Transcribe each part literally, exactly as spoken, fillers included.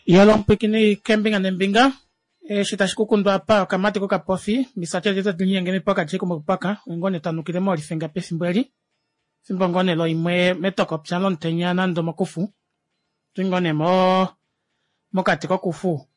Yalong pikini camping anembinga. E shitashikukundu hapa kamati koka pofi. Misacha jeta dunia ngemi paka chiko mpaka. Ngone tanukile mo alifenga pesi mbeli. Simbo ngone lo imwe metoko pchalon tenya nando makufu. Ngone mo mokati ko kufu.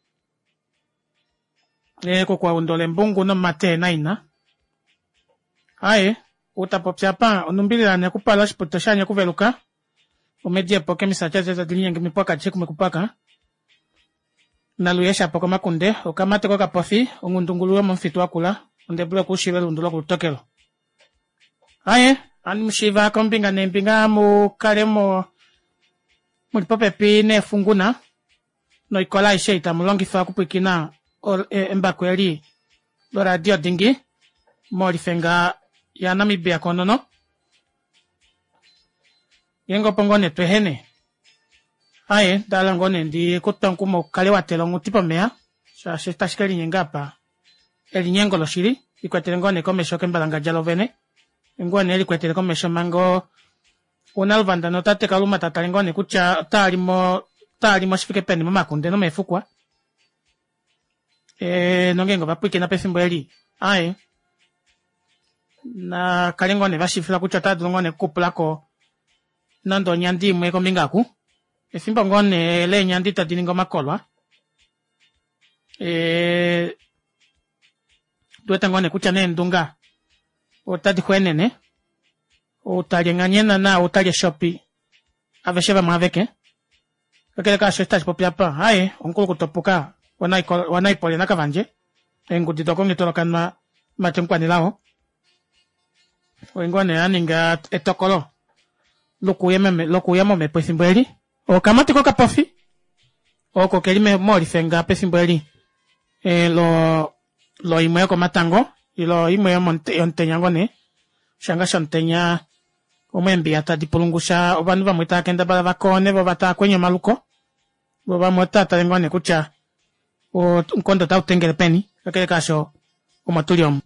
E ko kwa undole mbungu no mate naina. Ae utapopcha pa onumbili ane kupala shipotoshanya kuveluka. Umedie poke misacha jeta dunia ngemi paka chiko mpaka. Naluyesha poko makunde okamate koka pofi ongundunguluwa mfitu wakula ondebula kushira lundula kutokelo. Aye ani mshiva kombinga nembinga mu kalemo mulipope pine funguna no ikola isheita mulongifa kupikina e, embakweli lo radio dingi molifenga ya Namibia konono yengo pongone twehene. Aye dala ngone ndi kutonku mo kale watelo ngutipa mea sha shita shikeli nyengapa eli nyengo lo shiri ikwetele ngone komesho kembalanga jalo vene ngone eli kwetele komesho mango unalvanda no tate kaluma tatali ngone kucha tali mo tali mo shifike peni mama kunde no mefukwa e nongengo bapwike na pefimbo eli. Aye na kale ngone bashifila kucha tatu ngone kupulako nando nyandi mwe kombingaku efimbo ngone le nyandi tadini ngoma kolwa e dueta ngone kucha ne ndunga otadi kwenene otali nganyena na otali shopi avesheba maveke kakele ka shesta popia pa hae onkolo kutopuka wanai wanai pole na kavanje engudi tokonge tolokanma matemkwani lao wengone aninga etokolo lokuyeme lokuyamo me pesimbeli o kamati koka pofi o ko kelime mori fenga pesimbeli e lo lo imwe ko matango ilo imwe monte ontenya ngone shanga shantenya omembi ata dipulungusha obanu bamwita kenda bala bakone bo bata kwenye maluko bo bamwita talengone kucha o nkondo ta utengele peni kakele kasho o matulium.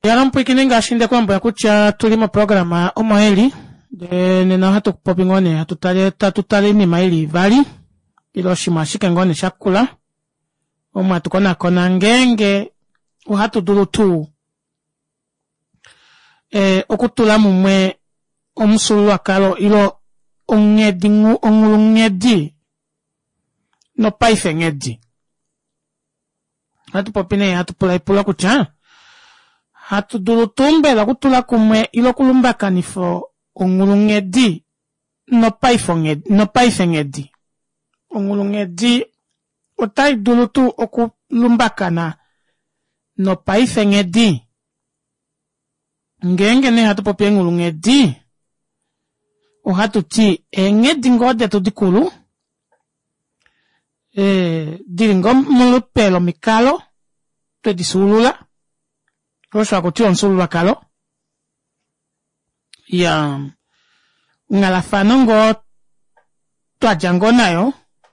Yarampu ikininga shinde kwamba ya kucha tulima programa omaeli. De nena hatu kupopi ngone hatu tale tatu tale ni maili vali. Ilo shimashike ngone shakula. Oma tukona kona ngenge. Uhatu dulutu. E, okutula mumwe omusulu wakalo ilo ongedi ngu ongulungedi. No paife ngedi. Hatu popine hatu pula ipula kucha. Hatu dulutumbe la kutula kumwe ilo kulumbaka nifo ongulungedi. No paife ngedi. No paife ngedi. Ongulungedi. Otai dulutu okulumbaka na no paife ngedi. Ngenge ne hatu popie ngulungedi. O hatu ti e ngedi ngode tu dikulu. E diringo mulupelo mikalo. Tue disulula. Roswa kuti onsulula kalo. Ya ngalafano ngo tua jango nayo.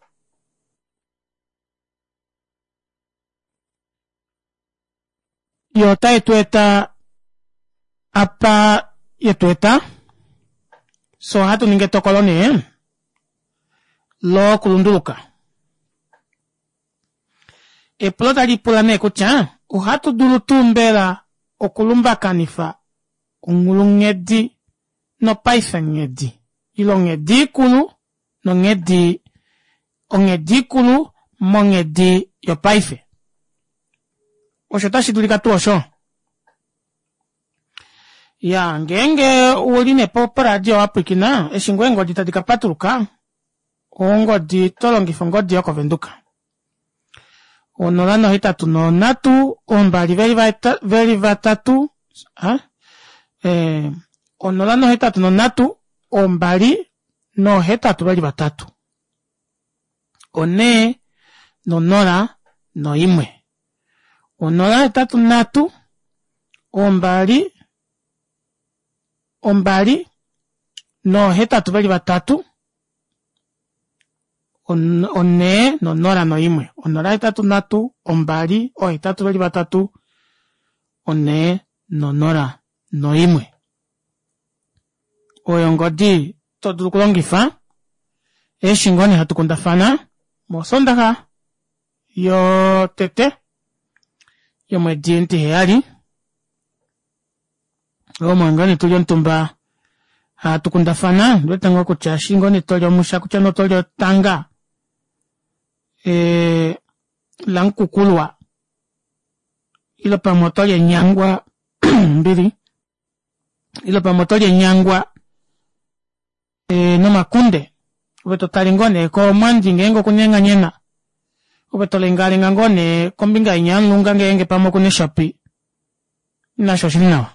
Yo ta etueta apa etueta. So hatu ninge tokolone lo kulunduluka. E plota di pulane kucha. O hatu dulutu mbela okulumba kanifa. Ongulungedi no paife ngedi. Ilo ngedi kulu no ngedi. Ongedi kulu mo ngedi yo paife. Osho tashi dulika tu osho. Ya ngenge uline popa radio apikina. Eshingwe ngodi tadika patuluka. Ongodi tolongifo ngodi yoko venduka. Onola no hitatu no natu. Ombali veri vata, veri vatatu. Ha? Eh, onola no hitatu no natu. Ombali no hitatu veri vatatu. One no nola no imwe. Onola hitatu natu. Ombali. Ombali no hitatu veri vatatu. On, one no nora no imwe. Onora hitatu natu. Ombali o hitatu veri vatatu. One no nora no imwe. Oyo ngodi todulu kulongifa. E shingoni hatukundafana. Mosondaka. Yo tete. Yo mwedienti heali. O mwangani tulio ntumba. Hatukundafana. Dwetango kucha shingoni tolio musha kucha no tolio tanga. E lankukulwa. Ilo pa motolia nyangwa. Mbili. Ilo pa motolia nyangwa. E no makunde. Ubeto talingone ko mwanji ngengo kunyenga nyena. Ubeto lingari ngangone kombinga inyanlunga ngenge pa mokune shopi. Na shoshinawa.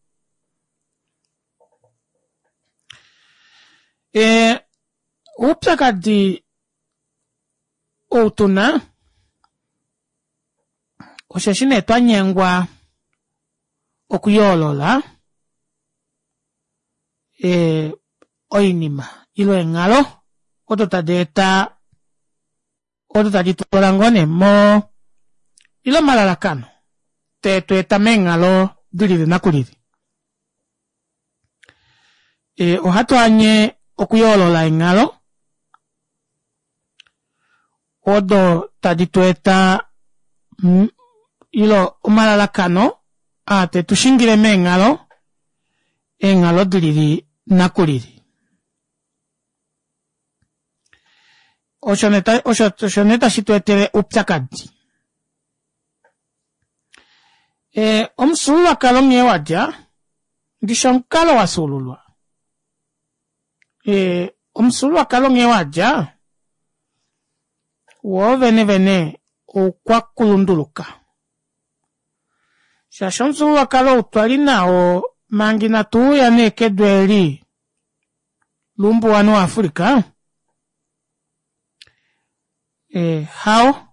E upsaka di outuna. Oshashine etwa nyengwa okuyolola. E oinima. Ilo engalo. Oto tadeta. Oto taditolangone mo. Ilo malalakano. Te tueta mengalo diliri nakuliri. E ohatu anye okuyolola engalo. Odo taditueta mm, ilo umalalakano. Ate tushingire mengalo. Engalo diliri nakuliri. Oshoneta, oshoneta shituetere uptakadi. E, omsulwa kalo nyewaja. Dishonkalo wasululwa. E, omsulwa kalo nyewaja. Wo vene vene. Ukwa kulunduluka. Shashonsulwa kalo utwalina o mangina tu ya neke dweli. Lumbu wano Afrika. E, hao.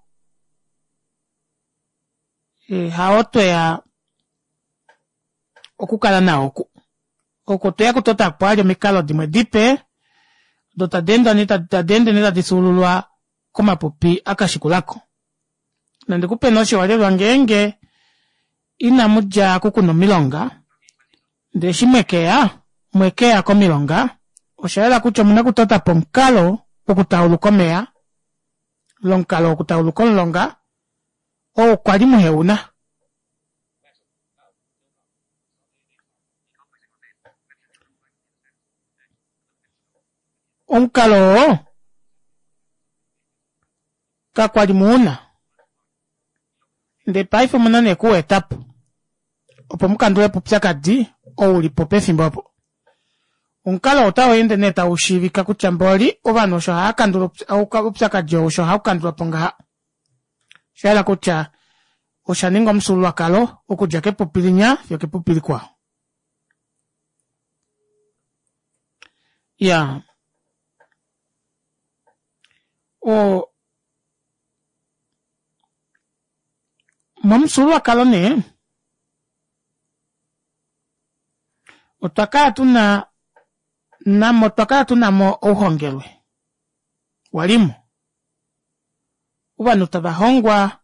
E, hao to ya okukala na oku. Oko to ya kutota kwajo mikalo dimwe dipe. Dota denda nita dende nita disululwa koma popi akashikulako. Nande kupe noshi wale wangenge ina muja kukuno milonga nde shimwekea mwekea ko milonga oshaela kucho muna kutota ponkalo okutaulukomea lonkalo okutaulukolonga o kwali muheuna onkalo ka kwali muuna nde paife munane ku etapu opo mukandule popyakadi o ulipo pethimbopo onkalo otawo yende neta ushivika kuchamboli obano sho hakandula upyakadi osho hakandula ponga shala kucha oshaninga omusulwakalo okuja kepupilinya fyo kepupili kwao ya o momsulwakalo ne otwakala tuna namo twakala tunamo uhongelwe walimu ubanu tabahongwa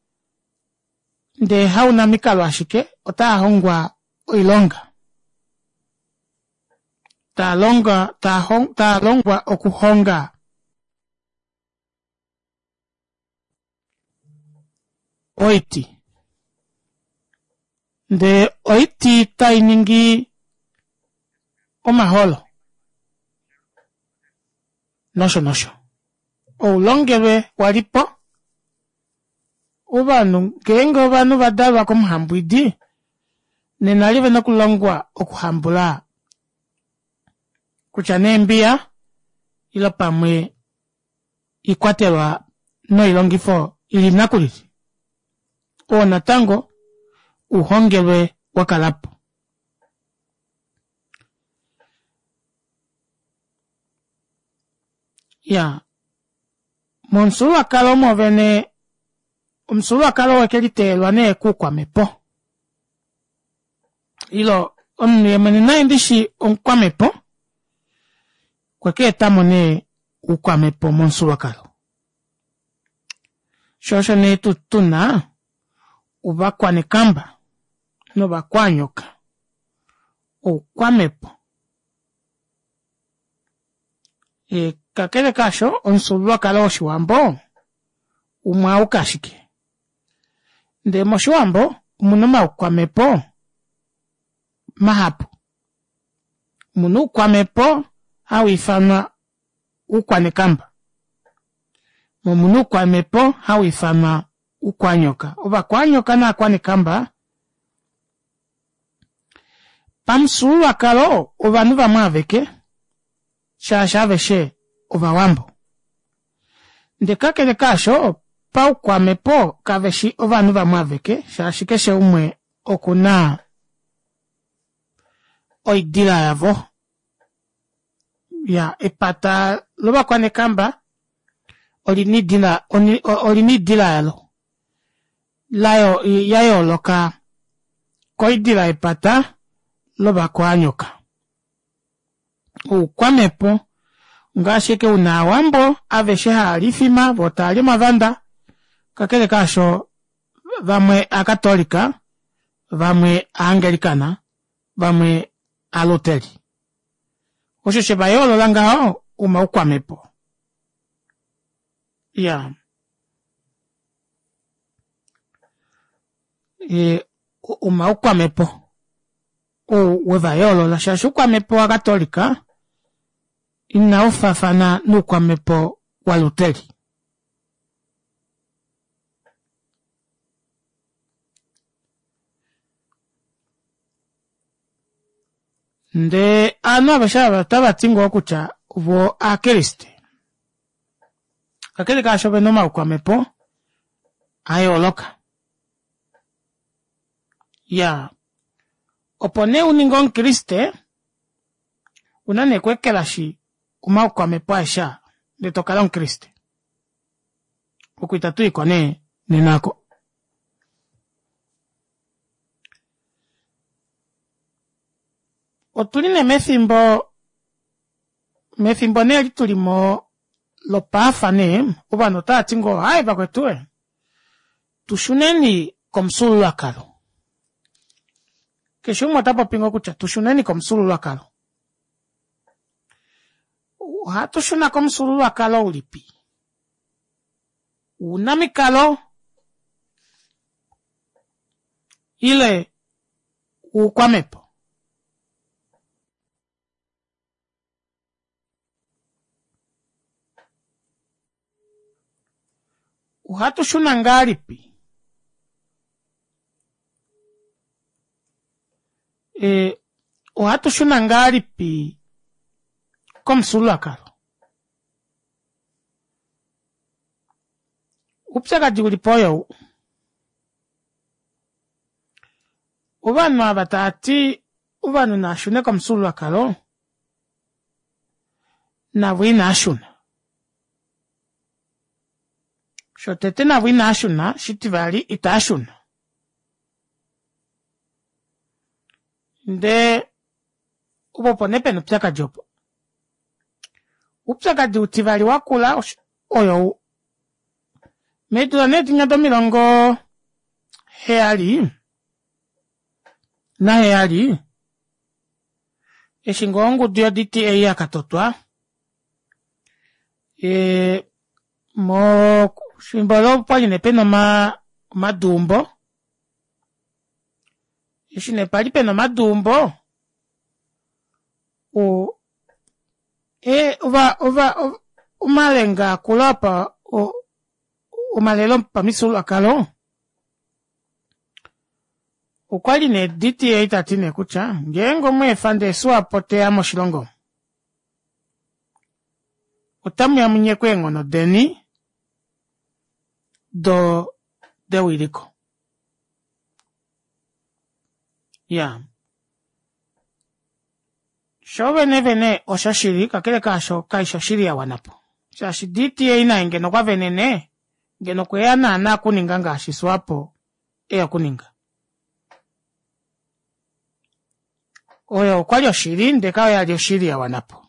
nde hauna mikalo ashike otahongwa ilonga talonga tahong talongwa okuhonga oiti nde oiti tainingi omaholo nosho nosho oulongelwe walipo ubanu ngenge obanu badalwa komuhambwidi nenalive nokulongwa okuhambula kucha nembiya ilo pamwe ikwatelwa no ilongifo ili nakulili o natango uhongelwe wakalapo ya monsulwakalo movene omusulwakalo wekelitelwa ne kukwamepo ilo omuyemene naye ndishi onkwamepo kweketamo ne ukwamepo monsulwakalo shosho ne tutuna ubakwanekamba no bakwanyoka ukwamepo e kakele kasho onsulwakalo oshiwambo umwa ukashike nde moshiwambo munoma ukwamepo mahapu munu ukwamepo hawifanwa ukwanekamba munu ukwamepo hawifanwa ukwanyoka oba kwanyoka na kwanekamba pamsulwakalo obanu bamwaveke shashaveshe oba wambo nde kakele kasho pa ukwamepo kaveshi obanu bamwaveke shashikeshe umwe okuna oidila yavo ya epata loba kwanekamba olini dila olini dila yalo layo yayo loka koidila epata loba kwanyoka ukwamepo ngashike una wambo aveshe halifima votali mavanda kakele kasho vamwe akatolika vamwe aangelikana vamwe aloteli osho shebayolo langao uma ukwamepo ya e uma ukwamepo o wevayolo la shashu ukwamepo akatolika inaofafana n'ukwamepo waloteli nde ano abashaba tabatingo okucha vo akriste kakele kasho benoma ukwamepo ayoloka ya opone uningon kriste unane kwekelashi uma ukwamepo aisha de tokala un kriste okuitatu ikone ninako otuline methimbo methimbo ne tulimo lopafane ubano tatingo hai bakwetue tushuneni komsulwakalo Kesho mwatapo pingo kucha tushuneni kwa msululu akalo. Hatushuna kwa msululu akalo ulipi. Unamikalo ile ukwamepo. Uhatushuna ngalipi. E, uhatushuna ngalipi kwa msululu akalo. Upsaka jiulipoyo. Ubanu abatati, ubanu na ashune kwa msululu akalo. Na wina ashuna. Shotete na wina ashuna, shitivali ita ashuna. Nde, ubopone penu upsaka jopo. Upsaka jiutivali wakula, oyo. Medula neti nyato milongo heali. Na heali. Eshingongu dio diti eya katotwa. E mo shimbolo pali nepeno ma madumbo. Eshine pali peno madumbo. O e uva uva umalenga kulapa o umalelo pa misulu akalo. Ukwali ne diti e itatine kucha. Ngengo mwe fande suwa pote amo shilongo. Utamu ya mwenye kwengo no deni. Do de wiliko. Ya. Sho vene vene oshashiri kakele kasho kaishashiri ya wanapo. Shashi diti e ina ingeno kwa venene. Ngeno kwea na na kuninga nga shiswapo ea kuninga. Oyo kwa lio shiri ndeka ya lio shiri ya wanapo.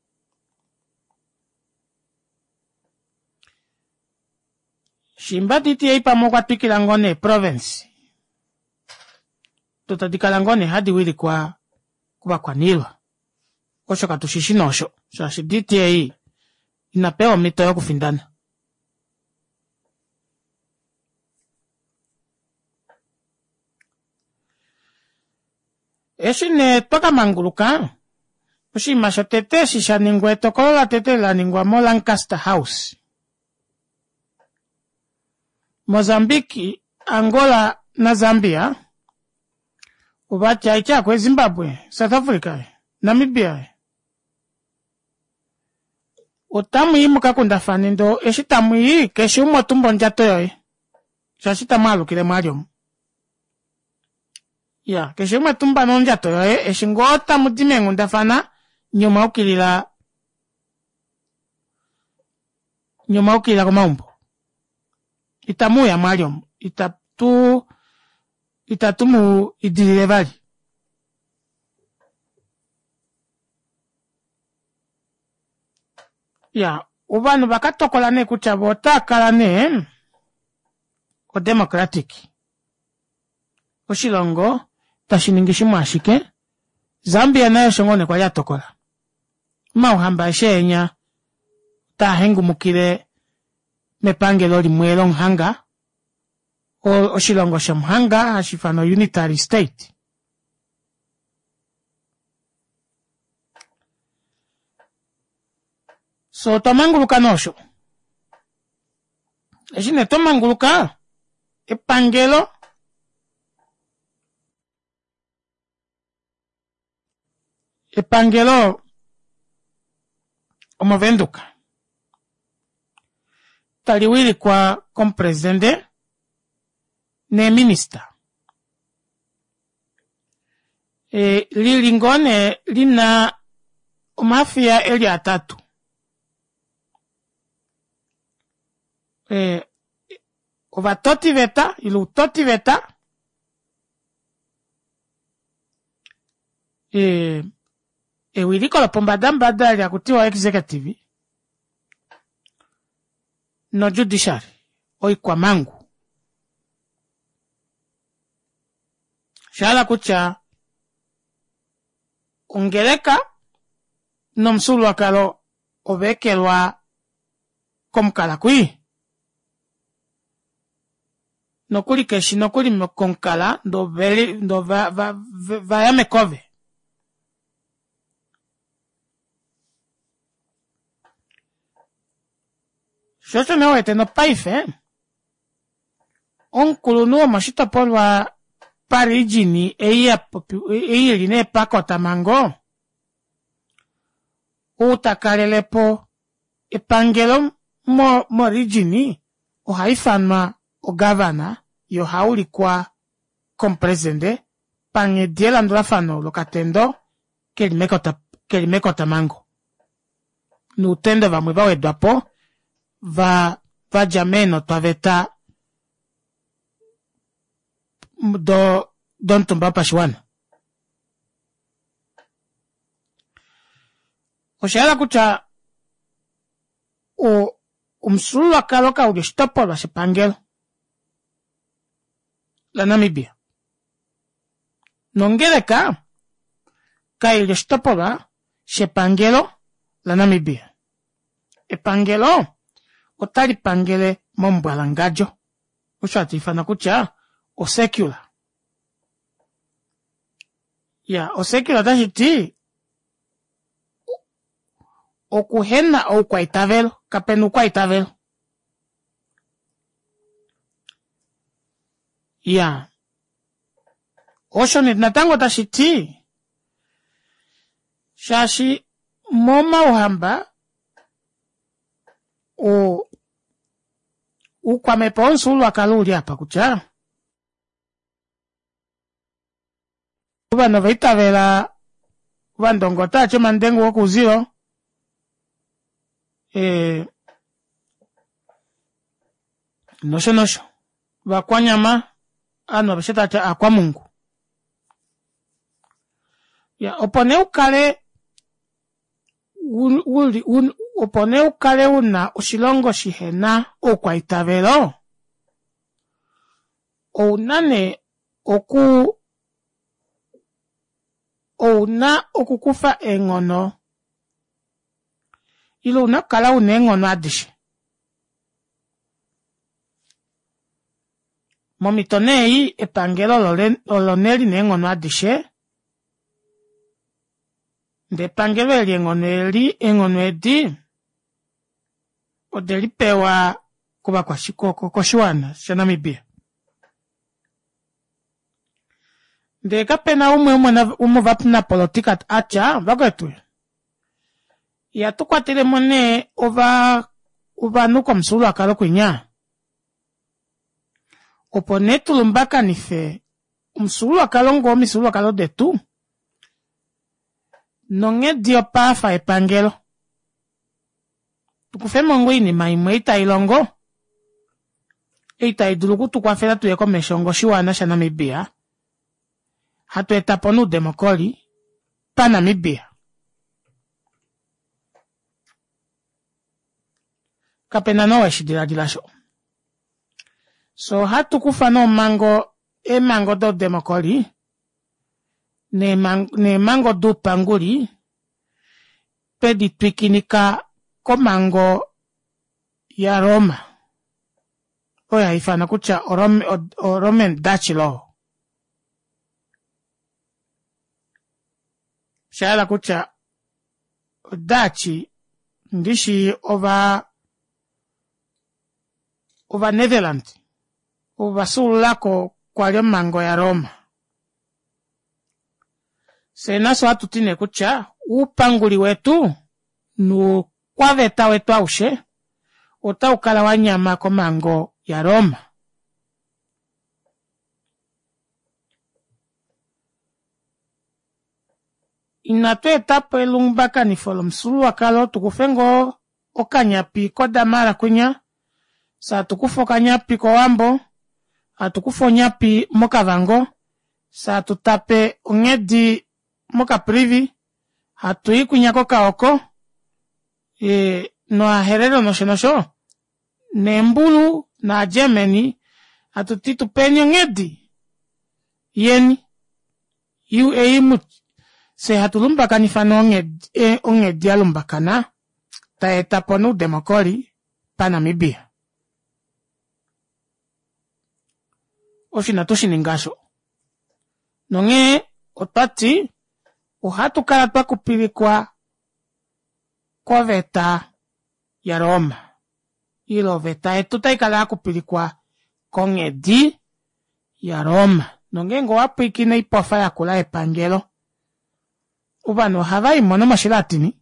Shimba diti e ipa mokwa tukilangone province. Tutadikalangone hadi wili kwa kuwa kwa nilwa. Osho katushishinosho. Shashi diti e inapewa mito ya kufindana. Eshi ne toka manguluka. Oshi masho tete shisha ningwe tokolo la tete la ningwa mo Lancaster House. Mozambiki, Angola na Zambia. Ubati haicha kwe Zimbabwe, South Africa, Namibia. Utamu hii muka kundafani ndo eshi tamu hii keshi umo tumbo njato yoy. Shashita malu kile marium. Ya, keshi umo tumba no njato yoy. Eshi ngota mudime ngundafana nyuma ukilila nyuma ukilila kumaumbo. Itamu ya marium. Itatu itatumu idilile vali. Ya, ubanu bakatokola ne kuchabota kala ne o democratic. Oshilongo tashiningishi mwashike Zambia nayo shongone kwa yatokola. Mauhamba shenya ta hengu mukile mepange lori mwelo nhanga o oshilongo shamhanga hashifano unitary state. So tomanguluka nosho. Eshine tomanguluka epangelo epangelo omovenduka. Taliwili kwa komprezende ne minister. E, lilingone lina mafia eli atatu. E, ova toti veta, ilu toti veta. E, e wiliko la pombadamba dali ya kutiwa executive. No judiciary. Oi kwa mangu. Shala kucha ungeleka no msulu akalo obekelwa komkala kui. Nokuli keshi nokuli mkonkala ndo veli ndo va va va, va ya mekove. Shoto no ete no paife. Onkulu no mashita polwa parijini eya popu eya line pakota mango. Utakalelepo epangelo mo morijini o haifanwa o gavana yo hauli kwa kompresende pange diela ndra fano lokatendo kelimekota kelimekota mango. Nutendo va mwiba wedwapo va va jameno twaveta do don tumba pashwana. Oshara kucha o umsulu akaloka ulistopo la sepangelo la Namibia. Nongeleka ka ulistopo la sepangelo la Namibia. Epangelo otali pangele mombwalangajo. Ushati fana kucha o secular. Ya, o secular dashiti okuhena o kwaitavelo, kapenu kwaitavelo. Ya. Osho ni natango tashiti. Shashi moma uhamba o ukwamepo nsulu akaluli hapa kucha. Ubano vaitavela ubandongota che mandengu wakuzio. Eh, nosho nosho vakwanyama ano abasheta cha akwa Mungu. Ya opone ukale uli uli un, opone ukale una ushilongo shihena okwa itavelo ounane oku ouna okukufa engono ilo una kala unengono adishe. Momitonei epangelo oloneli nengono adishe. De pangelo eli engono eli engono edi. Odeli pewa kuba kwa shikoko koshuana sha Namibia. De kapena umwe umwe umwe vapna politika acha vagotu. Ya tukwa telemone ova ova nuko msulu akalo kwinya. Opone tulumbaka nife msulu akalo ngo msulu akalo detu. Nonge dio pafa epangelo. Tukufe mongo ini maimwe ita ilongo. Ita iduluku tukwafela tuyeko meshongo shiwana sha Namibia. Hatu etaponu demokoli pa Namibia. Kapena no weshidila dilasho. So hatu kufa no mango e mango do demokoli ne, mang, ne mango do panguli pedi twikinika ko mango ya Roma. Oya ifana kucha orome, oromen Dutch law. Shaala kucha Dutch ndishi over over Netherlands. Over sulako kwa lio mango ya Roma. Senaso hatu tine kucha upanguli wetu nu kwa veta wetu aushe ota ukala wanyama ko mango ya Roma. Inatu etapo elumbaka ni folomsulu akalo tukufengo okanyapi koda mara kunya sa tukufo kanyapi ko wambo atukufo nyapi moka vango sa tutape ongedi moka privi hatu ikunya koka oko e no aherero no shenosho nembulu na Germany atutitu penyo ngedi yeni yu eimut Se hatulumba ni fano onge, e, onge dialumba kana, ta etaponu demokori, pa Namibia. Oshina toshiningasho. Nonge, otati, uhatu kala twa kupirikwa, kwa veta, ya Roma. Ilo veta etu taikala kupirikwa, konge di, ya Roma. Nonge ngo wapu ikine ipofa ya kula epangelo. Ubano Hawaii mono mashilatini.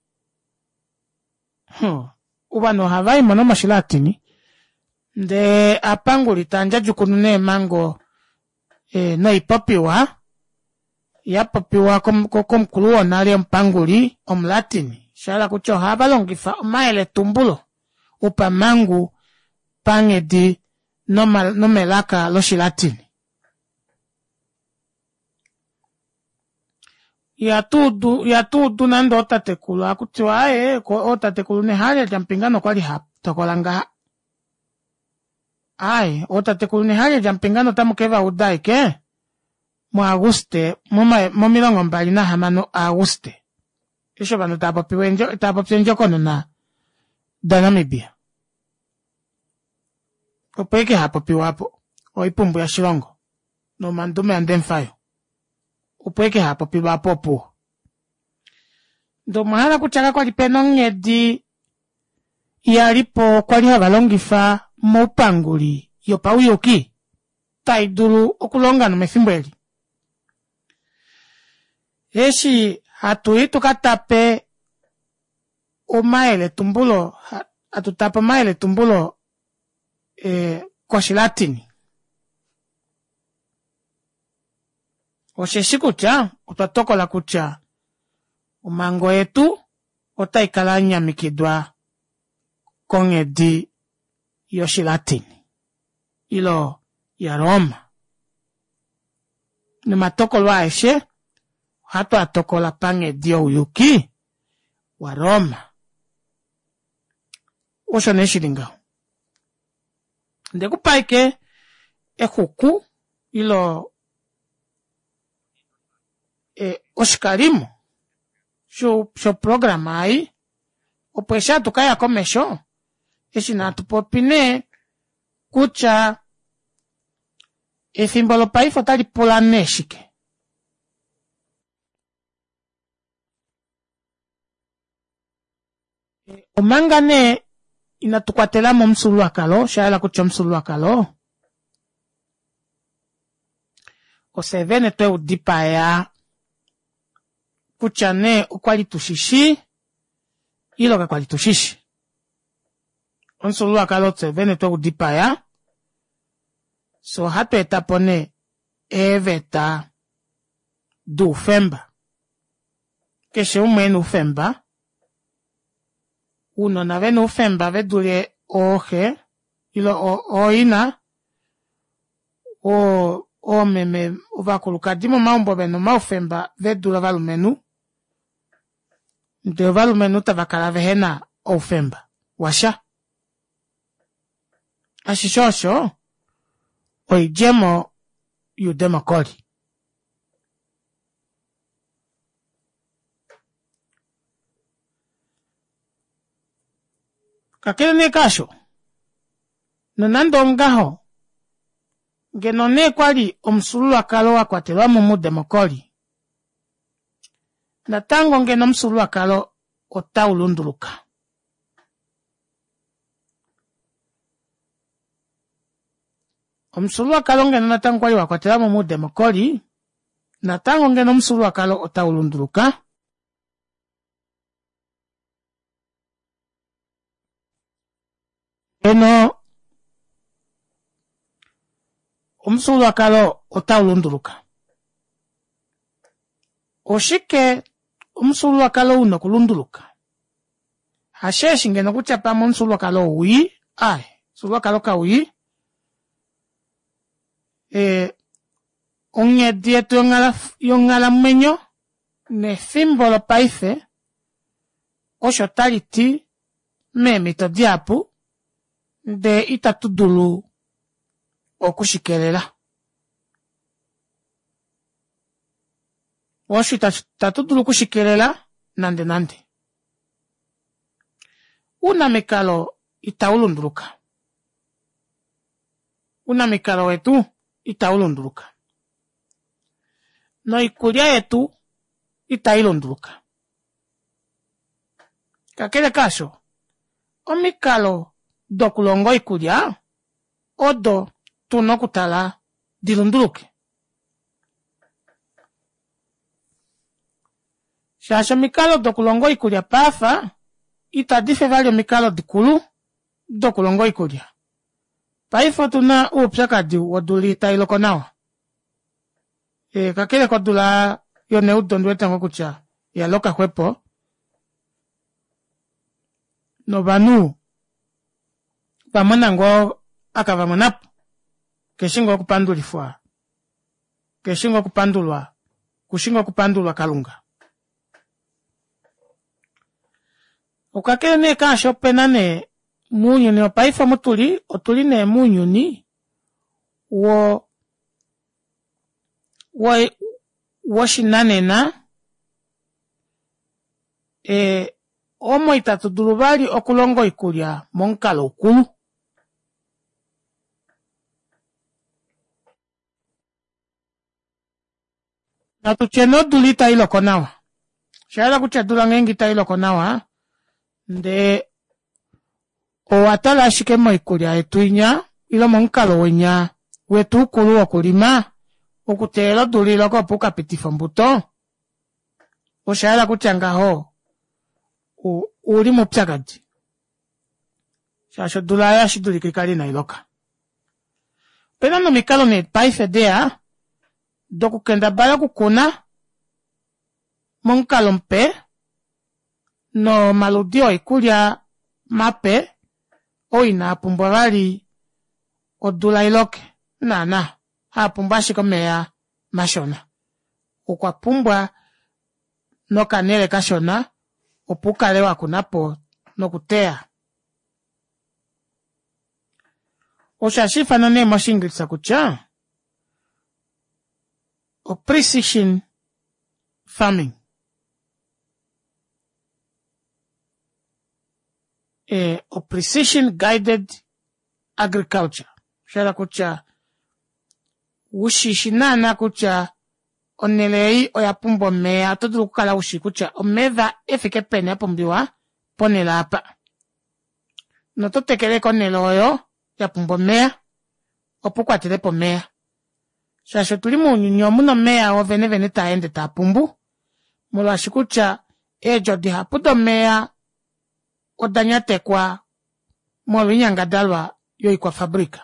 Hmm. Ubano Hawaii mono mashilatini. De apanguli tanja jukunune mango e, no ipopiwa. Ya popiwa kom, kom kuluo nali mpanguli omlatini. Shala kucho habalongifa maele tumbulo. Upa mangu pange di no, mal, no melaka lo shilatini. Ya tu ya tu du nando otatekulu akutiwa ae ko otatekulu ne hali jampingano kwali hap tokolanga ai otatekulu ne hali jampingano tamukeva udai ke mo Auguste mo mo milongo mbali na hamano Auguste isho bano tabo piwenjo tabo piwenjo kono na Namibia opeke hapo piwapo oipumbu ya shilongo no mandume andemfayo upweke hapo piba popo. Ndo mahala kuchaka kwa lipeno ngedi yalipo kwa liha balongifa mopanguli yopa uyoki taidulu okulonga no mefimbweli. Eshi hatu itu katape o maele tumbulo hatu tapo maele tumbulo e, kwa shilatini. Osheshi kucha, utatoko la kucha. Umango etu, otaikalanya mikidwa konge di yoshilatini. Ilo ya Roma. Numatoko lwa eshe, hatu atoko la pange dio uyuki wa Roma. Osho neshilinga. Ndeku paike, ekuku, ilo E, oshikalimu sho sho programa ai opwesha tukaya komesho eshina tupopine kucha efimbolo paifo tali pula neshike e, omangane inatukwatela mo msulu akalo shaela kucho msulu akalo osevene twe udipa ya kuchane ukwali tushishi ilo ka kwali tushishi onsulu akalote vene to udipa ya so hatu etapone eveta du femba keshe umweni ufemba uno na vene ufemba vedule ohe ilo o, oina o o meme uvakuluka dimo maumbo beno maufemba vedula valumenu de valumenu tavakala vehena ofemba washa ashishosho oijemo yudemo koli kakele ne kasho nonando ngaho genone kwali omsulu akalo wakwatelwa mu demokoli na tango ngeno msulu akalo otaulunduluka omsulu akalo ngeno na tango kwali wakwatelwa mu demokoli na tango ngeno msulu akalo otaulunduluka eno omsulu akalo otaulunduluka oshike omsulu akalo uno kulunduluka hasheshi ngeno kuchapa mo omsulu akalo ui ai omsulu akalo ka ui e onye dieto yongala yongala mmenyo ne fimbolo paife osho taliti memito diapu de itatudulu okushikelela Oshi tatutulu kushikilela nande nande. Una mikalo itaulunduluka. Una mikalo wetu itaulunduluka. No ikulya yetu itailunduluka. Kakele kaso, omikalo dokulongo ikulya odo tunokutala dilunduluke. Shasho mikalo dokulongo ikulya pafa itadife valio mikalo dikulu dokulongo ikulya. Paifo tuna upsakadi waduli tailoko nawa. E kakele kodula yone udondu wetango kucha ya loka kwepo. No banu bamanango akavamonapo keshingo kupandulifwa keshingo kupandulwa kushingo kupandulwa kalunga. Ukakele ne kasho penane munyuni opaifa mutuli otuli ne munyuni wo wo wo shinanena e omo itatu dulubali okulongo ikulya monkalo ukulu. Natucheno dulita iloko nawa. Shaila kucha dulangengi ta iloko nawa. Nde o atala shikemo ikulya etuinya ilo monkalo wenya wetu ukulu okulima okutelo dulilo ko puka pitifo mbuto. O shaila kucha ngaho u uli mupsakadi. Shasho dulaya shiduli kikali na iloka. Pena no mikalo ne paifedea doku kenda bala kukuna monkalo mpe no maludio ikulya mape oina pumbwa vali odula iloke nana ha pumbwa shikomeya mashona ukwa pumbwa no kanele kashona opukale wakunapo no kutea. Oshashi fanane moshingilisa kucha o precision farming. Eh, o precision guided agriculture. Shara kucha ushishinana kucha onelei oyapumbo mea todo kala ushi kucha omeva efike pene apumbiwa ponela apa. No to tekele konelo oyo yapumbo mea opukwatile po mea. Shasho tuli munyunyo muno mea o vene vene taende tapumbu. Mulo ashikucha ejo diha pudo mea odanyate kwa molo inyangadalwa yoi kwa fabrika.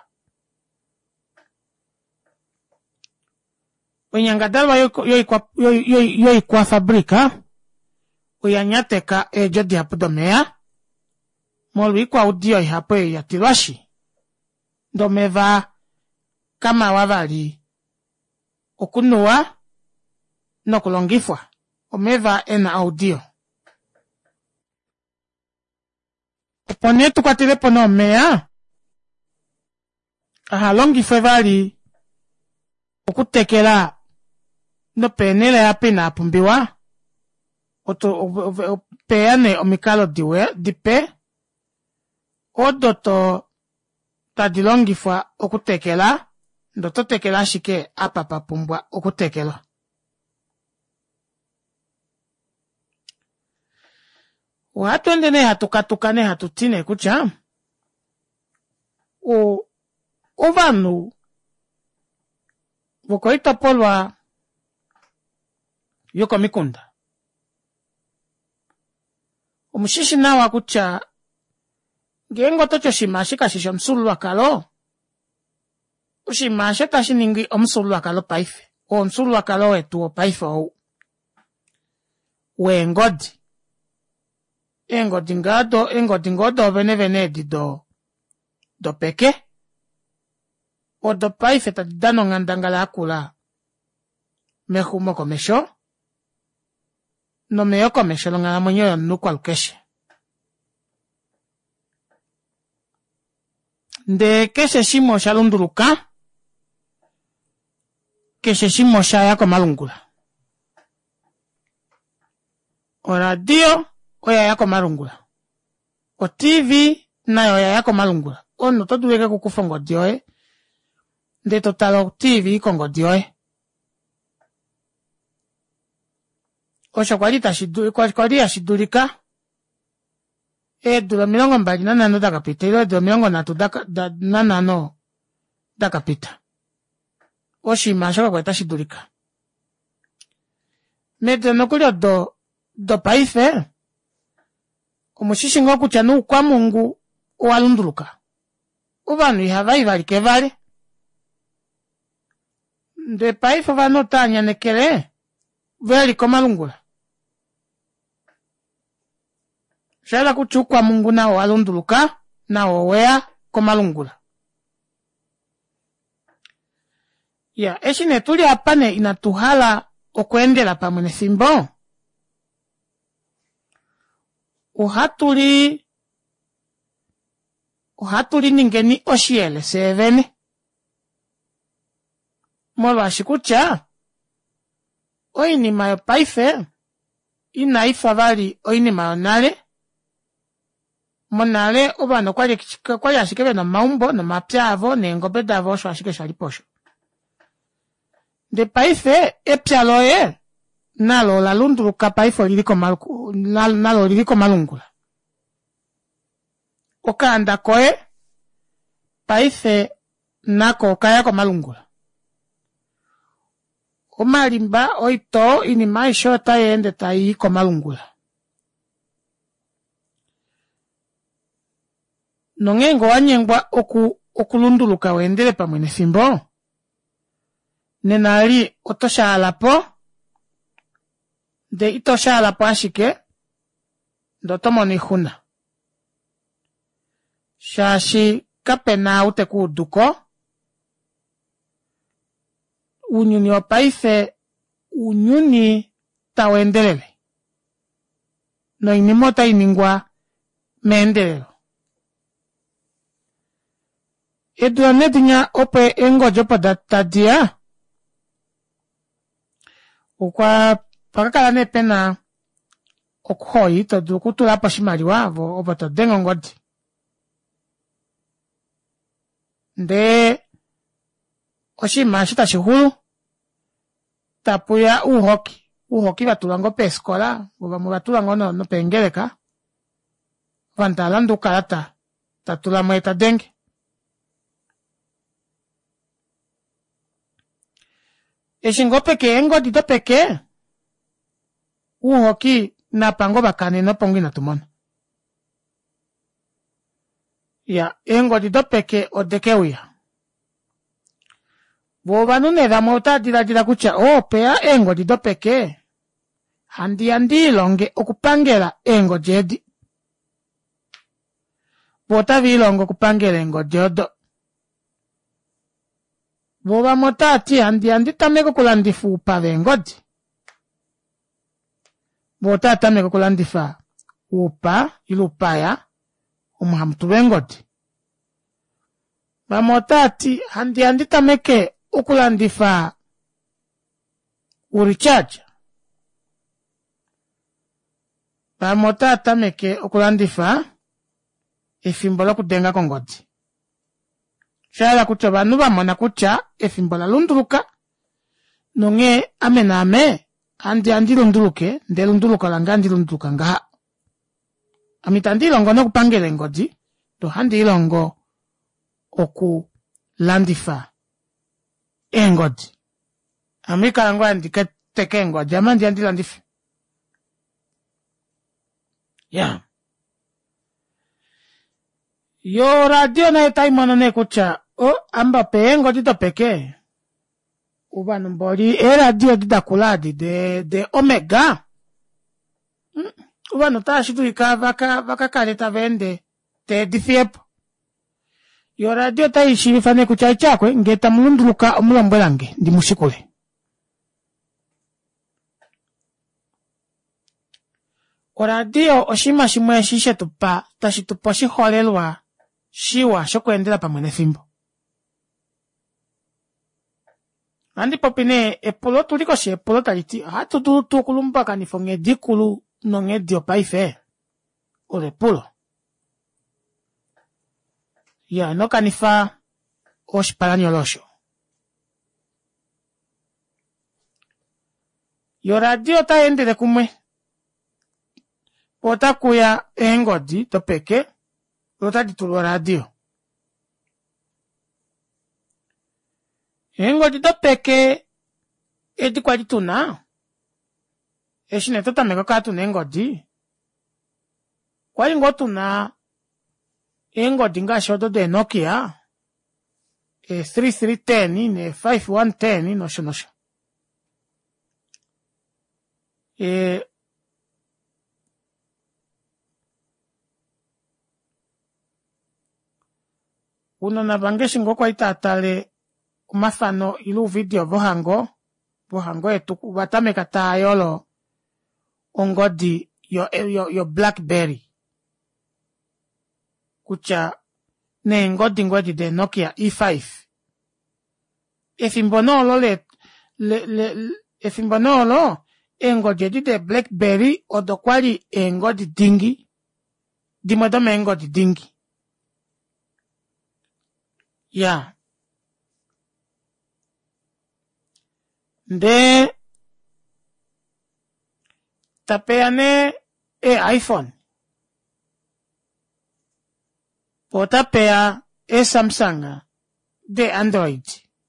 Inyangadalwa yoi kwa, yoi, yoi, yoi kwa fabrika uyanyate ka ejo diha pudo mea molo ikwa udio ihapo ya tilwashi. Domeva kama wavali okunua no kulongifwa omeva ena audio. Opone tukwatile pono mea aha longifwe vali okutekela no penele api na apumbiwa oto peane omikalo diwe dipe odoto tadilongifwa okutekela ndoto tekela shike apa papumbwa okutekela. Watu endene hatukatukane hatutine kucha o ovanu vokoita polwa yoko mikunda omushishi nawa kucha gengo tocho shimashi kashisho msulu wakalo ushimashi tashiningi omsulu wakalo paife o msulu wakalo wetu o paife o wengodi engodi ngado engodi ngodo vene vene di do do peke o do paife ta dano ngandangala akula mehumo komesho no meo komesho lo ngana monyo nuko alkeshe nde keshe shimo shalunduluka keshe shimo shaya komalungula O radio oya yako malungula. O T V na oya yako malungula. Ono to duweke kukufa ngodioe. Nde totalo T V kongodioe. Osho kwa lita shiduri, kwa kwa lita shidurika. E dula milongo mbali na nano da kapita. Ilo dula milongo natu da, da na nano da kapita. Oshi mashoka kwa lita shidurika. Medo nokulio do, do paife. Kumushishi ngoku chanu kwa mungu uwalunduruka. Uvanu ihava ivalike vale. Nde paife vano tanya nekele. Veli komalungula. Shala kuchukwa mungu na uwalunduruka. Na uwea komalungula. Ya, eshi netuli apane inatuhala okuendela pa mwene simbo. Uhatuli Uhatuli ningeni oshiele seveni. Molwa shikucha. Oini mayo paife. Ina ifa vali oini mayo nale. Monale ubano kwa kwa yashikebe na maumbo na mapyavo ne ngobe davo shwa shike shaliposho. De paife epyaloye. Nalo la lunduruka paife liliko maluku. Nalo liliko malungula. Oka anda koe. Paife nako kaya ko malungula. Umalimba oito ini maisho tayende tayi ko malungula. Nongengo wanyengwa oku okulunduluka wendele pa mwene simbo. Nenali otosha alapo. De itosha alapo ashike. Dotomo ni huna. Shashi kapena ute kuduko. Unyuni wa paife. Unyuni tawendelele. No inimota iningwa meendelelo. Edwa nedinya ope engo jopa datadia. Ukwa pakakala ne pena okuhoi to dukutula pashimaliwa vo obato dengo ngodi. Nde oshima shita shihulu tapuya uhoki. Uhoki batulango pe eskola. Ubamu batulango no, no pengeleka. Vantalandu kalata. Tatula mweta denge. Eshingo peke engo dito peke. Uhoki na pango bakane no pongi na tumona. Ya, engo dito peke odeke uya. Boba nune da mota dila dila kucha. Oh, pea engo dito peke. Handi handi longe okupangela engo jedi. Bota vilongo okupangela engo jodo. Boba mota ati handi handi tameko kulandifu upave engodi. Bota tameko kulandifa upa ilupaya umuhamtu engodi. Ba mota ati handi handi tameke ukulandifa urichaja. Ba mota tameke ukulandifa efimbola kudenga kongodi. Shala kucha banuba mwana kucha efimbola lunduruka. Nonge amena ame andi andi lunduluke. Nde lunduluka langa andi lunduruka nga. Amitandi longo no kupangele ngodi. To handi longo oku landifa engodi. Amika lango andi teke engodi. Amandi andi landifa. Ya. Yo radio na etai mono ne kucha. O amba pe engodi to peke. Uba numbori e radio di dakuladi de, de Omega. Mm. Uba nuta shitu ika vaka, vaka kareta vende. Te difiepo. Yo radio ta ishi fane kucha ichakwe. Ngeta mulunduluka omulambwelange. Ndi mushikule. O radio oshima shimwe shishe tupa. Tashi tupo shiholelwa. Shiwa shokuendela pa mwene fimbo. Andi popine epolo tuliko she epolo taliti. Hatu tu tu kulumba kanifonge dikulu non è dio paife o de pulo. Ya no canifa osh paraniolosho. Yo radio ta ende de kumwe. Ota kuya engodi to peke. Ota ditulo radio. Engodi to peke. Edi kwa dituna. Eshine tota meko katu nengodi. Kwa ingotu na. Engodi nga shodo de Nokia. E thirty-three ten ne fifty-one ten no shonosho. E uno na bangeshi ngoko itatale umafano ilu video bohango bohango etu batame kata yolo ongodi yo yo yo BlackBerry kucha ne ngodi ngodi de Nokia E five efimbonolo le le le efimbonolo engodi de BlackBerry odokwali engodi dingi dimodome engodi dingi ya de tapeane e iPhone potapea e Samsung de Android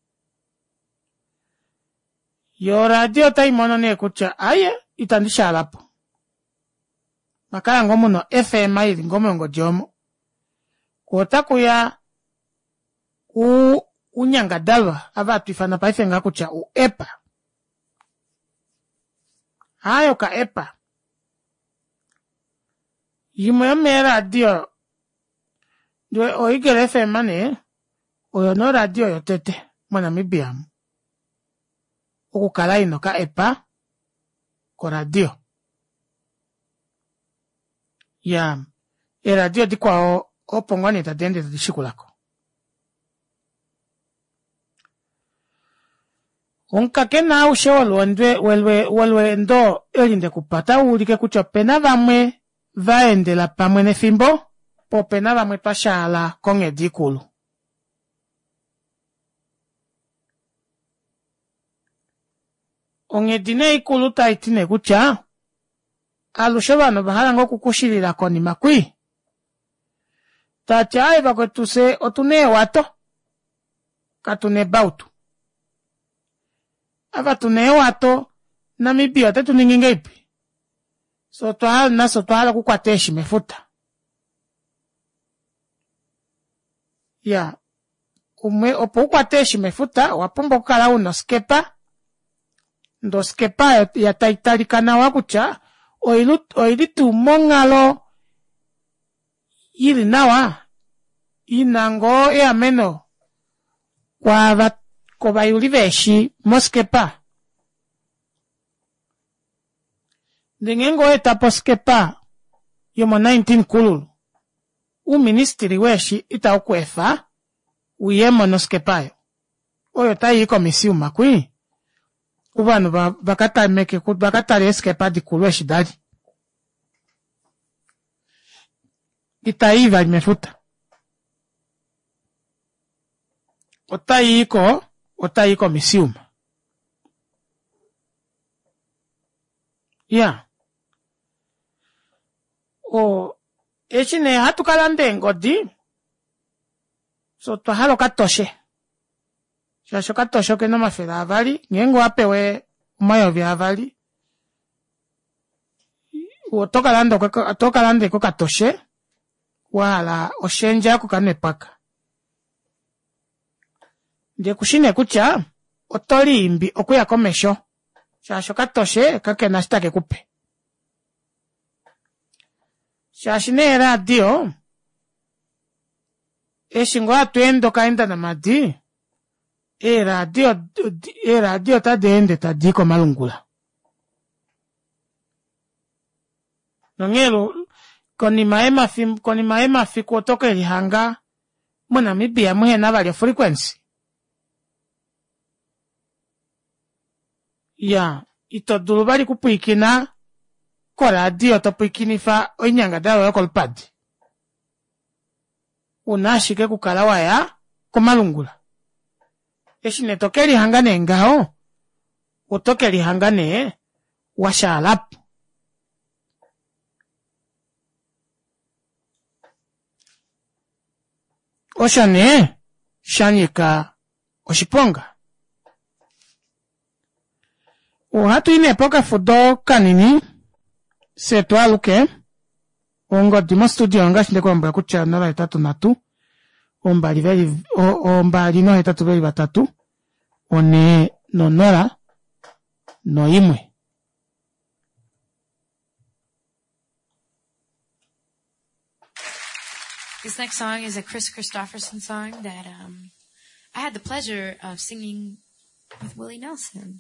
yo radio tai mono ne kucha aye itandisha lapo makala ngomo no F M I ngomo ngo jomo kota kuya u unyanga dalwa avatu ifana paife ngakucha u epa hayo ka epa yimo me radio dwe oigere F M mane oyo no radio yo tete mwana mibiam okukala ino ka epa ko radio ya e radio di kwa o opongwani tadende tadishikulako onka kena ushe walwendwe welwe welwe ndo elinde kupata ulike kucha pena vamwe vaendela pamwe ne fimbo po pena vamwe twashala konge dikulu onge dine ikulu taitine kucha alushe bano bahala ngo kukushirira koni makwi tacha aiva kwetuse otune wato katune bautu ava tune wato na mibio tetu ninginga ipi so tohala na so tohala kukwateshi mefuta ya ume opo kukwateshi mefuta wapombo kukala uno skepa ndo skepa ya taitarikana wakucha oilu oilitu mongalo ili nawa inango e ameno kwa va ko bayuliveshi moskepa Dengengo etapo skepa yomo nineteen kululu u ministri weshi ita okwefa uyemo no skepayo oyo tayi komisi umakwi ubanu bakata meke ku bakata skepa di kulweshi dali itaiva imefuta otayiko otayiko misiuma ya o echine hatukalande ngodi so twahalo katoshe shasho katoshe ke no mafera avali ngengo apewe umayo vya avali o tokalando ko tokalande ko katoshe wala oshenja ko kanepaka de kushine kucha otolimbi okuya komesho shasho katoshe kakena stake kupe shashine radio eshingo atwendo kaenda na madi e radio e radio ta dende ta diko malungula nongelo koni maema fim koni maema fiko toke lihanga muna mibia muhe na vale frequency ya ito dulubari kupuikina Kora dio topo ikinifa oinyanga dawa kolpadi. Unashike kukalawa ya komalungula. Eshine tokeli hangane ngao. Utokeli hangane washalap. Oshane shanyika oshiponga. Uhatu ine epoka fudo kanini setu aluke ongo dimo studio nga shinde kwa mbaya kucha nala etatu natu ombali veli ombali no etatu veli batatu one no nora no imwe. This next song is a Chris Christopherson song that um, I had the pleasure of singing with Willie Nelson.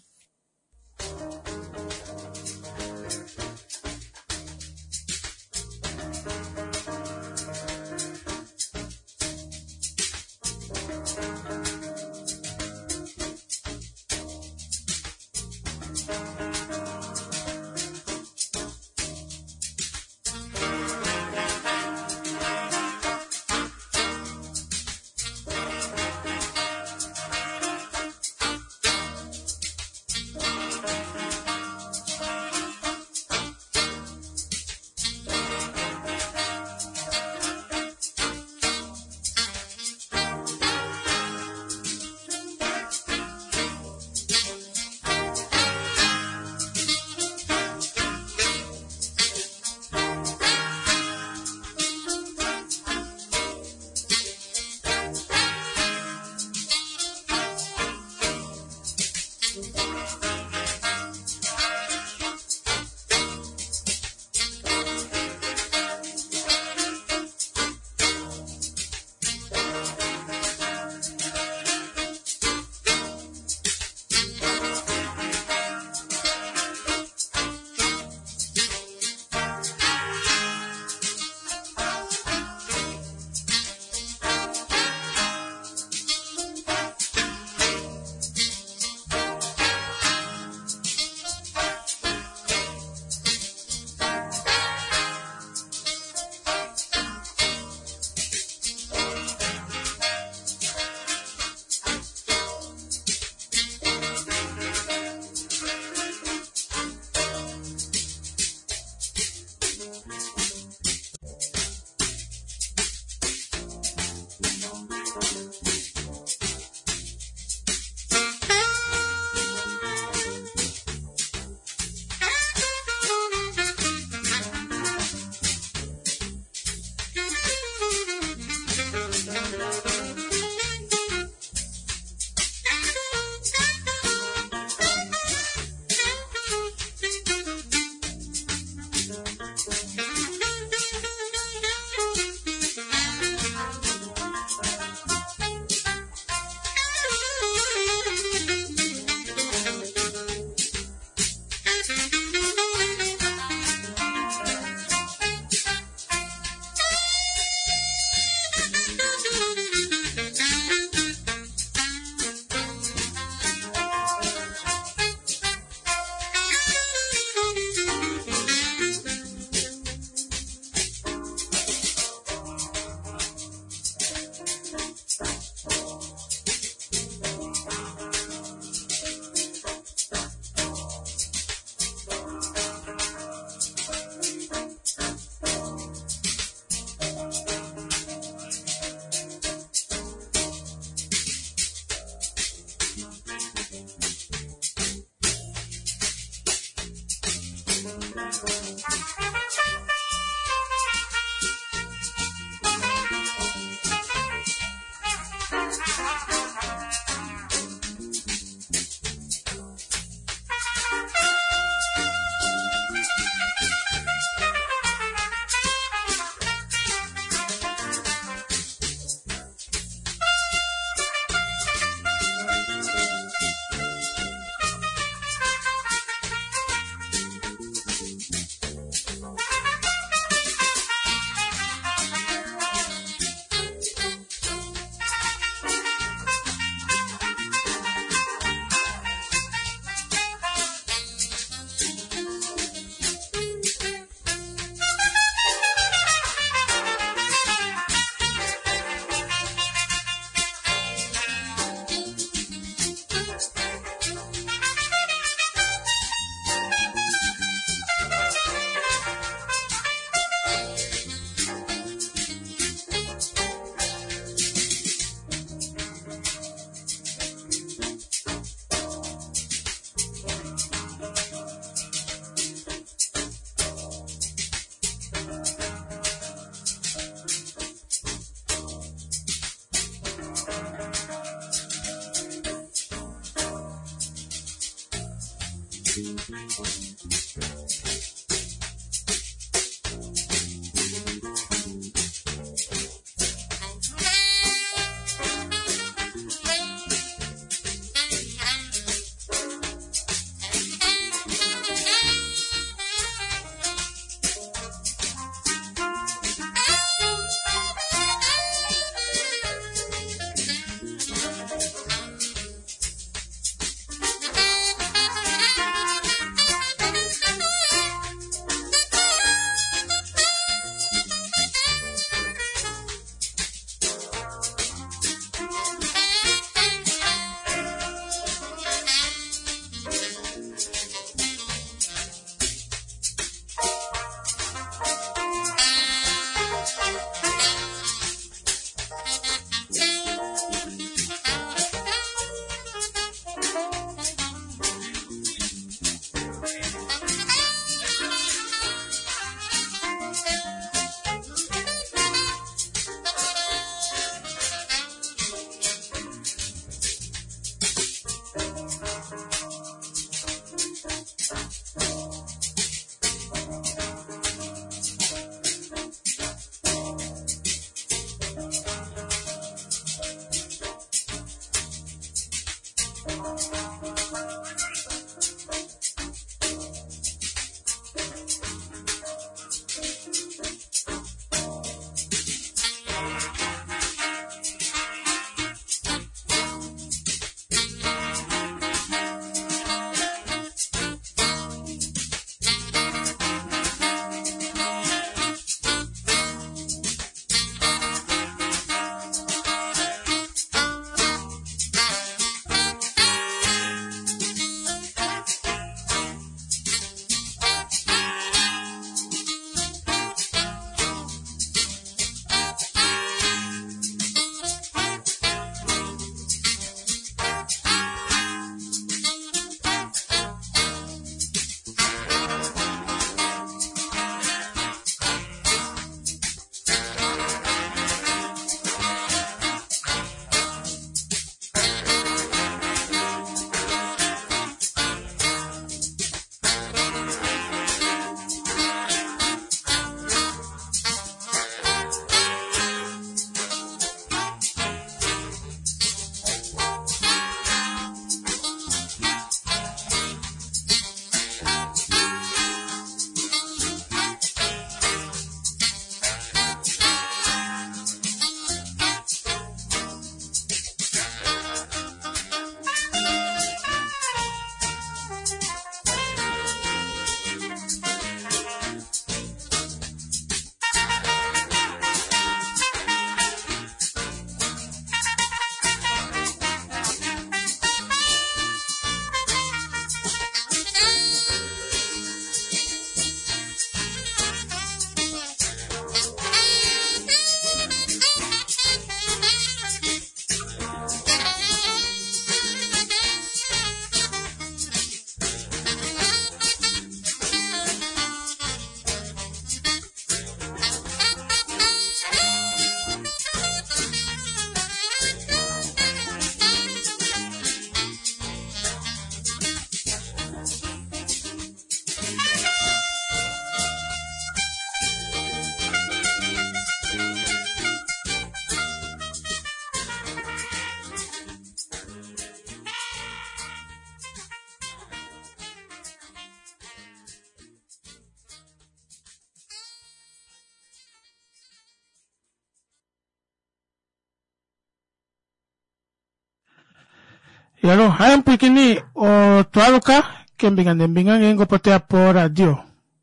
Yalo, haya mpikini o tualuka kembingan dembingan yengo potea po radio.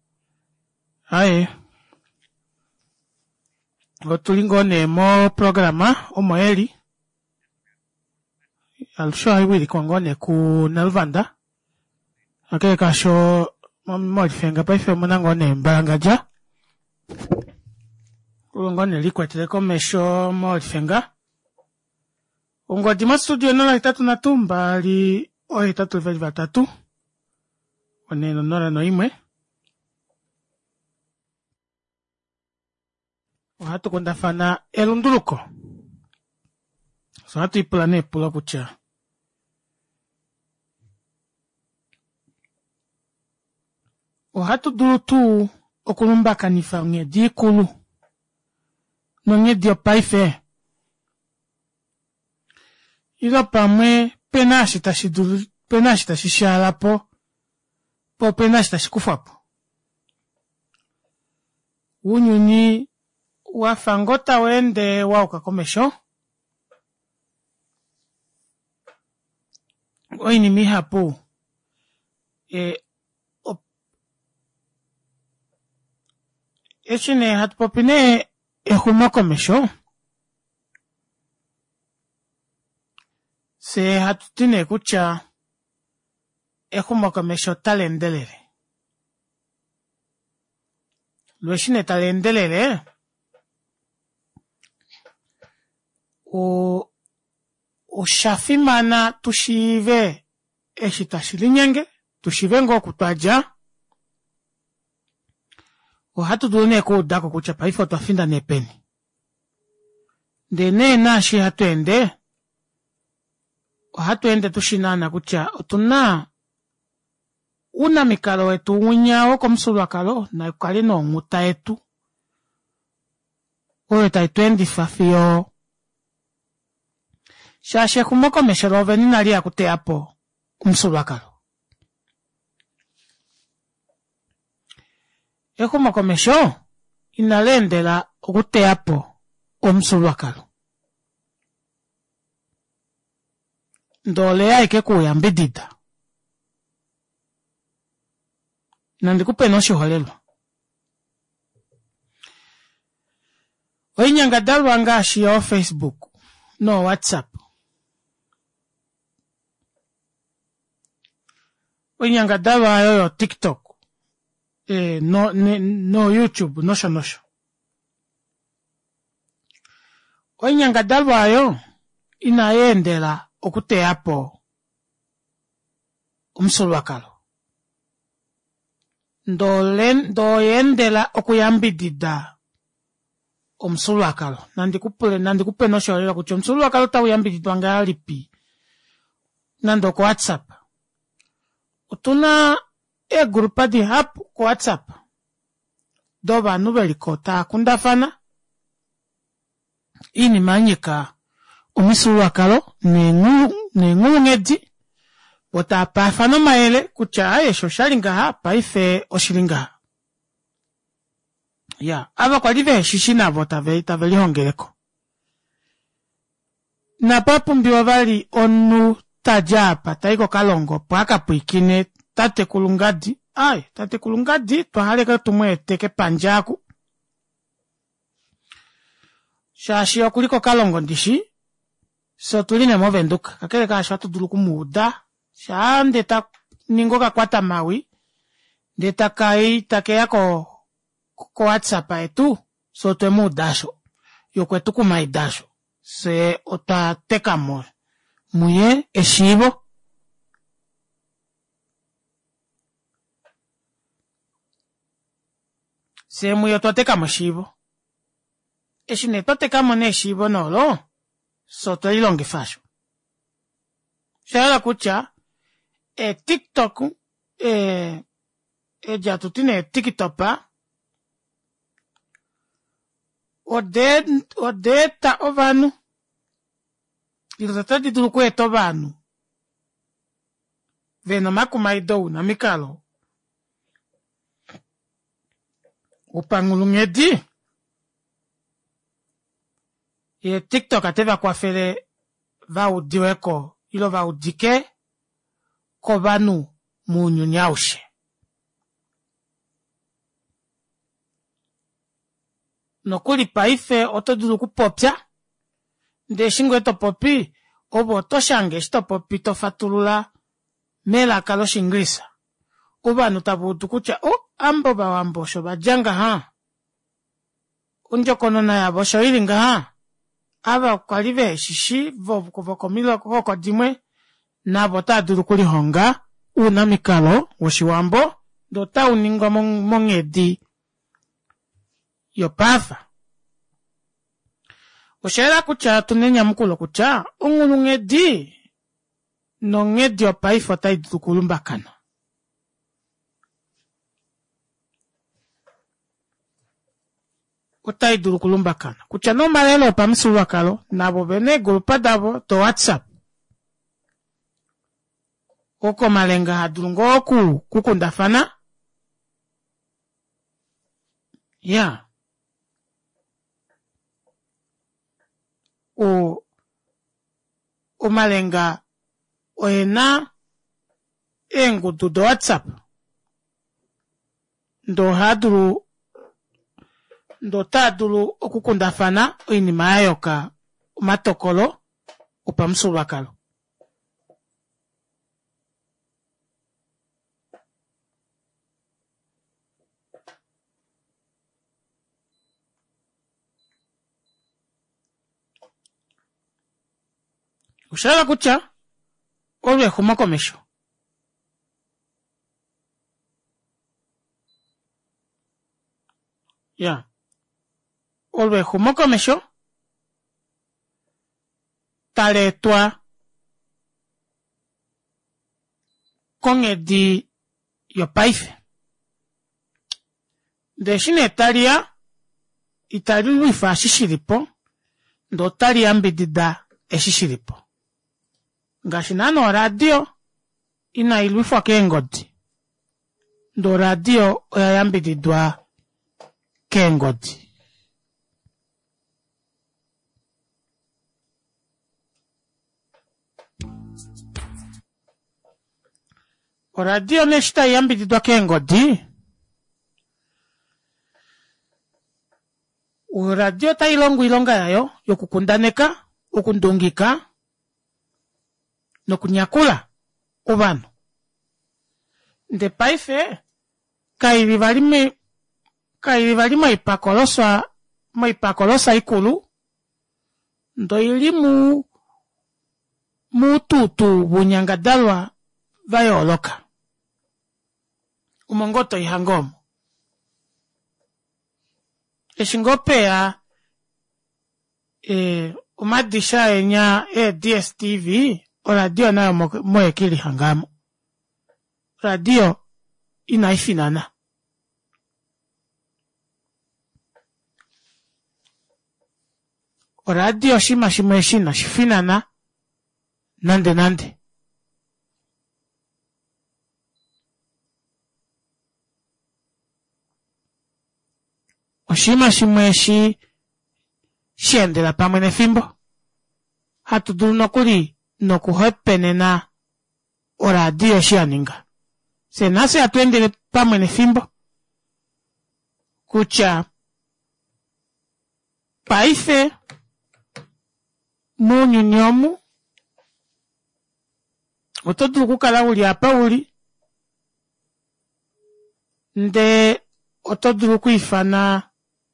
Aye. O tulingo ne mo programa o moeli. Al show ai wili kongo ne ku Nelvanda. Ake kasho mo fenga pa fe monango ne mbarangaja. Kulongo ne likwetele komesho mo fenga. Ungo dima studio nona itatu na tumba li o itatu veli vatatu. One no nora no imwe. O hatu konda fana elunduluko. So hatu ipulane pula kucha. Ohatu dulu tu okulumba kanifa ngedi kulu. No ngedi opaife. Ilo pamwe penashi tashi dulu, penashi tashi shalapo. Po penashi tashi kufapo. Unyuni wafangota wende wauka komesho. Oini mihapu. E, op, eshine hatupopine ehumoko mesho. Se hatutine kucha ehumoko mesho talendelele. Lueshine talendelele. O, o shafimana tushive eshitashilinyenge. Tushivengo kutaja. O hatu dune ko dako kucha paifo tuafinda nepeni. Dene na shi hatu ende. O hatu ende tushinana kucha. Otuna una mikalo etu unya o komsulwa kalo na yukali no nguta etu. O eta etu endi fafio. Shashe kumoko mesherove ninalia kute hapo kumsulwa kalo. Eko makomesho inalendela okute hapo omsulwakalo. Ndole ya ike kuyambidida. Nandikupe no shiholelwa. Oinyanga dalwa ngashi yo Facebook. No WhatsApp. Oinyanga dalwa yo TikTok. Eh, no, ne, no YouTube, nosho nosho. Oinyanga dalwa yo, inaendela okute hapo umsulwakalo. Ndolen, doyendela okuyambidida umsulwakalo. Nandikupule, nandikupe nosho lelo kucho umsulwakalo ta uyambididwa nga alipi. Nando kwa WhatsApp. Utuna e grupa di hap kwa WhatsApp. Doba nubeli kota kundafana. Ini manyika umsulwakalo nengu nengu ngedi. Wota pafano maele kucha aye shoshalinga hapa ife oshilinga. Ya, ava kwa live shishina vota veita veli hongereko. Na papu mbiwa vali onu tajapa taiko kalongo paka puikine tate kulungadi. Ay, tate kulungadi tuhaleka tumwe teke panjaku. Shashi okuliko kalongo ndishi. So tuline movenduka. Kakele kasha tuduluku muda. Sha ndeta ningoka kwata mawi. Ndeta kai take yako ko WhatsApp etu. So tue mudasho. Yokwe tuku maidasho. Se ota teka mo. Muye eshibo. Se muye to teka mo shibo. Eshine to teka mo ne shibo no lo. So to ilongi fasho. Shara kucha. E TikTok. E. E jatutine TikTopa. Ode. Ode ta ovanu. Ilotata ditulukwe tovanu. Veno maku maidou na mikalo. Upangulungedi. E TikTok ateva kwa fele va udiweko. Ilo va udike. Kovanu munyu nyaushe. Nokuli paife otoduluku popya. Nde shingo eto popi. Obo toshange shito popi tofatulula. Mela kaloshi inglisa. Uba nutabudu kucha. Oh, ambo ba wambosho ba janga ha. Unjo konona ya bosho ilinga ha. Aba kwalive shishi. Vovu kuvokomilo koko dimwe. Na bota durukuli honga. Una mikalo. Washiwambo. Dota uningo mongedi. Yopafa. Oshera kucha tunenya mkulo kucha. Ungulungedi. No ngedi yopaifo tai dukulumba kana. Utai duru kulumbakana. Kuchano malelo pa msulwakalo. Nabo bene gulpa dabo to WhatsApp. Oko malenga hadurungo oku kukundafana. Ya. O o malenga oena engu do WhatsApp. Ndo haduru ndo taduru okukundafana oinima yayoka matokolo upamsulwakalo. Ushala kucha olwe humakomesho. Ya. Olwe humakomesho. Taletwa konge di yo paife. De shine talia italiu ifa shishiripo ndo talia mbidida e shishiripo. Gashinano radio ina iluifwa kengodi. Ndo radio oyayambididwa kengodi. O radio neshita yambididwa kengodi. O radio ta ilongu ilonga yayo yokukundaneka, okundungika, no kunyakula ubano. Nde paife kairi valime kairi valima ipakolosa ma ipakolosa ikulu ndo ilimu mututu bunyangadalwa vayoloka umongoto ihangomo eshingopea e umadisha enya e D S T V o radio na moekili hangamo. Radio inaifinana. O radio shima shima shina shifinana nande nande. O shima shima shi shiende la pamene fimbo. Hatu dulu nokuri no kuhepene na o radio shianinga. Se nase atuende pamene fimbo. Kucha paife munyu nyomu. Otodulu kukala uli apa uli. Nde otodulu kuifana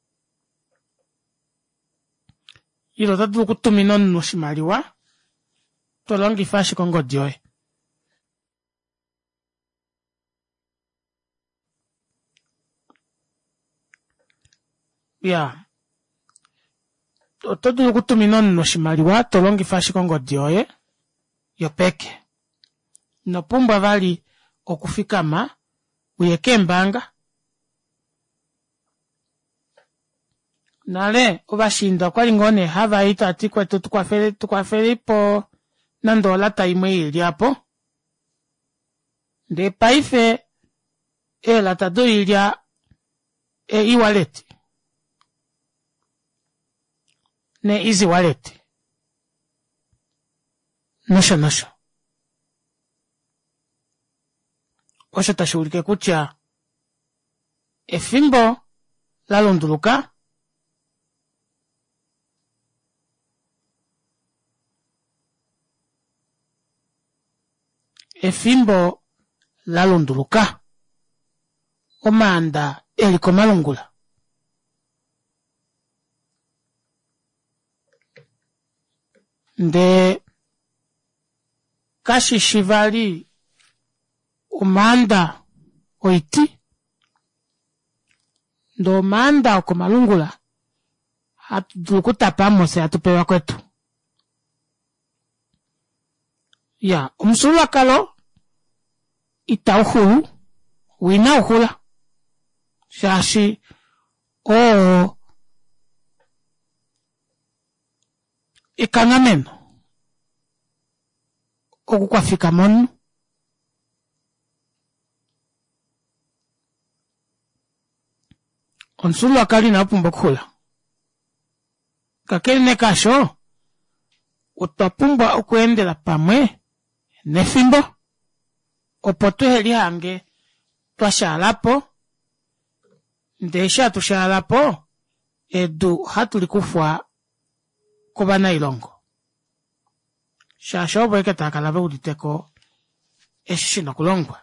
ilo otodulu kutumino nushimaliwa. Tolongi fashi kongo dioe. Ya. Otodulu kutumino nushimaliwa. Tolongi fashi kongo dioe. Yopeke. No pumba vali okufikama. Uyeke mbanga. Nale, ubashinda kwa lingone hava ito atikwe tutukwafere tukwafere po nando lata imwe ili hapo. De paife e lata do ilia e e-wallet. Ne easy wallet. Nosho nosho. Osho tashurike kucha efimbo la lunduluka. Efimbo la lunduluka. Omanda eliko malungula. Nde kashi shivali umanda oiti. Ndo manda oko malungula. Hatu dulukuta pamose hatupewa kwetu. Ya, umsula kalo ita uhulu, wina uhula. Shashi, oo, ikangameno okukwafika monu onsulu akali na pumba kula kakeli nekasho utapumba okuendela pamwe nefimbo opo tuheli hange twashalapo ndesha tushalapo edu hatuli kufwa kubana ilongo shasho bweke takalabe uditeko eshishino kulongwa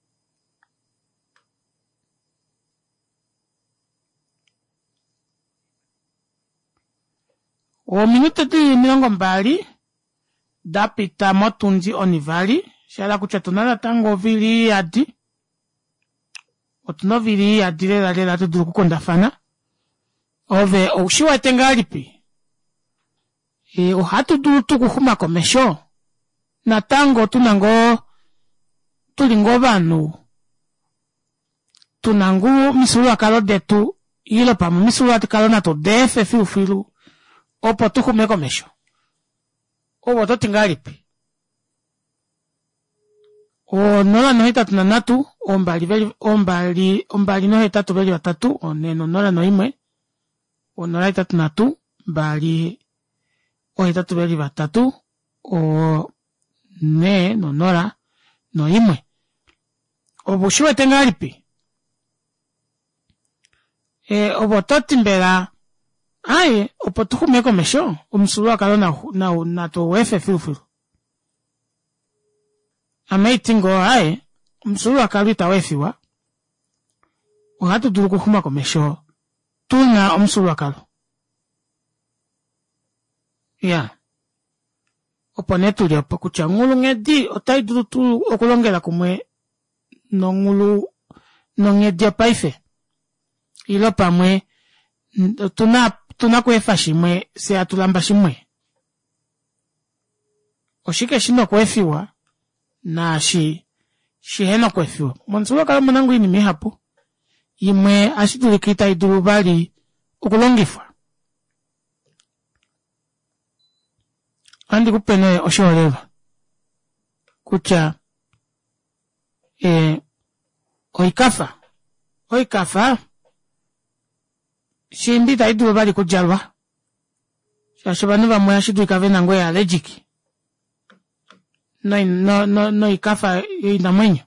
o minute di milongo mbali dapita motunzi onivali shala kucha tunana tango vili adi otuno vili adi lela lela tuduru kukondafana ove ushiwa tengalipi e ohatu duru tukuhuma komesho na tango tunango tulingo banu tunangu misulu akalo detu ilo pamu misulu atikalo nato defe fiu filu opo tukume komesho obo to tingalipi o nola no hitatu na natu ombali veli ombali ombali no hitatu veli batatu oneno nola no imwe o nola hitatu natu mbali o hitatu veli batatu o ne no nola no imwe obo shiwe tingalipi e obo to timbela aye opo tukume komesho umsulu akalo na na na to wefe filu ameitingo aye umsulu akalo itawefiwa ohatu duru kuhuma komesho tuna umsulu akalo ya opo netuli opo kucha ngulu ngedi otai duru tu okulongela kumwe no ngulu no ngedi paife ilo pamwe tuna tuna kwefa shimwe se atulamba shimwe oshike shino kwefiwa na shi shiheno kwefiwa monsulu kala munangu ini mihapo imwe ashitulikita iduru bali ukulongifwa andi kupene osholewa kucha e oikafa oikafa shindi taidu bali kujalwa shashobanu bamwe ashituika vena ngwe allergic no no no no ikafa ina mwenyo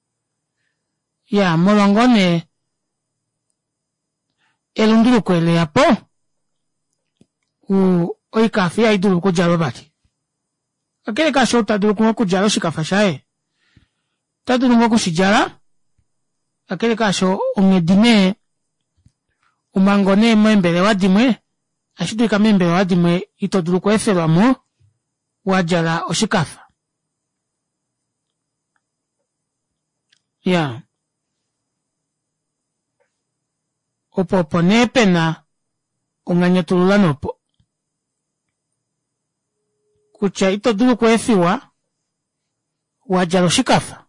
ya molongone elunduru kwele yapo u oikafi ya iduru kujalwa bali akele kasho taduru kuma kujalo shikafa shae taduru ngo kushijala akele kasho ungedime umangone mwembele wadimwe ashituika mwembele wadimwe itoduru kwefelwa mo wajala oshikafa ya opo opo nepena unganyatulula nopo kucha itoduru kwefiwa wajala oshikafa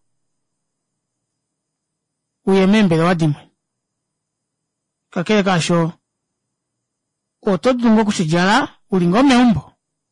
uye mwembele wadimwe kakele kasho otodungo kushijala ulingo meumbo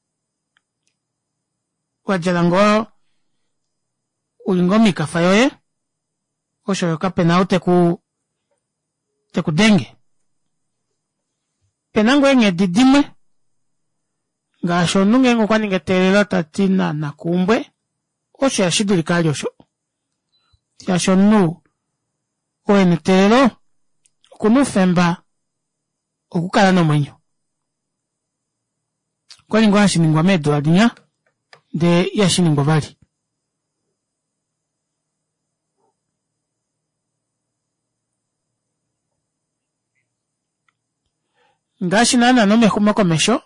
wajala ngo ulingo mikafa yoye osho yoka penao teku teku denge penango enge didimwe ngasho nunge ngo kwaninge telela tatina na kumbwe osho yashiduli kali osho yasho nu oene telelo kunufemba okukala nomwenyo kwaningo yashiningwa medo adinya de yashiningwa bali ngashinana no mehuma komesho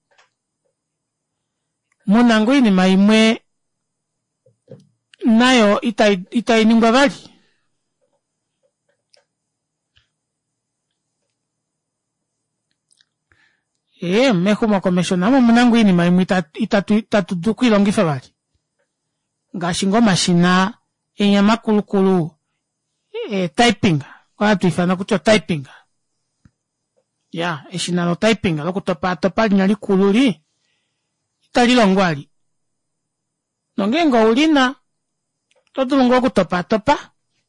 munango ini maimwe nayo itai itai ningwa bali e mehuma komesho namo munango ini maimwe itatu itatu duku ilongifa bali ngashingo mashina enyama kulukulu e typing watu ifana kucho typing ya eshina no typing lokutopa topa linyali kululi talilongwali. Nongengo ulina, totulungo kutopa topa.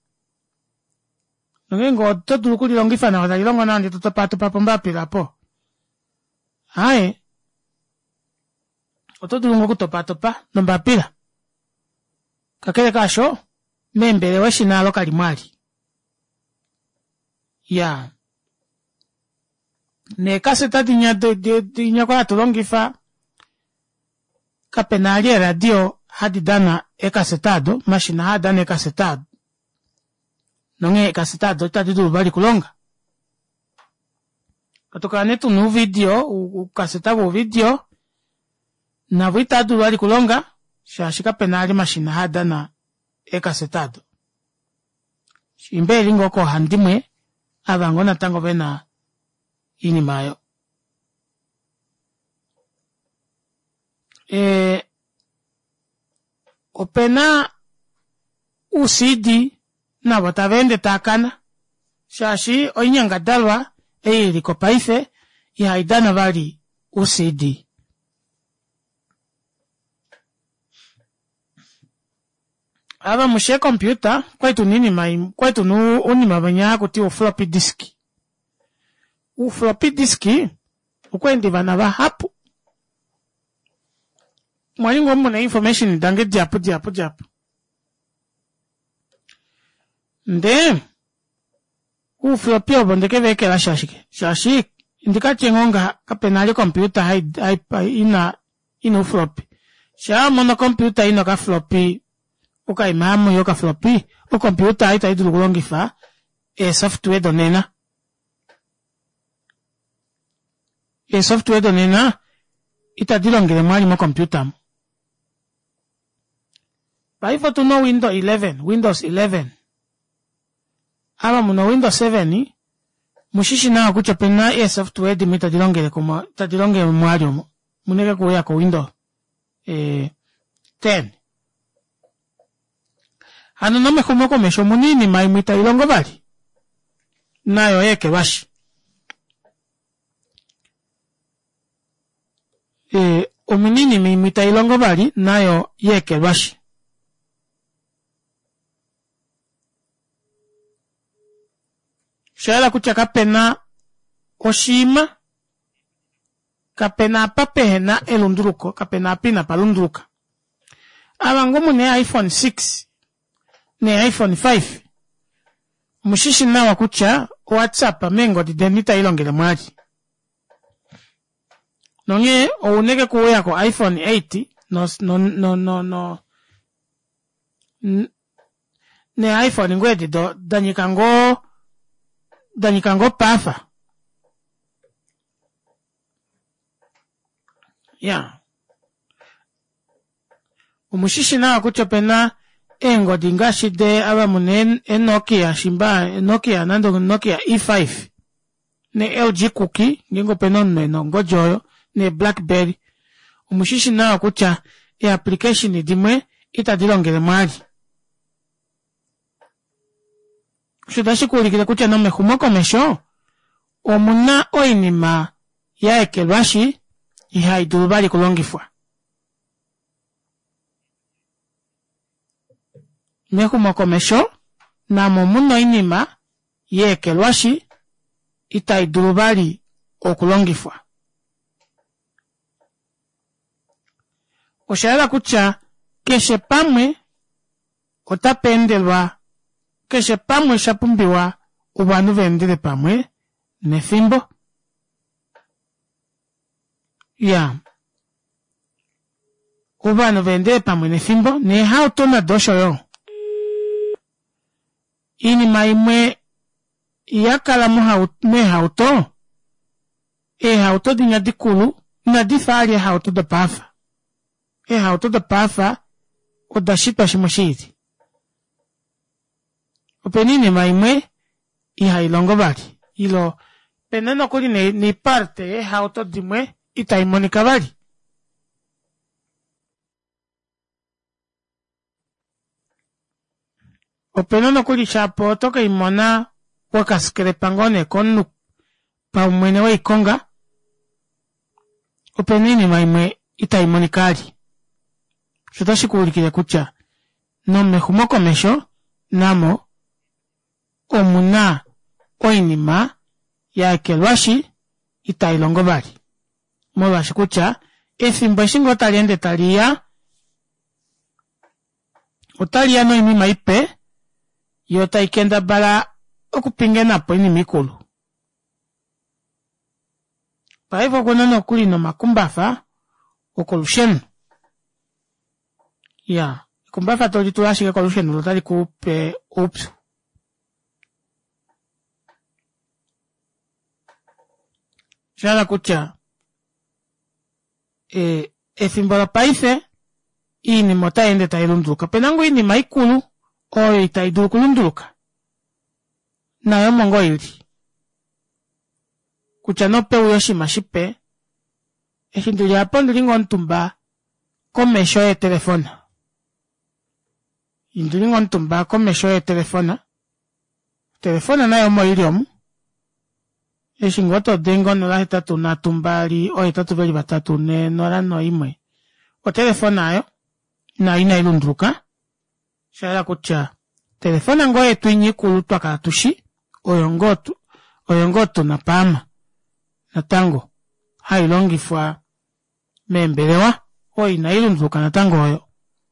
Nongengo totuluku lilongifa na talilongo nandi tutopa topa pomba pilapo. Hae, totulungo kutopa topa, nomba pila. Kakele kasho, membele weshi nalo kalimwali. Ya. Ne kaseta dinya dinya kwa tulongifa kapenali radio hadi dana ekasetado mashina hadana ekasetado nonge ekasetado tadidu bali kulonga katoka netu nu video ukasetabo video na vitadu bali kulonga shashika penali mashina hadana ekasetado shimbeli ngoko handimwe abangona tango bena ini mayo. E, opena usidi na watavende takana. Shashi oinyanga dalwa e iliko paife ya haidana vali usidi. Aba mushe kompyuta kwa itu nini mai kwa itu nu unima banya kuti u floppy disk. U floppy disk ukwendi vana va hapu. Mwalingo muna information dange diapu diapu diapu. Nde u floppy obondeke veke la shashike. Shashik indika chengonga kapenali kompyuta hai hai ina ina floppy. Sha mona kompyuta ina ka floppy. Uka imamu yoka floppy. U kompyuta haita idulu kulongifa. E software donena. E software donena. Ita dilongile mwali mo computer. Paifo to know Windows eleven. Windows eleven. Ama muno Windows seven ni. Mushishi na kuchapena e software di mita dilongile kuma. Ta dilongile mwali mo. Muneke kuya ko Windows. E. ten. Ano no me como comesho munini mai mita ilongo bali. Nayo eke bashi. E omunini mi mita ilongo bali nayo yeke bashi. Shala kucha kapena oshima kapena papena elundruko kapena pina palundruka. Abangomu ne iPhone six ne iPhone five. Mushishi na wakucha WhatsApp mengo di denita ilongele mwaji. Nonye ouneke kuwea ko iPhone eight no no no no no ne iPhone ngwedi do danyikango danyikango pafa. Ya. Umushishi na wakucha pena engo dingashi de aba munen Nokia shimba Nokia nando Nokia E five ne L G cookie ngingo penon ne nongo joyo ne BlackBerry umushishi na kucha e application dimwe ita dilongele mali shudashi kulikile kucha no mehumoko mesho omuna oinima ya ekelwashi ihaidu bali kulongifwa mehumoko mesho na momuno inima ya ekelwashi itaidu bali okulongifwa. Oshaela kucha keshe pamwe otapendelwa keshe pamwe shapumbiwa ubanu vendele pamwe nefimbo ya ubanu vendele pamwe nefimbo ne hauto na dosho yo ini maimwe yakala muhaume hauto e hauto dinya dikulu na difari hauto da pafa e hauto da pafa o da shitpa shimoshiti o penine maimwe i hailongo bali ilo peneno kuli ni, ni parte e hauto dimwe itaimonika bali o peneno kuli chapo toka imona wakaskere pangone konu pa umwene wa ikonga o penine maimwe itaimonikali. Shotashi kuulikile kucha no mehumoko mesho namo omuna oinima ya kelwashi itailongo bali. Molwashi kucha ethimbo eshingo otaliende talia otalia no inima ipe yo taikenda bala okupingena po inima ikulu. Paivo kuna no kuli no makumbafa okolushenu. Ya, kumbafa toli tulashike kolushenu lotali kupe upsu. Shala kucha e ethimbo la paise inima otaende tailunduluka. Penango inima ikulu oyo itaidu kulunduluka. Nayo mongo ili. Kucha no pe uyoshi mashipe. Eshindu ya pondo lingo ntumba komesho ye telefona. Indu lingo ntumba komesho ye telefona. Telefona nayo mo ili omu. Eshingo to dengo no la hetatu na tumbali o hetatu veli batatu ne nora no imwe. O telefona ayo na ina ilunduluka. Shala kucha telefona ngo yetu inyi kulutwa karatushi oyongotu oyongotu na pama na tango hailongifwa membelewa o ina ilunduluka na tango oyo.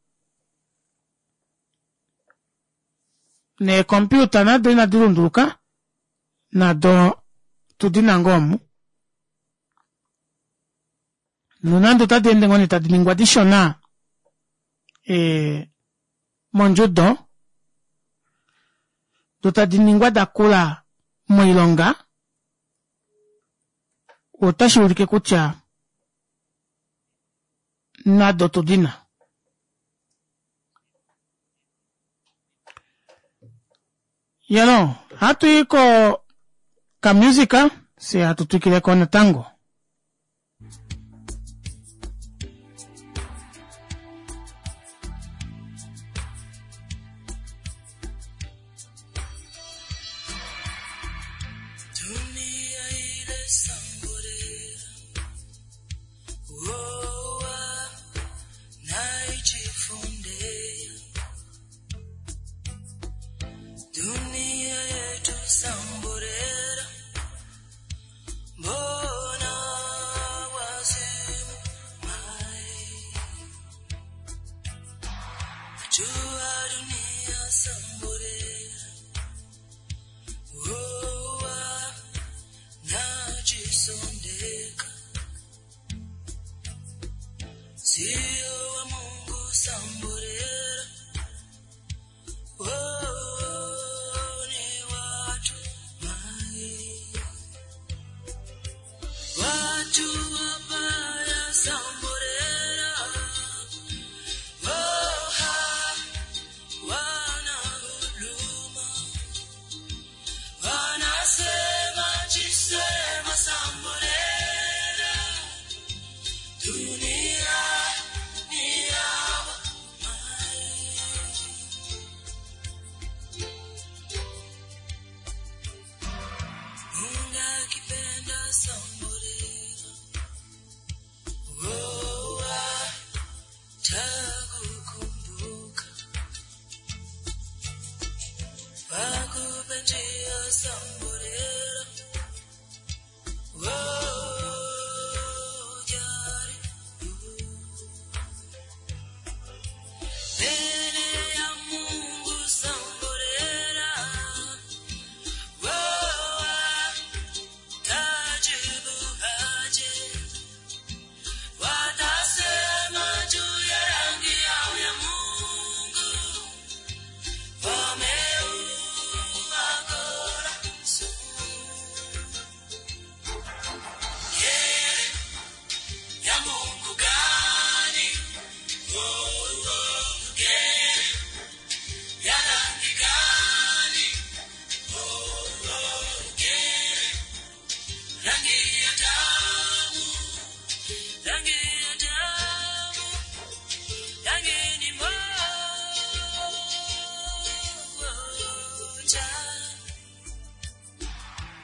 Ne kompyuta na do ina dilunduluka na do tudina ngomu nunando tadende ngoni tadilingwa dishona e monjudo dotadiningwa dakula mwilonga otashurike kucha na dotudina. Yalo, hatu iko ka musika si hatu tukile kone tango.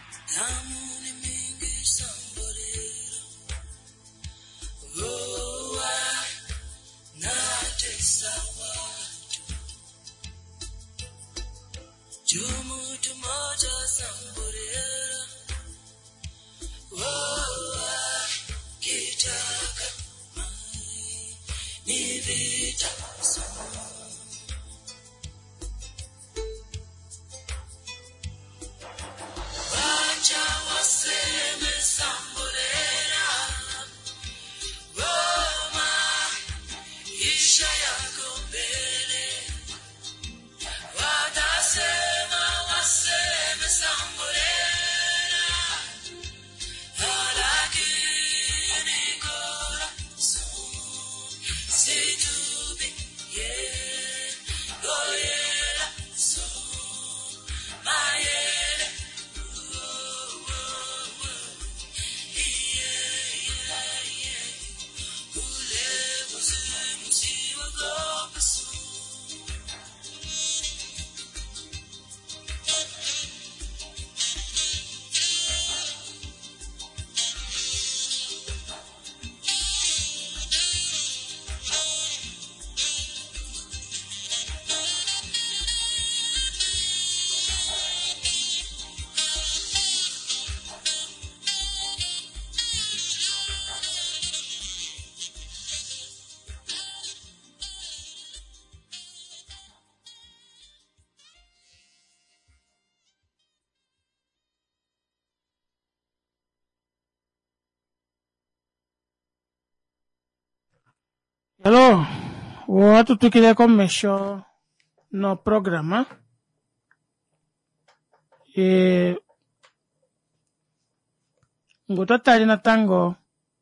Damu ni mingi samborera. Oh, Hello, watu tukile komesho no programa. E ngototali na tango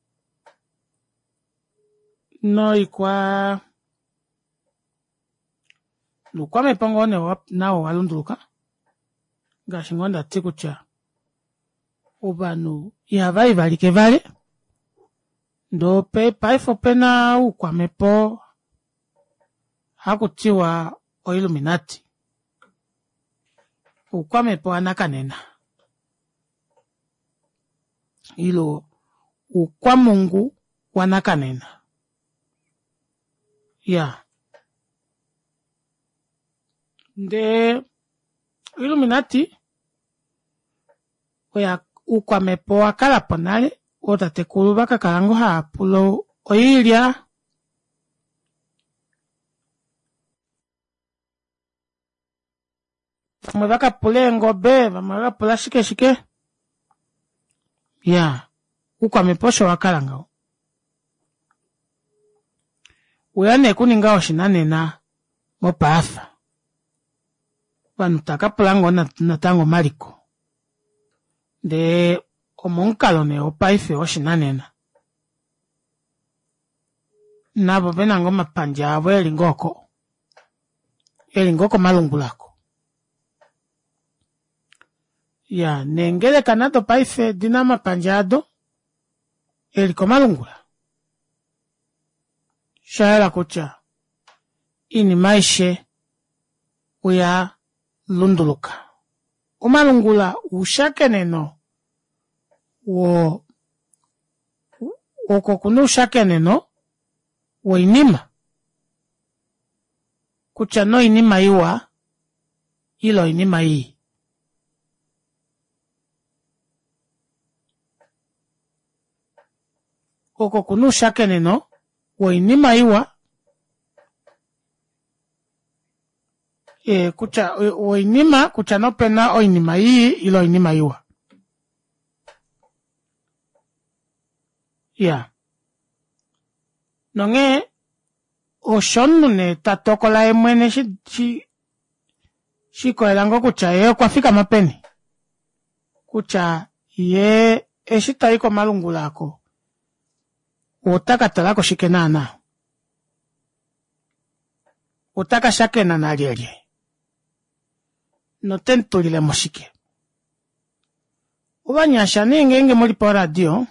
no ikwa lukwa mepongo ne wap nao walunduka gashingonda tikucha ubanu yavai valike vale ndo pe paifo pena ukwa mepo hakutiwa o Illuminati ukwa mepo anakanena ilo ukwa Mungu wanakanena ya nde Illuminati oya ukwa mepo akala ponale otate kulubaka kalango hapulo oilia mwebaka pule ngobe mwebaka pula shike shike ya ukwa meposho wakalanga uyane kuninga oshinanena mopafa vanutaka pulango na, na tango maliko de omunkalo ne opaife oshinanena nabo benango mapanja abo elingoko elingoko malungulako ya nengele kanato paife dina mapanjado eliko malungula shaela kucha ini maishe uya lunduluka umalungula ushakeneno wo oko kuno ushakeneno wo inima kucha no inima iwa ilo inima ii oko kuno ushakeneno wo inima iwa e kucha wo inima kucha no pena o inima ii ilo inima iwa ya nonge oshonu ne tatokola emwene shi shi shiko elango kucha ye kwa fika mapeni kucha ye eshita iko malungulako utaka talako shikenana utaka shakena na lielye no tentulile moshike ubanyasha ningenge muri po radio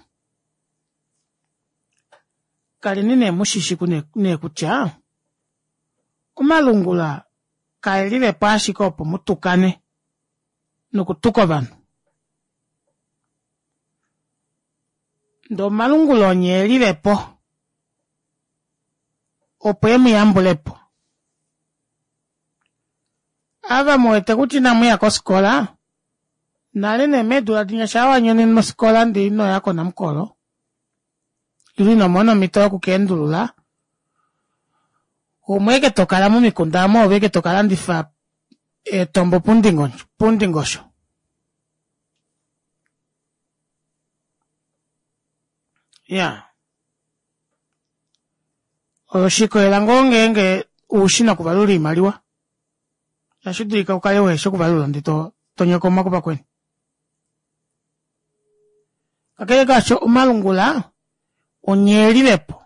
kali nine mushishi kune ne kucha umalungula kaelile pashi kopo mutukane nukutuko banu ndo malungulo nyelilepo opwemu yambulepo ava mwete kuchina mwiya kosikola nale ne medula dinya shawa nyoni mosikola ndi ino yako na mkolo ili no mono mito kukendulula umweke tokala mu mikunda mo obeke tokala ndifa e tombo pundingo pundingosho ya oshiko elango ngenge ushina kubalula imaliwa yashudika ukaye wesho kubalula ndito tonyeko makupa kweni kakele gacho umalungula onyelilepo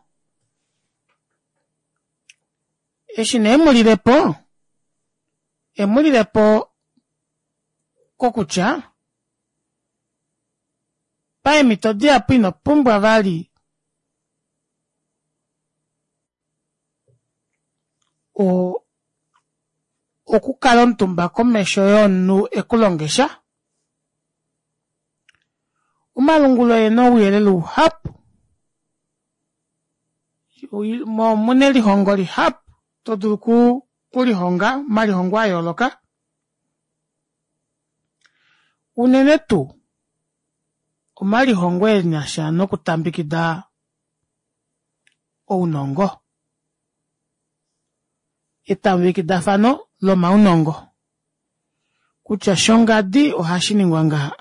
eshine emulilepo emulilepo kokucha pae mitodia pino pumbwa vali o okukala ontumba komesho yonu ekulongesha umalungulo eno uyelelu hapu mo muneli hongoli hapu toduku kulihonga malihongwa yoloka unene tu umalihongwe nyasha no kutambikida ounongo etambikida fano lo maunongo kucha shongadi ohashiningwanga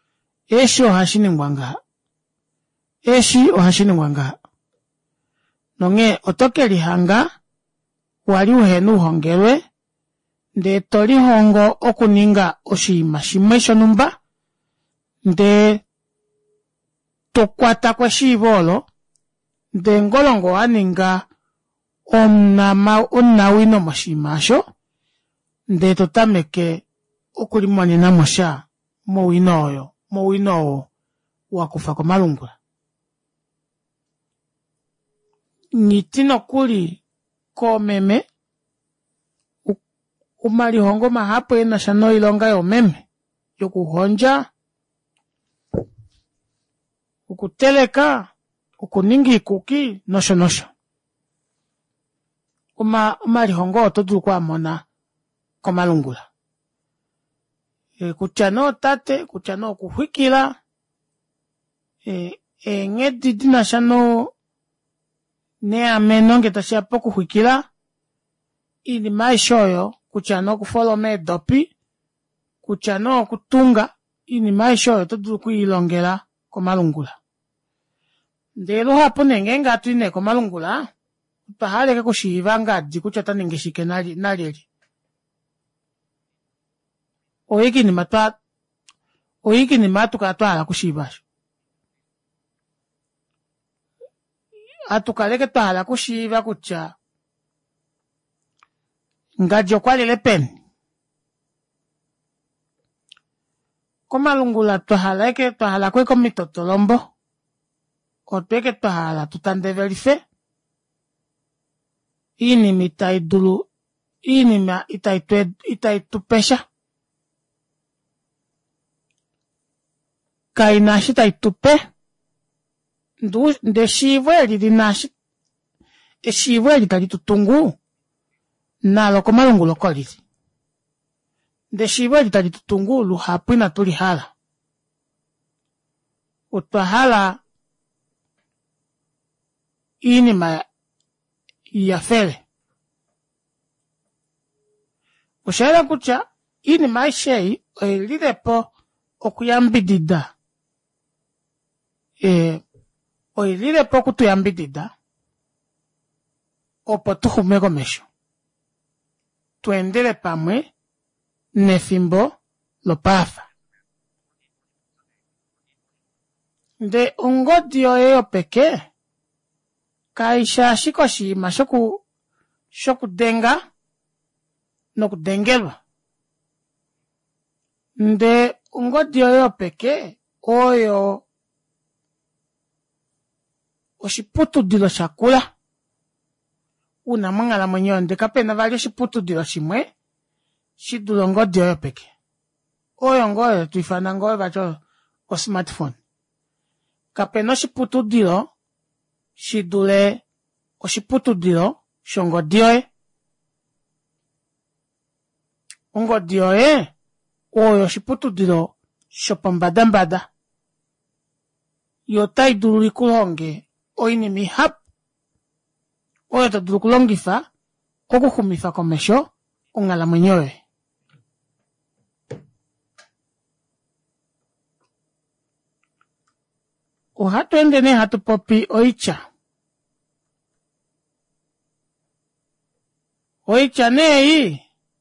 eshi ohashiningwanga eshi ohashiningwanga nonge otoke lihanga wali uhenu hongelwe nde toli hongo okuninga oshima shimwe shonumba nde tokwata kwa shibolo nde ngolongo waninga omnama onnawino moshimasho nde totameke okulimonena mosha mowino oyo mowino owo wakufa komalungula. Nitino kuli komeme umalihongo mahapo ena shano ilonga yo meme yokuhonja ukuteleka ukuningi ikuki nosho nosho uma umalihongo otodulu kwa mona komalungula. E, kuchano tate kuchano kuhwikila e, e ngedi dina shano ne ameno ngeta shapo kuhwikila ini maishoyo kuchano kufollow me dopi kuchano kutunga ini maishoyo todulu kuilongela komalungula. Ndelo hapo nenge ngatu ine komalungula pahaleke kushiva ngadi kuchata ningeshike nali nalili oiki ni matwa oiki ni matu katwala kushibasho atukaleke twala kushiva kucha ngajo kwalile pen komalungula twahaleke twahala kwe komitotolombo otweke twahala tutande verife ini mitaidulu ini ma itaitwe itaitupesha kainashi taitupe ndu nde shivweli linashi eshivweli tali tutungu nalo komalungulo kolili nde shivweli tali tutungu luhapwina tuli hala utwahala ini ma yafele ushaela kucha ini maishei oililepo okuyambidida e oililepo kutuyambidida opo tuhume komesho tuendele pamwe nefimbo lopafa nde ungodi oyo peke kaisha shiko shima shoku shoku denga noku dengelwa nde ungodi oyo peke oyo oshiputu dilo shakula una mangala mwenyo nde kapena vali oshiputu dilo shimwe shidulo ngodi oyo peke oyo ngoyo tuifana ngoyo bacho o smartphone kapena oshiputu dilo shidule oshiputu dilo shongodi oye ongodi oye oyo oshiputu dilo shopombada mbada yotai dulu likulonge oini mihap oyo tadulu kulongifa okuhumifa komesho ongala mwenyowe. Uhatu endene hatu popi oicha oicha nei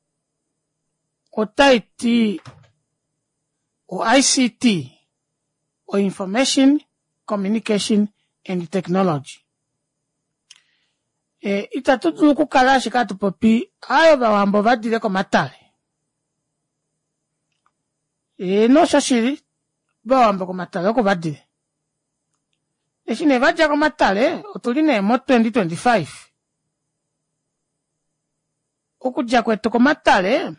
otaiti o I C T o Information Communication and Technology. E itatudulu kukalashi katu popi ayo bawambo badile ko matale. E no shashiri bawambo ko matale ko badile. Eshine vaja ko matale otuline mo twenty twenty-five. Okuja kwetu ko matale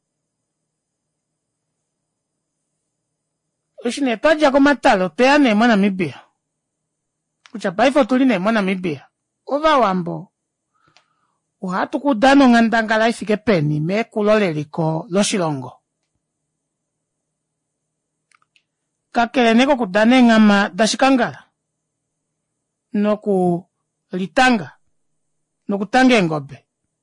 Eshine twaja ko matale oteane mo Namibia. Kucha paifo tuline mo Namibia. Ova wambo uhatu kudano ngandangala ifike peni me kuloleliko loshilongo. Kakele neko kudane ngama dashikangala. Noku litanga. Noku tange ngobe.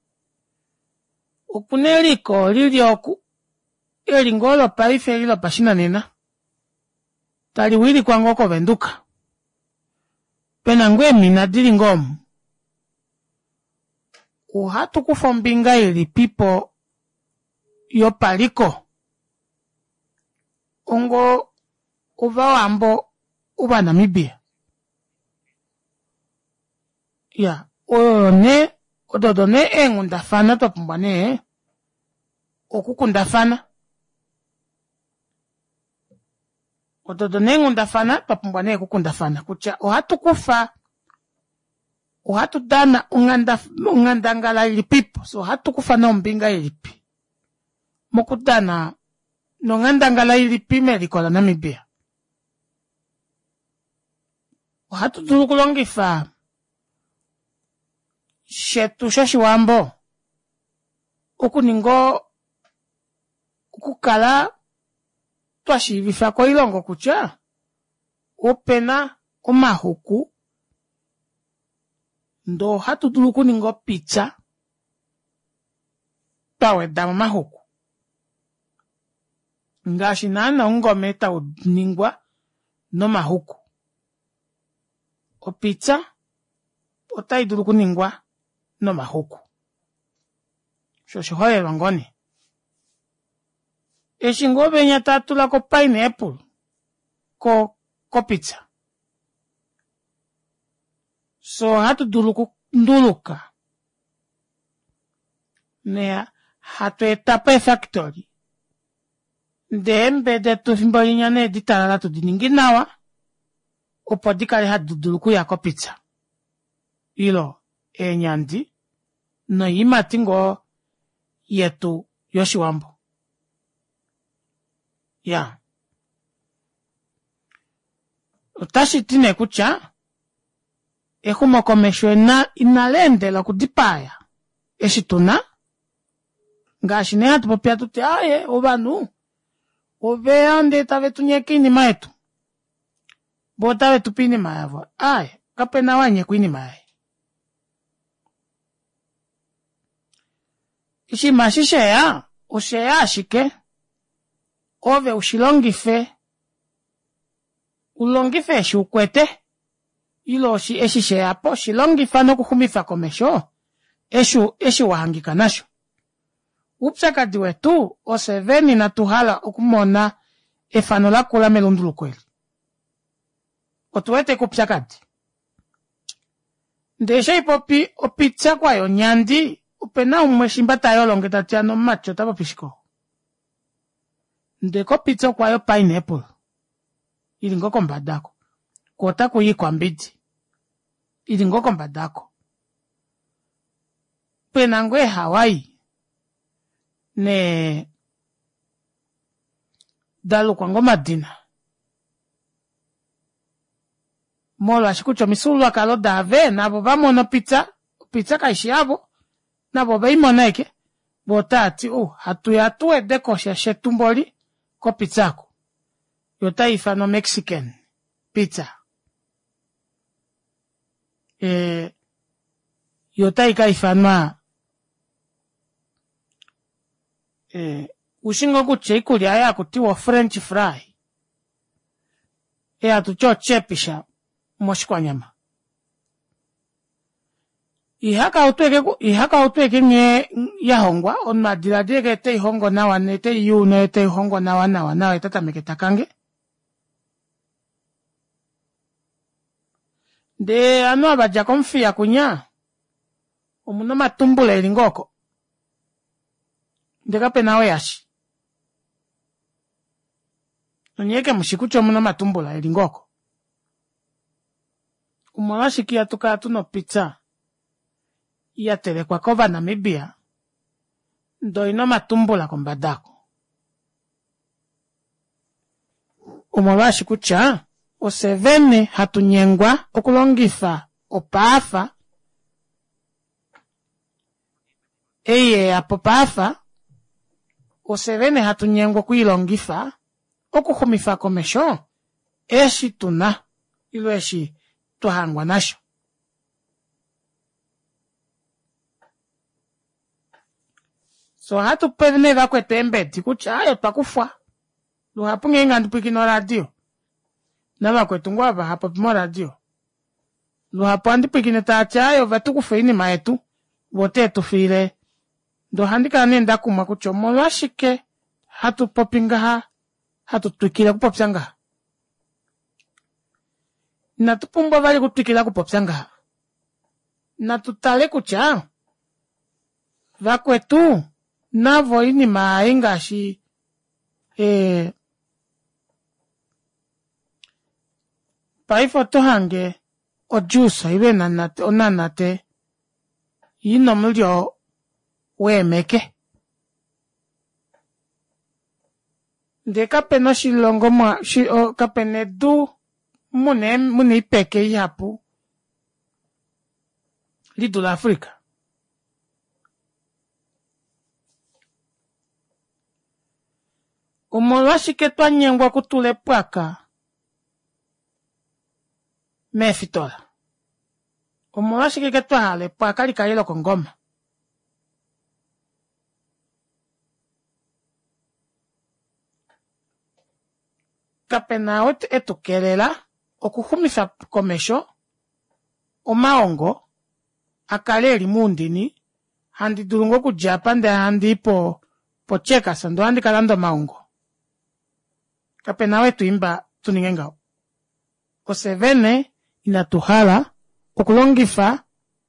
Ukuneliko lilioku elingolo paife lilo pashina nena. Tali wili kwa ngoko venduka. Pena ngwe mina dili ngomu. uhatu kufa mbinga ili pipo yo paliko. Ongo uva wambo uva Namibia. Ya, one ododone engundafana topumbane okukundafana. Ododone engundafana topumbane okukundafana. Kucha uhatu kufa uhatu dana unganda ungandangala ili pipo. So uhatu kufa na mbinga ili pi. Mokudana nongandangala ili pi merikola Namibia. Uhatu dulukulongifa shetu shashi wambo oku ningo okukala twashivifa ko ilongo kucha opena omahuku ndo hatu duluku ningo pizza taweda mahuku ngashi nana ngome taw ningwa no mahuku o pizza otai duluku ningwa no mahuku. Shoshi hoye wangoni. Eshingo benya tatula ko pineapple. Ko, ko pizza. So hatu duluku nduluka. Nea hatu etapa factory. Dembe de tu fimbolinya ne ditara tu dininginawa. Opodikale hatu duluku ya ko pizza. Ilo. Enyandi na imatingo yetu yoshiwambo. Ya. Utashi tine kucha ekumo komesho na inalende la kudipaya. Eshituna ngashi ne hatu popia tuti aye obanu obe ande tave tunyekini maetu. Botave tupini maavo. Aye kapena wanye kwini mae. Ishi mashisheya, usheya ashike, ove ushilongife, ulongife shukwete, ilo shi eshisheya po, shilongifa no kuhumifa komesho, eshu, eshu wahangika nasho. Upsaka diwe tu, oseveni na tuhala okumona, efanola kula melundulu kweli. Otuwete kupsakadi. Ndeshe ipopi, opitsa kwa yo nyandi, upena umweshimba tayo longe tatiano macho tabo pishiko. Ndeko pizza kwa yo pineapple. Ilingo kombadako. Kota kuyi kwa mbidi. Ilingo kombadako. Penangwe Hawaii. Ne dalu kwa ngoma dina. Molo ashikucho misulu wakalo dave. Nabo vamo no pizza. Pizza kaishi abo. Na bobe imoneke, botati, uh, hatu ya tuwe deko shashe tumboli, ko pizzako. Yota ifano Mexican pizza. E, yota ika ifano, e, ushingo kuche ikuli ya kutiwa French fry. E atucho chepisha, moshikwa nyama. Ihaka utweke ihaka utweke nye yahongwa on madila dege te hongo na wanete yu ne te hongo na wana wana etata meketakange de anu abaja konfia kunya omuno matumbula elingoko ndeka penawe yashi onyeke mushikucho omuno matumbula elingoko umala shikia tuka tuno pizza ya telekwa kova Namibia, ndo ino matumbula kombadako. Umolashi kucha, osevene hatunyengwa, okulongifa, opafa, eye apopafa, osevene hatunyengwa kuilongifa, okuhumifa komesho, eshi tuna, ilo eshi tuhangwa nasho. So hatu pevene gakwe tembeti kucha ayo pakufwa. Luhapunge ngandu pikino radio. Nama kwetu ngwaba hapo pimo radio. Luhapu andi pikine tacha ayo vatukufe ini maetu. wote tufile ndo handika nenda kuma kuchomo washike hatu popinga ha hatu tukila kupopsanga na tupumba vali kutukila kupopsanga na tutale kucha vakwetu navo ini mainga shi eh paifoto hange ojusa ibe nanate onanate yino mulyo wemeke de kapeno shilongo mwa shi o kapene du mune mune ipeke yapu lidu la Afrika umolwashi ketwa nyengwa kutule pwaka mefitola umolwashi ketwa hale pwaka likayelo kongoma kapena etukelela okuhumisa komesho omaongo akaleri mundini handi durungo ku Japan de handi po po cheka sando handi kalando maongo kapena wetu imba tuningenga osevene inatuhala okulongifa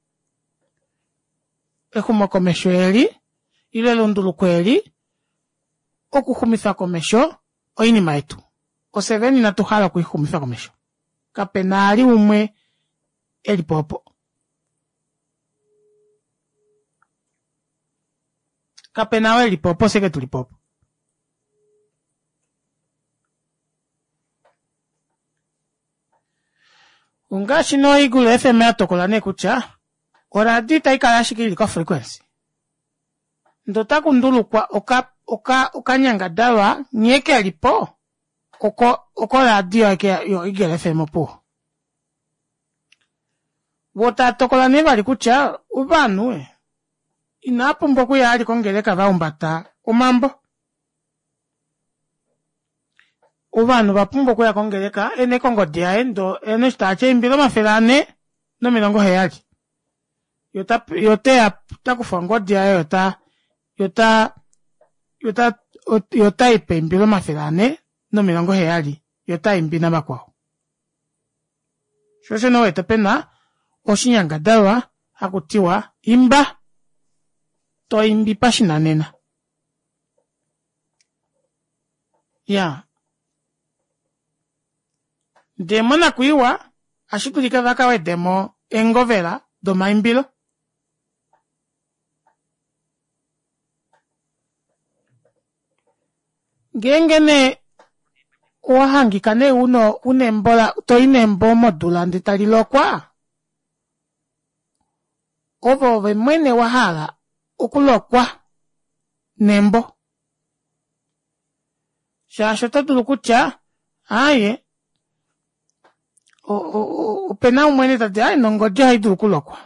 ehumo komesho eli ile lundulu kweli okuhumisa komesho oini maitu oseveni natuhala kuihumisa komesho kapena ali umwe eli popo kapena we eli popo seke tuli popo ungashi no igulu F M atokola ne kucha ora dita ikalashikili kwa frequency ndota kundulu kwa oka oka okanyanga dawa nyeke alipo oko oko radio ke yo igele F M po wota tokola ne bali kucha ubanu we inapo mboko ya ali kongeleka baumbata umambo ubanu bapumbo kwa kongeleka ene kongo dia endo ene stache imbilo mafelane no milongo heyali yota yote takufango dia yota yota yota yota ipe imbilo mafelane no milongo heyali yota imbina bakwao shoshe no weta pena oshinyanga dawa hakutiwa imba to imbi pashina nena ya demo na kuiwa ashikulika vakawe demo engovela do maimbilo gengene wahangikane uno unembola to inembo modula nditalilokwa ovo vemwene wahala okulokwa nembo shasho tatulukucha aye o o o pena umwene tati aye nongoje haidulukulokwa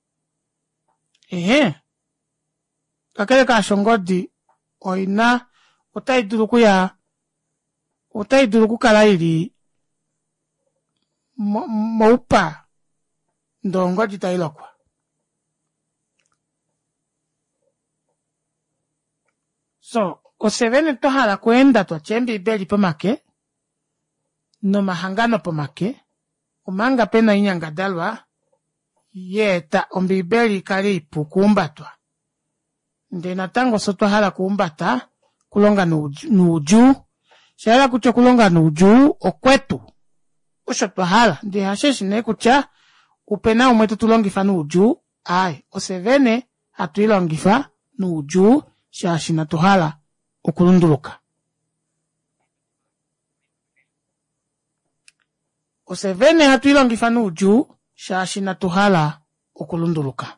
ehe kakele kashongodi oina otaidulukuya otaidulukukala ili moupa ndongoji tailokwa so osevene tohala kwenda twachembi beli pomake no mahangano pomake umanga pena inyanga dalwa yeta ombibeli kali pukumbatwa nde natango so tohala kuumbata kulonga nuju shala kucho kulonga nuju okwetu usho twahala ndi hasheshi ne kucha upena umwetu tulongifa nuju ai osevene atuilongifa nuju shashi na tuhala okulunduluka osevene hatuilongifa nuju shashi na tuhala okulunduluka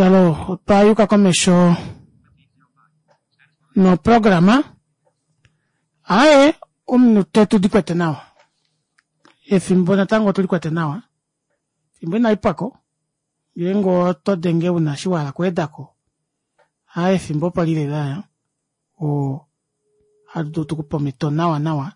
Yalo, payuka komesho no programa. Ae, umnute tudikwete nawa. E fimbona tango tudikwete nawa. Fimbona ipako. Yengo to denge una shiwala kwedako. Ae fimbo palile daya. O hadu tukupomito nawa nawa.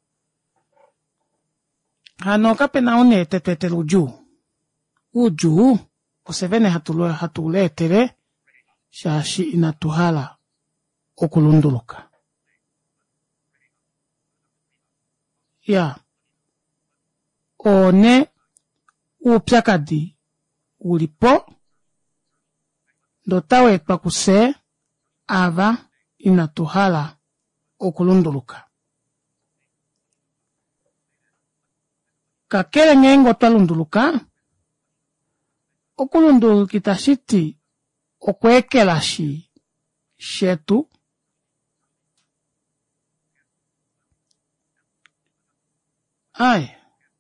Hano kapena une tetete uju. Uju. Usevene hatule hatule tere. Shashi inatuhala. Okulunduluka. Ya. One. Upyakadi. Ulipo. Dotawe pakuse. Ava. Inatuhala. Okulunduluka. Kakele ngengo talunduluka. Okulundulukita shiti. Okwekelashi. Shetu. Ai.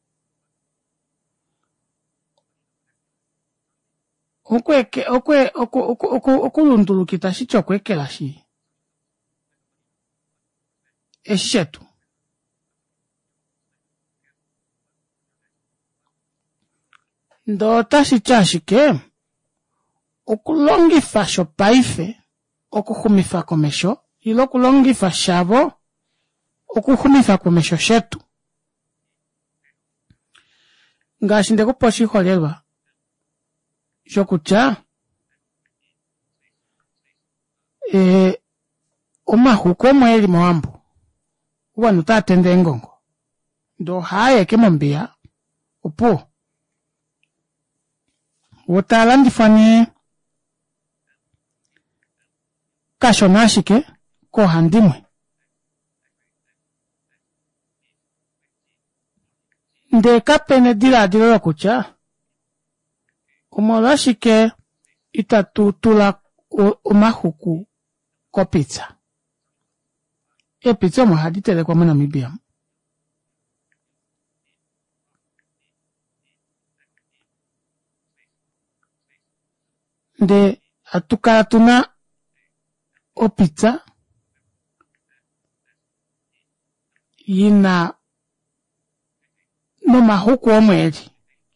Okweke, okwe, oku, oku, oku, okulundulukita shiti okwekelashi. Eshetu. Ndo tashi chashike. Okulongifa shopaife. Okuhumifa komesho. Ilo okulongifa shavo. Okuhumifa komesho shetu. Ngashinde kuposhi holelwa. Shokucha. E. Omahuko mweli mwambu. Wanu tatende ngongo. Ndo haye kemombia. Upo. Wotalandi fani. Kashonashike. Ko handimwe. Nde kapene dila dilo kucha. Umolashike. Itatutula. Umahuku. Ko pizza. E pizza mo haditele kwa mwana mibia. Nde atukatuna o pizza yina no mahuku omweli.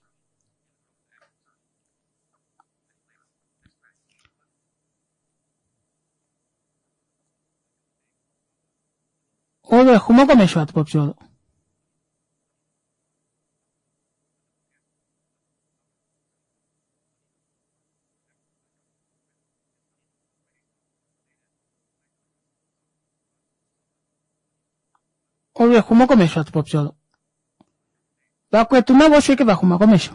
Owe humo komesho atu popsiolo. Owe humo komesho atu popsiolo. Bakwe tunabo shweke bakuma komesho.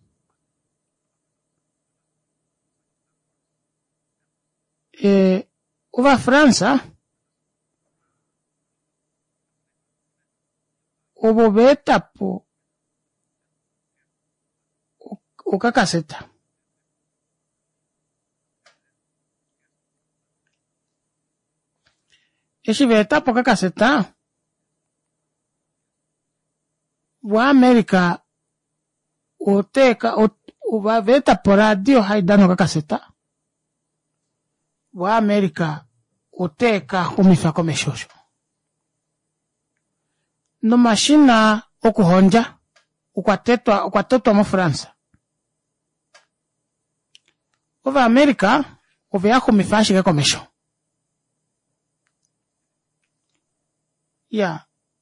E, uva Fransa. Obo beta po. Ukakaseta. Eshi beta po kakaseta. Wa Amerika. Oteka. Uva beta po radio haidano kakaseta. Wa Amerika. Oteka humifa komeshosho. No mashina okuhonja. Ukwatetwa, ukwatetwa mo Fransa. Ova Amerika. Ove yako mifashi ke komesho. Ya.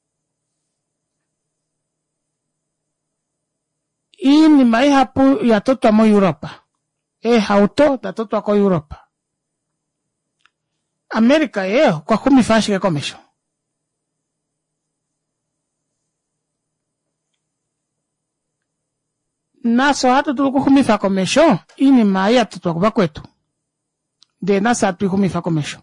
Hii ni mai hapu ya toto mo Europa. E hauto da toto ko Europa. Amerika e kwa kumifashi ke komesho. Naso hatu tuluku humifa komesho. Ini mai hatu tuwakuba kwetu. De nasa hatu humifa komesho.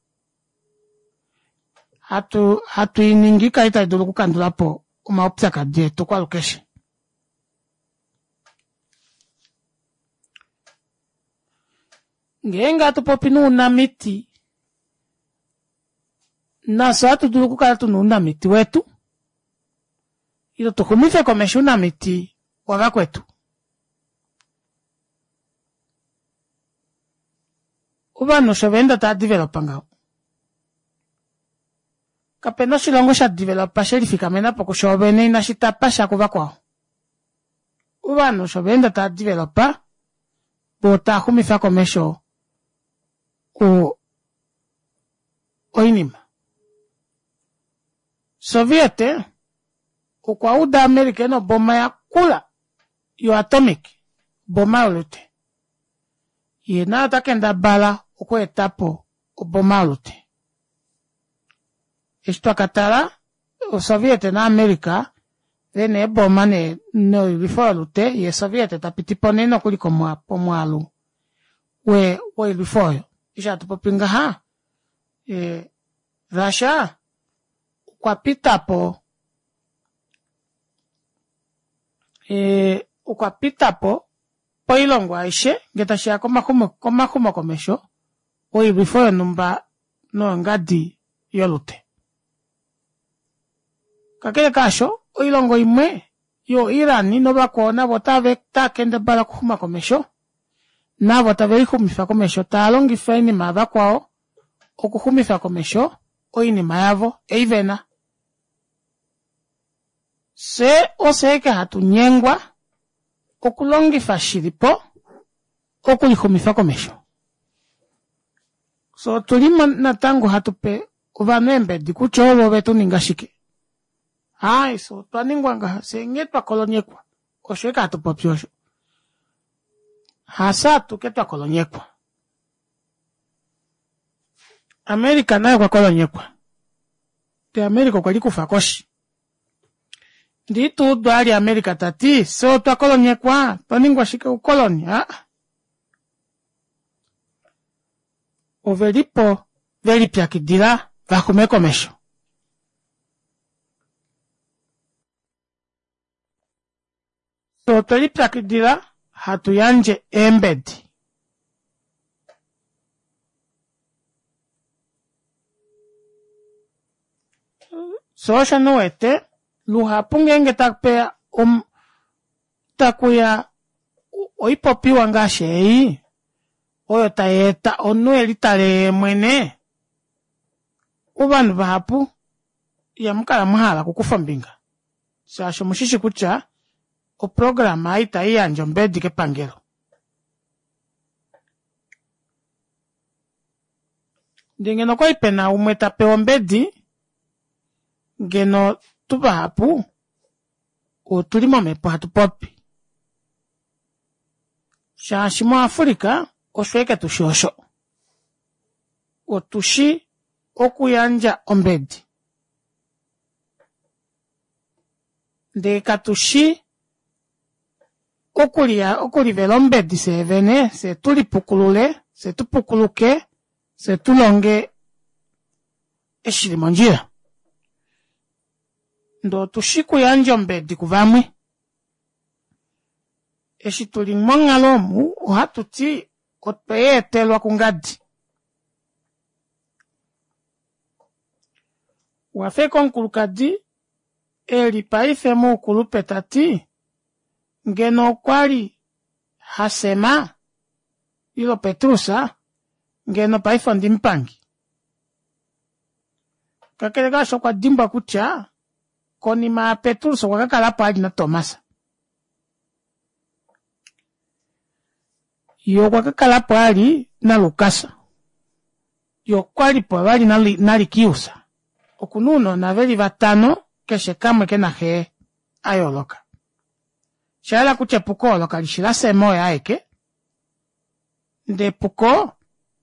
Hatu, hatu iningika ita iduluku kandulapo. Uma opsa kadie tukwa lukeshi. Ngenga tupopinu unamiti. Naso hatu tuluku katu unamiti wetu. Ilo tukumife komesho unamiti waga kwetu. Ubano shovenda ta developanga. Kapena shilongo sha developa sherifika mena poko shovene ina shitapa shakuva kwao. Ubano shovenda ta developa bota humifa komesho o oinima. Soviete o kwa uda amerikano boma ya kula yo atomic boma olute. Ye na atakenda bala o kwa etapo o boma olute. Isto akatala o Soviete na Amerika vene boma ne no before olute ye Soviete tapitipone no kuliko mwa pomwalu we we before isha tupopinga ha e Russia kwa pitapo e kwa pitapo poilongo aishe getashia koma koma koma koma komesho we before numba no ngadi yolute kakele kasho oilongo imwe yo Irani no bakona botave takende bala kuma komesho na botave kumifa komesho talongi faini mava kwao okuhumifa komesho oini mayavo eivena se oseke hatunyengwa okulongi fashiripo okulihumifa komesho so tulimo na tango hatupe uvanembe dikucholo betu ningashike. Ai, so twaningwanga sengetwa kolonyekwa. Oshweka hatupopyosho. Hasa tuketwa kolonyekwa. Amerika nayo kwa kolonyekwa. Te Amerika kwa liku fakoshi. Nditu udwali Amerika tati, so twa kolonyekwa, twaningwa shike ukoloni, ha? Ovelipo, velipya kidila, vakumeko mesho. So tolipya kidila hatuyanje embed. So shanuete luhapungenge takpea um takuya oipopi wangashei oyo taeta onu elitale mwene ubanu bahapu ya mukala muhala kukufa mbinga. Sasho mushishi kucha o programa aita iya njombedi ke pangelo. Dingeno kwa ipena umweta peombedi ngeno tuba hapu o tulimo mepo hatu popi. Shashimo Afrika o shweke tushosho. O tushi okuyanja ombedi. De katushi okulia okulivela ombedi se vene se tulipukulule se tupukuluke se tulonge eshilimo njira ndo tushiku yanje ombedi kuvamwe eshitulimo ngalomu ohatuti otpeyetelwa kungadi wafeko nkulukadi eli paifemu ukulupetati ngeno kwali hasema ilo Petrusa ngeno paifo ndimpangi kakelega so kwa dimba kucha koni ma Petrusa wakakala pali na Tomasa yo wakakala pali na Lukasa yo kwali pali na nalikiusa okununo na veli vatano keshe kamwe kenahe ayoloka shala kuche puko lokalishila semo ya eke nde puko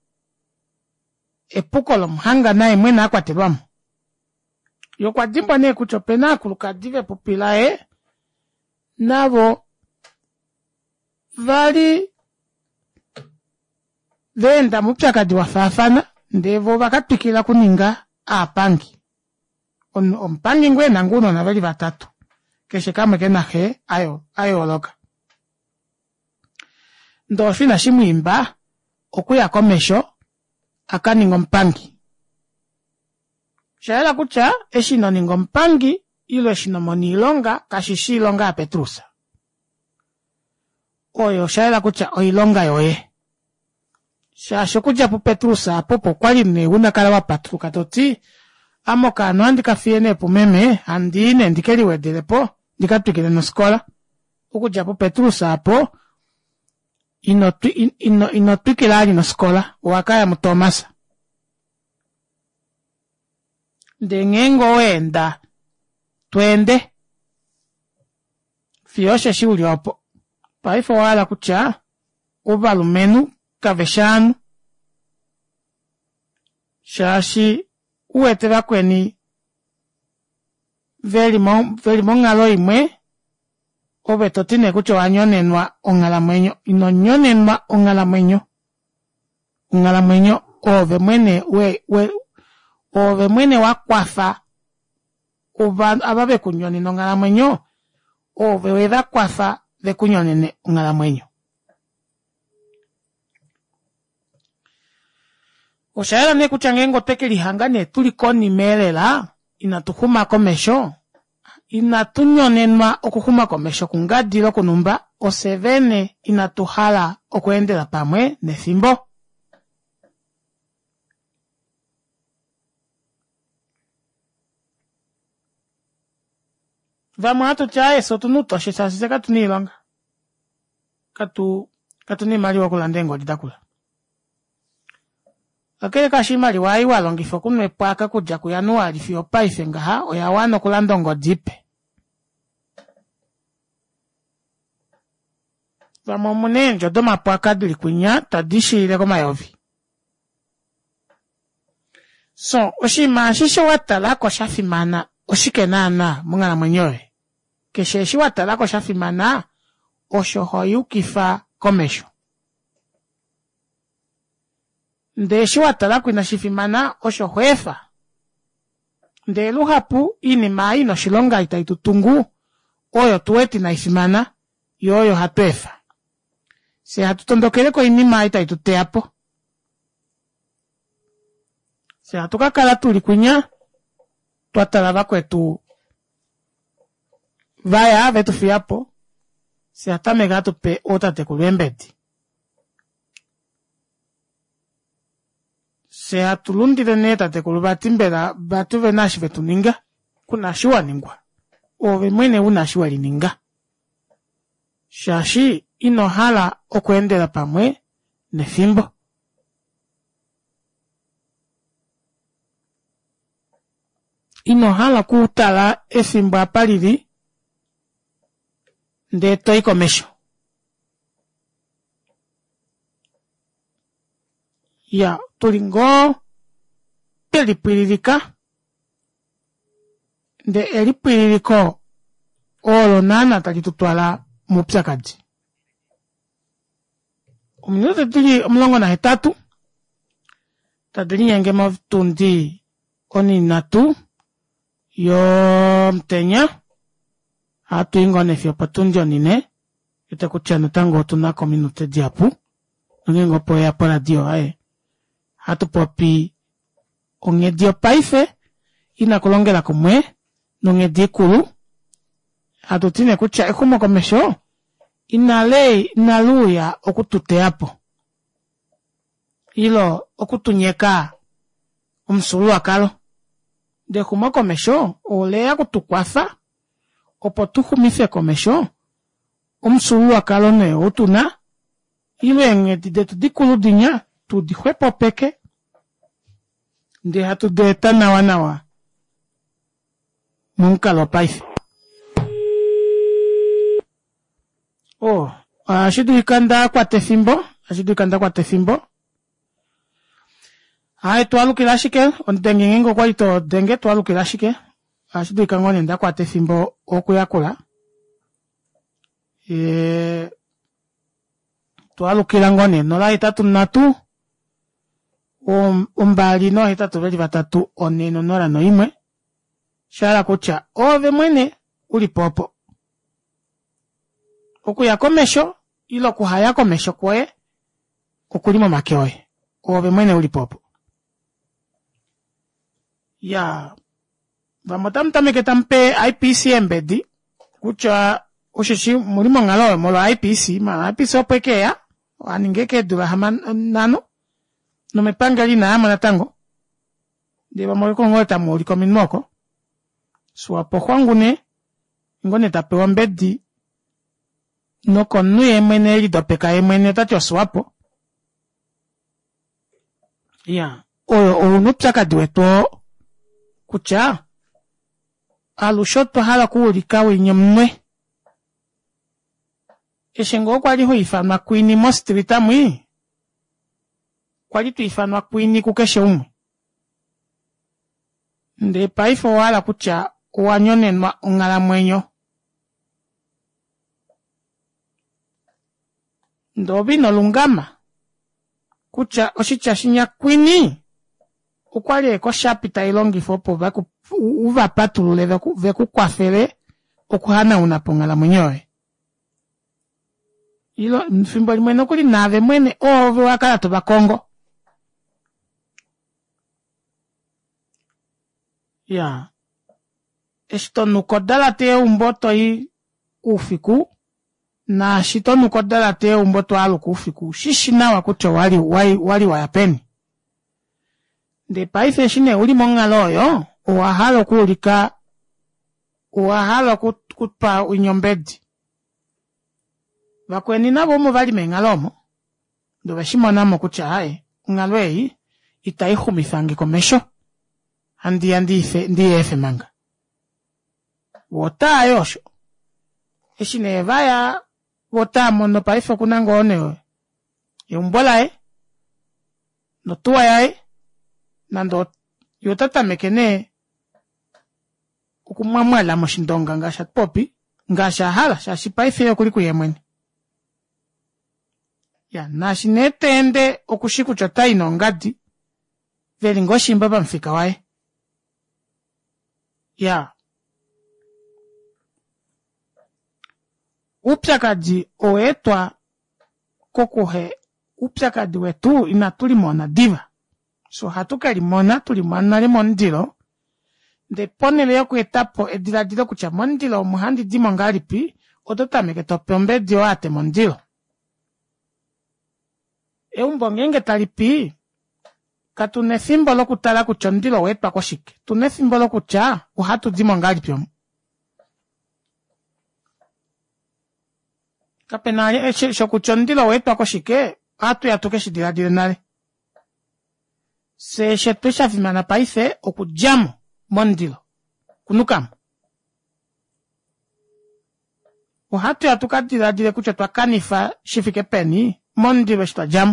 e puko lo mhanga na emwena akwatelwamu yo kwa dimba ne kuchopena kulukadive pupilae navo vali venda mupyakadi wa fafana ndevo vakatwikila kuninga apangi on ompangi ngwe na nguno na vali vatatu keshe kamwe kenahe ayo ayo oloka ndo shina shimwimba okuya komesho akaningo mpangi shaela kucha eshino ningo mpangi ilo eshino monilonga kashishi ilonga a Petrusa oyo shaela kucha oilonga yoye Shasho kuja pu Petrusa popo kwali ne unakala wa patruka toti amoka no andika fiene pu meme andine ndikeli wedelepo ndikatukile no skola ukuja pu Petrusa apo ino ino ino tukila ali no skola wakaya mu Thomas ndengengo wenda twende fiosha shiuli opo paifo wala kucha uvalumenu kaveshanu shashi uwete bakweni veli mon veli mongalo imwe obeto tine kucho wanyonenwa ongala mwenyo inonyonenwa ongala mwenyo ongala mwenyo ove mwene we we ove mwene wakwafa uba ababe kunyoni nongala mwenyo ove weda kwafa de kunyonene ongala mwenyo Oshayela ne kuchangengo teke lihangane tulikoni melela inatuhuma komesho inatunyonenwa okuhuma komesho kungadilo kunumba osevene inatuhala okuendela pamwe nethimbo Vamos atu chae so tunuto shisase katunilonga katu katuni mali wakulandengo lidakula Akele kashimali wai walongifo kunwe paka kuja kuyanuari fio paifenga ha oyawano kulandongo dipe. Vamo munenjo doma paka dili kunya tadishi ile koma yovi. So, oshima shisho watala kwa shafimana oshike nana mungana mwenyoe. Kesheshi watala kwa shafimana oshohoyu kifa komesho. Ndeshi watala kwina shifimana osho hwefa. Nde luhapu ini mai no shilonga itaitutungu oyo tuweti na ifimana yoyo hatuefa. Se hatutondokele ko ini mai itaituteapo. Se hatukakala tuli kunya tuatalava kwetu vaya vetu fiapo. Se hatamega tupe otate kulembeti. Se atulundi veneta te kulubatimbela batu venashi vetuninga kuna shua ningwa ove mwene una shua lininga shashi ino hala okuendela pamwe nefimbo ino hala kutala efimbo apalili nde toi komesho ya tulingo pelipililika nde elipililiko olo nana talitutwala mupyakadi uminuto tuli omulongo na hetatu tadili nyenge mavutundi oni natu yo mtenya hatu ingo nefyo patundi onine ite kuchana tango tunako minute diapu nungengo po ya pola dio ae hatu popi onge dio paife ina kulongela kumwe nunge dikulu hatu tine kucha ekumo komesho ina lei ina luya okutute hapo ilo okutunyeka umsulu akalo de kumo komesho olea kutukwafa opo tuhumife komesho umsulu akalo ne utuna ilo enge didetu dikulu dinya tu dihwepo peke ndi hatu deta nawa nawa nunca lo paife oh ashidu ikanda kwa tefimbo ashidu ikanda kwa tefimbo hai tualu kilashike ondengengo kwa ito denge tualu kilashike ashidu ikangone nda kwa tefimbo okuyakula e tualu kilangone nola itatu natu Um, umbali no hitatu veli batatu oneno nora no imwe shala kucha ove mwene uli popo okuya komesho ilo kuhaya komesho kwe okulimo makeoe ove mwene uli popo ya vamotamtameke tampe I P C embedi kucha ushishi mulimo ngaloe molo I P C ma I P C opekea aningeke dula haman nano no me pangari na ama na tango. Deba mo ko ngota mo liko minmoko. Swapo kwangu ne ngone tapewa mbedi no konu emene li dopeka emene tatyo swapo. Ya, oyo onupsaka dueto kucha alushoto hala kuulika winyomwe. Eshengo kwali huifanwa kwini mostrita mwi. Kwali tuifanwa kwini kukeshe umwe. Nde paifo wala kucha uwanyonenwa ungala mwenyo. Ndobi no lungama. Kucha oshicha shinya kwini. Ukwali eko shapita ilongi fopo veku uva patulule veku, veku kwafere okuhana unapongala mwenyowe. Ilo mfimbo limwene kuli nave mwene ove wakala toba Kongo. Ya. Eshito nukodala te umboto yi ufiku. Na shito nukodala te umboto aluku ufiku. Shishina wakucho wali, wali, wali wayapeni. De paife shine uli mongalo yo. Uwahalo kuulika. Uwahalo kut, kutpa unyombedi. Wakweni nabo mo vali mengalomo. Do vashimona mo kucha hae. Ungalwei. Itaihu mifangi komesho. Andi andi ife, ndi efe manga. Wota ayosho. Eshine vaya. Wota mono paife kunango one. Yumbola e. No tuwa ya e. Nando. Yotata mekene. Ukumamwa la moshindonga ngasha popi. Ngasha hala. Shashi paife yokuliku yemweni. Ya, nashi netende okushiku chotai no ngadi. Veli ngoshi mbaba mfika wae. Ya. Upyakadi oetwa kokuhe. Upyakadi wetu inatuli mona diva. So hatuka limona tuli mwana limondilo. De ponele yoku etapo ediladilo kucha mondilo muhandi di mongalipi. Odota meke topombe dio ate mondilo. E umbongenge talipi. Katune simbolo kutala kuchondilo wetwa koshike. Tune simbolo kucha uhatu di mongalipi omu. Kapenali e shokuchondilo wetwa koshike. Atu ya tuke shidiladile nale. Se shetwisha vimana paise okujamu mondilo. Kunukamu. Uhatu ya tukadiladile kucha twa kanifa shifike peni. Mondilo shitwa jamu.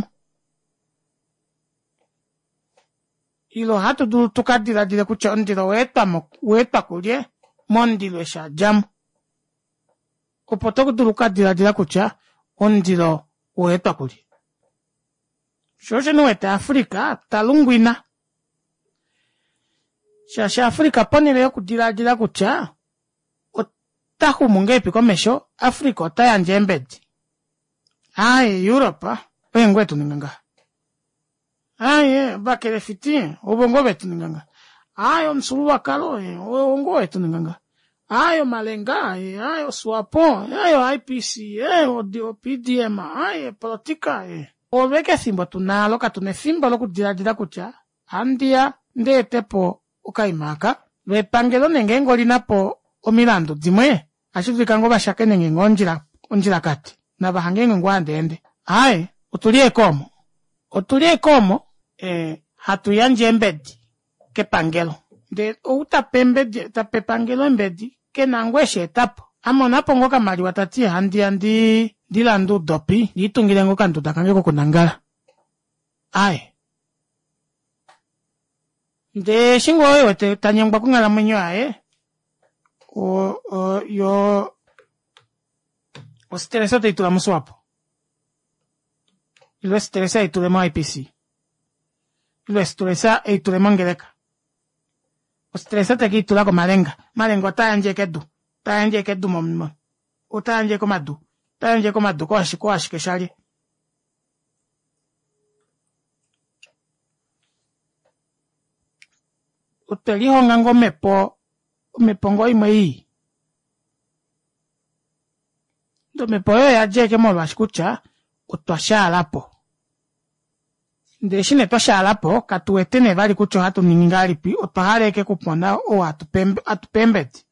Ilo hatu dulu tukadila dile kucha ondilo weta mo, weta kulie. Mondilo esha jamu. Upotoku dulu kadila dila kucha ondilo weta kulie. Shoshe nuwete Afrika talungwina. Shashe Afrika ponile yoku dila dila kucha. Otahu mungepi komesho Afrika otayanje embedi. Aye, Europa. Wengwe tuninganga. Aye, bakele fiti. Ubongo betu ninganga. Ayo msuluwa kalo. Ubongo betu ninganga. Ayo malenga. Ayo swapo. Ayo I P C. Ayo P D M. Ayo politika. Oveke simbo tunalo katune simbo loku dila dila kucha. Andia ndete po ukaimaka. We pangelo nengengo linapo omilando dimwe. Ashifika ngoba shake nengengo onjila, onjila kati. Na bahangengo ngwande ende. Aye, utulie komo. Utulie komo, eh, hatu yanje embedi. Ke pangelo. De, utape embedi, tape pangelo embedi. Ke nangweshe etapo. Amo napo ngoka mali watati handi handi. Dilandu dopi. Ditungile ngoka ntutakange kukunangala. Aye. De, shingo oyo te tanyangwa kungala mwenyo ae. O, o, yo... O stresa te itula muswapo. Ilo stresa itule mo I P C. Ilo stresa itule mo ngereka. O stresa te ki itula ko malenga. Malenga otanje kedu. Tanje kedu momimo. Otanje ko madu. Tanje ko madu ko ashi ko ashi keshali. Uteli honga ngo mepo. Mepongo imwe hii. Ndo mepo yo ya jeke mo baskucha. Utwasha alapo. Ndeshine tosha alapo katuetene bali kucho hatu ningali pi otahale ke kupona o atupembe atupembeti.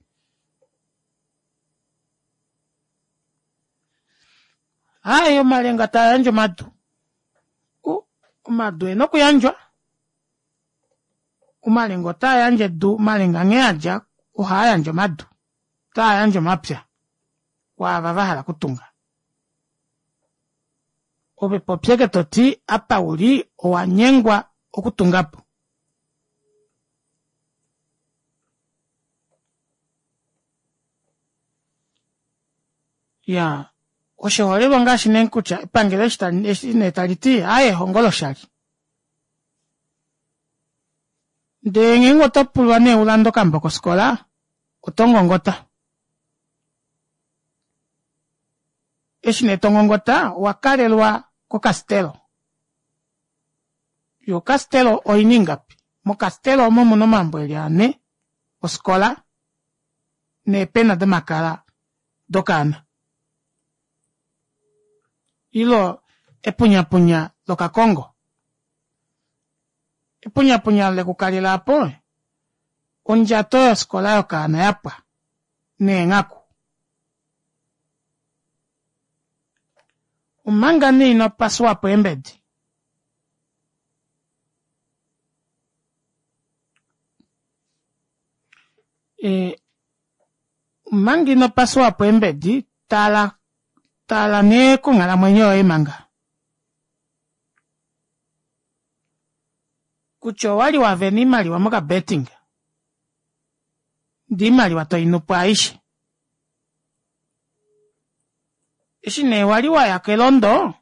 Ayo malenga tayanjo madu. U madu eno kuyanjwa. Umalengo tayanje du malenga ngeaja uhayanjo madu. Tayanjo mapya. Wa vavahala kutunga. Obe popyeke toti apa uli owanyengwa okutungapo. Ya, oshihole bonga shinenkucha ipangele shinetaliti aye hongolo shali. Nde ngota pulwane ulando kamboko skola, utongongota. Eshine tongongota wakalelwa ko kastelo. Yo kastelo oiningapi. Mo kastelo mo muno mambo eliane. Oskola. Ne pena de makala. Dokana. Ilo epunya punya loka Kongo. Epunya punya le kukalila apo. Onjato oskola yokana yapa. Ne ngaku. Umanga ni no paswa po embedi. E umangi no paswa po embedi tala tala ne kungala mwenyo emanga. Kucho wali wa veni mali wa moka betting. Di mali wa to inupu aishi. Ishine wali wa ya kelondo.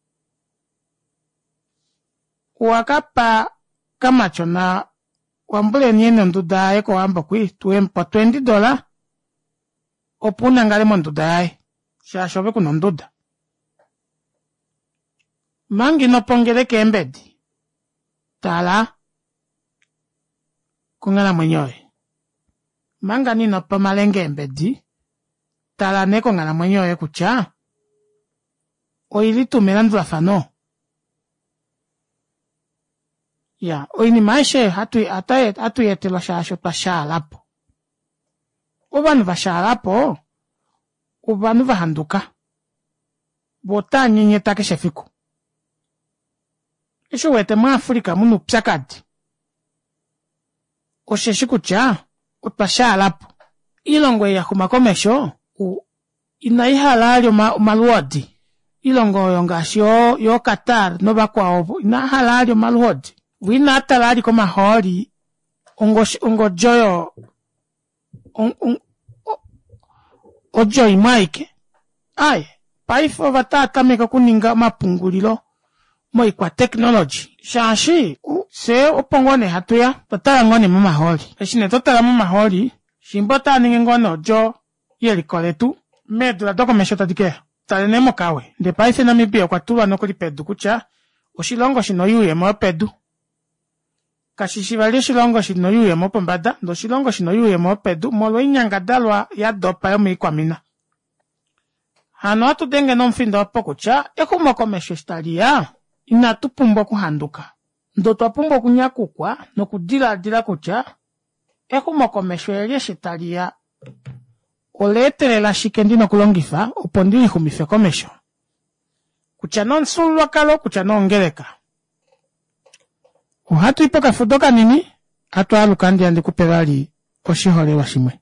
Wakapa kamacho na wambule niene nduda eko wamba kui tuempa twenty dollars. Opuna ngale mo nduda e. Shashobe kuno nduda. Mangi no pongele ke embedi. Tala. Kungala mwenyoe. Manga ni no pamalenge embedi. Tala neko ngala mwenyoe kucha. Oili tumelandu la fano. Ya, oini maishe hatu ataye hatu yete la shasho pa shalapo. Ubanu va shalapo. Ubanu va handuka. Bota nyinye take shefiku. Isho wete ma Afrika munu psakadi. Osheshiku cha utpa shalapo. Ilongwe ya kumakomesho u inaihalali ma maluodi. Ilongo yongashi yo, yo Qatar no bakwa obo ina halali maluodi. Wina atalali koma holi ongo ongo joyo on on ojo imaike. Ai, paifo vatata meka kuninga mapungulilo mo ikwa technology. Shashi u se opongone hatuya tatala ngone mama holi. Eshine totala mama holi shimbota ninge ngono jo yeli koletu medula doko meshota dike. Talenemo kawe. De paise na mibia kwa tuwa nokoli pedu kucha. Oshilongo shino yuye mo pedu. Kashishivali shilongo shino yuye mo pombada. Do shilongo shino yuye mo pedu. Molo inyanga dalwa ya dopa yo mii kwa mina. Hano atu denge no mfindo wapo kucha. Eko moko mesho stalia. Ina tupumbo kuhanduka. Ndo tuapumbo kunyakukwa. No kudila dila kucha. Eko moko mesho elie shitalia. Oletere la shikendino kulongifa, upondili kumife komesho. Kuchanon sulwa kalo, kuchanon ngeleka. Uhatu ipoka fudoka nini, hatu alu kandi andi kupewali oshihole wa shimwe.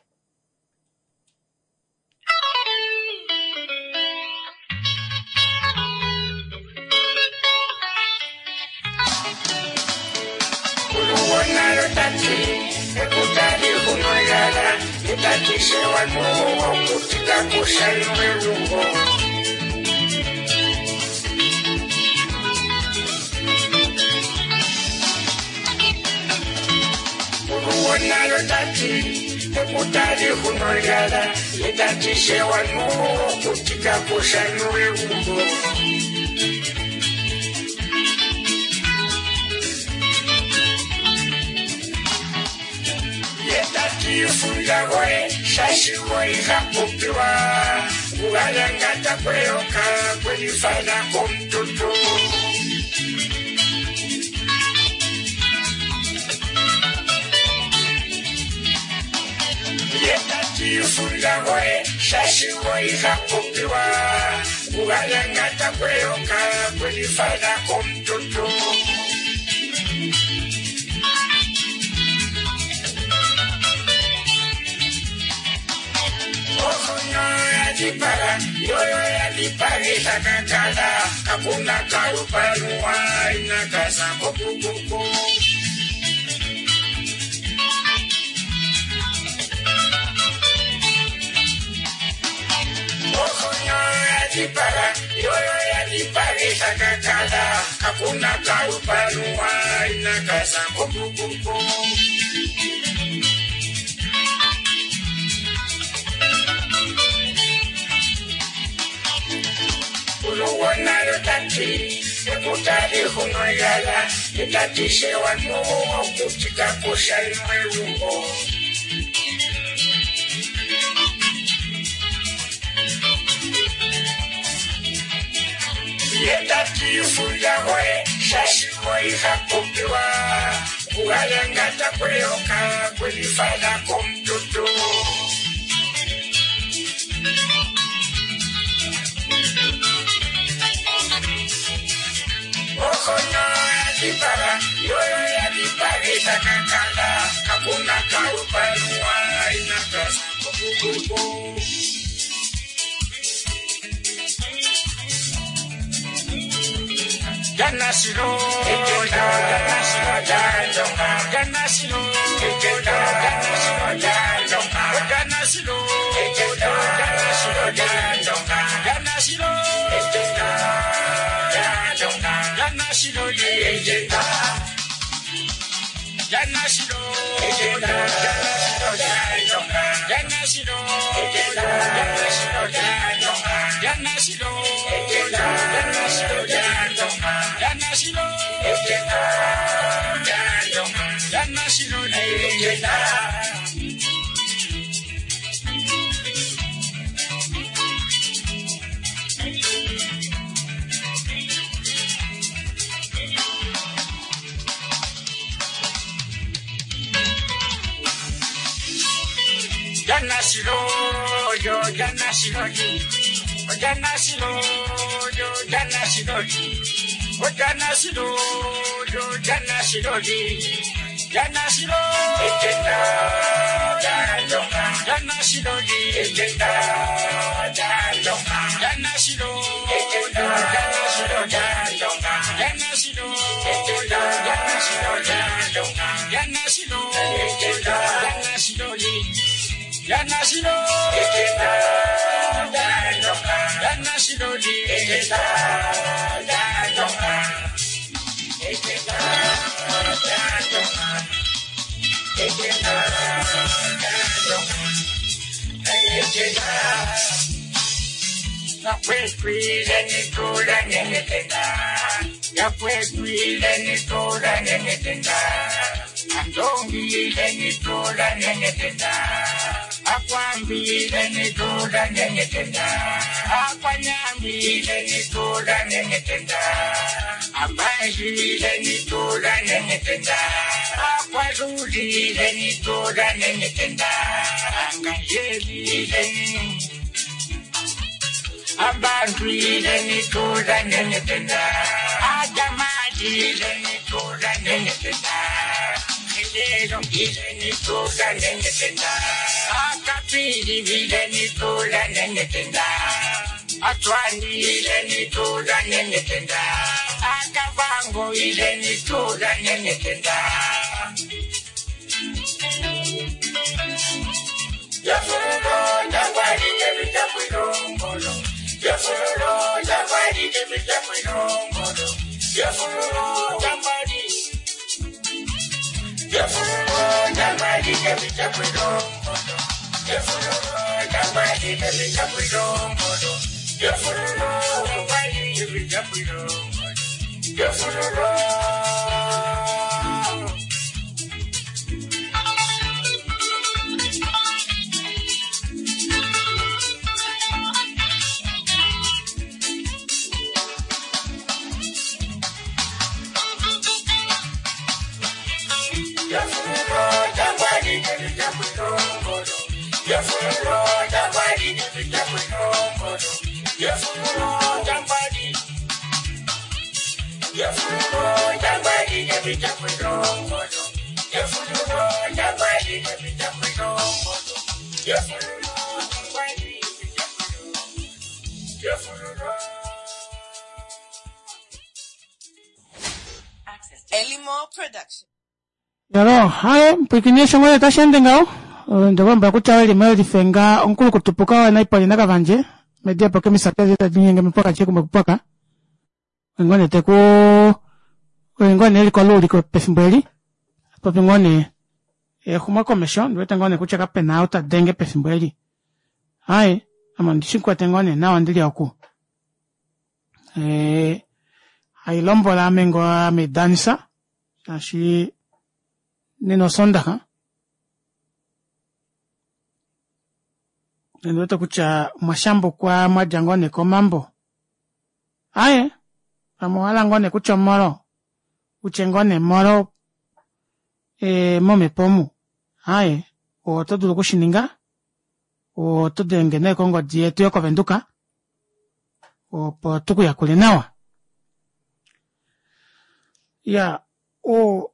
Kishewa nuhu kutika kushaino lungo Uruwana yotati Ekutari hunoyala Yetakishewa nuhu kutika kushaino lungo Yetatifunga goe Shashi goe hapupiwa Ugalangata kweoka Kwelifana kumtutu funda we shashi we hakupiwa ugalengata kweoka kwelifada kumtutu Para, yo ya di pagi takakada, kakuna karupanua ina casa kuku. Ojo ya di para, yo ya di pagi takakada, kakuna karupanua ina casa kuku. Wana rotati, ekutari hunoyala, itatishe wanu, kutika kushari mwerumo. Yetati funda we, shashi we hakupiwa, ugalengata kweoka, kwelifada kumtutu. Okono ya para, yo ya di pagi takakada, kakuna karupanua ina casa kuku. Ganasiro, ganasiro, ganasiro, ganasiro, ganasiro, ganasiro, ganasiro, Yanashiro Jenda Yanashiro Jenda Yanashiro Jenda Yanashiro Jenda Yanashiro Jenda Yanashiro Jenda Yanashiro Jenda Yanashiro Jenda Yanashiro, yo Yanashiro, oh Yanashiro, yo Yanashiro, oh Yanashiro, yo Yanashiro, Yanashiro, Ejenda, Yanonga, Yanashiro, Ejenda, Yanonga, Yanashiro, Ejenda, Yanashiro, Yanonga, Yanashiro, Ejenda, Yanashiro, Yanonga, Yanashiro, Ejenda, Yanashiro, Yanashiro, Ejenda, Yanonga, Yanashiro, Ejenda, Yanonga, Ejenda, Yanonga, Ejenda, Yanonga, Ejenda. Ya pues cuida ni toda ni Ejenda, ya pues cuida ni toda ni Ejenda, andongi ni toda ni Ejenda. Akwambi ni toda ni Ejenda, akwanyambi ni toda ni Ejenda, ambaji ni toda ni Ejenda, akwazuri ni toda ni Ejenda, angajeli ni abantu ni toda ni Ejenda, adamaji ni toda ni Ejenda. Don't get any told and anything. I can't be any told and anything. I try need any told and anything. I can't go eat any told and anything. Yes, Lord, nobody every time we don't go. Yes, Lord, nobody every time we don't go. Yes, Lord, somebody. Yes, Lord, somebody every time we don't go. Yes, Lord, somebody every time we don't go. Yes, Lord, somebody every time we don't go. Yes, Lord. Yes, Lord, somebody every time we don't go. Yes, Lord. Elimo Production. Yaro, hai, pikini shongo ya tashende ngao. Ndewa mba kuchawa ili meo difenga, onkulu kutupuka wa naipali naga vanje. Media poke misapia zeta jinyenge mpaka cheku mpaka. Ngone teku, ngone ili kwa luli kwa pesimbeli. Papi ngone, e kuma komeshon, duwete ngone kuchaka penauta denge pesimbeli. Hai, ama ndishinku ngone na wandili ya oku. Eh, hai lombo la mengo me dansa. Ashi nino sonda ha. Ndio kucha mashambo kwa majangone ko mambo. Aye. Amuhala ngone kucha moro. Uchengone moro e mome pomu. Aye. O todo kushininga. O todo ngene kongo dietu yoko venduka. O po tuku ya kulinawa. Ya o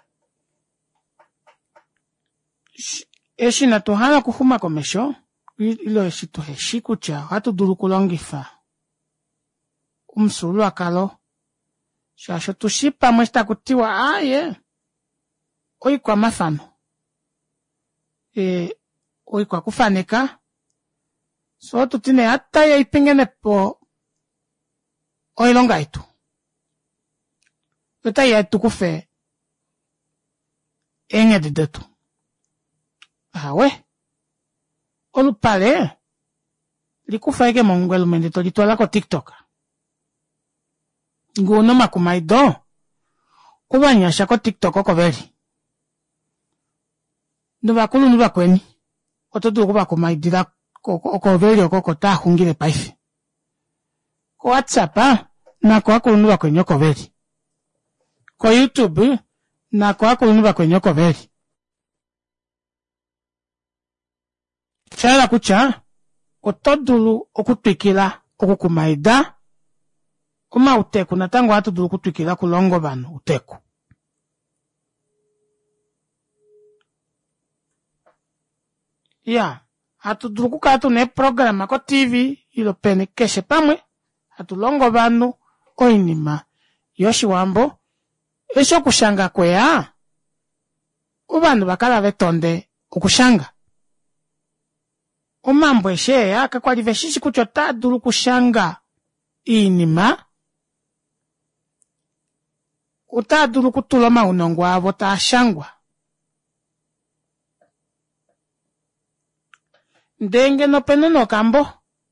eshi na tuhana kuhuma komesho ilo eshi tuheshi kucha hatu duru kulongifa umsulu akalo shasho tushipa mwesta kutiwa aye oi kwa mafano e oi kwa kufaneka so tutine hata ya ipingene po oi longa itu Uta ya tukufe enge didetu. Awe. Olu pale. Likufa ege mongwelu mendito litola ko TikTok. Nguno makumaido. Kuba nyasha ko TikTok oko veri. Nuba kulu nuba kweni. Ototu kuba kumaidira oko veri oko kota hungile paifi. Ko WhatsApp ha. Na kwa kulu nuba kweni oko veri. Kwa YouTube na kwa kulunuba kwenye oko veri. Chala kucha otodulu okutwikila okukumaida kuma uteku natango hatu dulu kutwikila kulongo bano uteku. Ya, hatu dulu kukatu ne programa ko T V ilo pene keshe pamwe hatu longo bano oinima yoshi wambo Esho kushanga kwea, ubanu bakala vetonde ukushanga. Umambo eshe ya, kakwali veshishi kuchota duru kushanga inima. Uta duru kutuloma unongwa vota ashangwa. Ndenge no peneno kambo.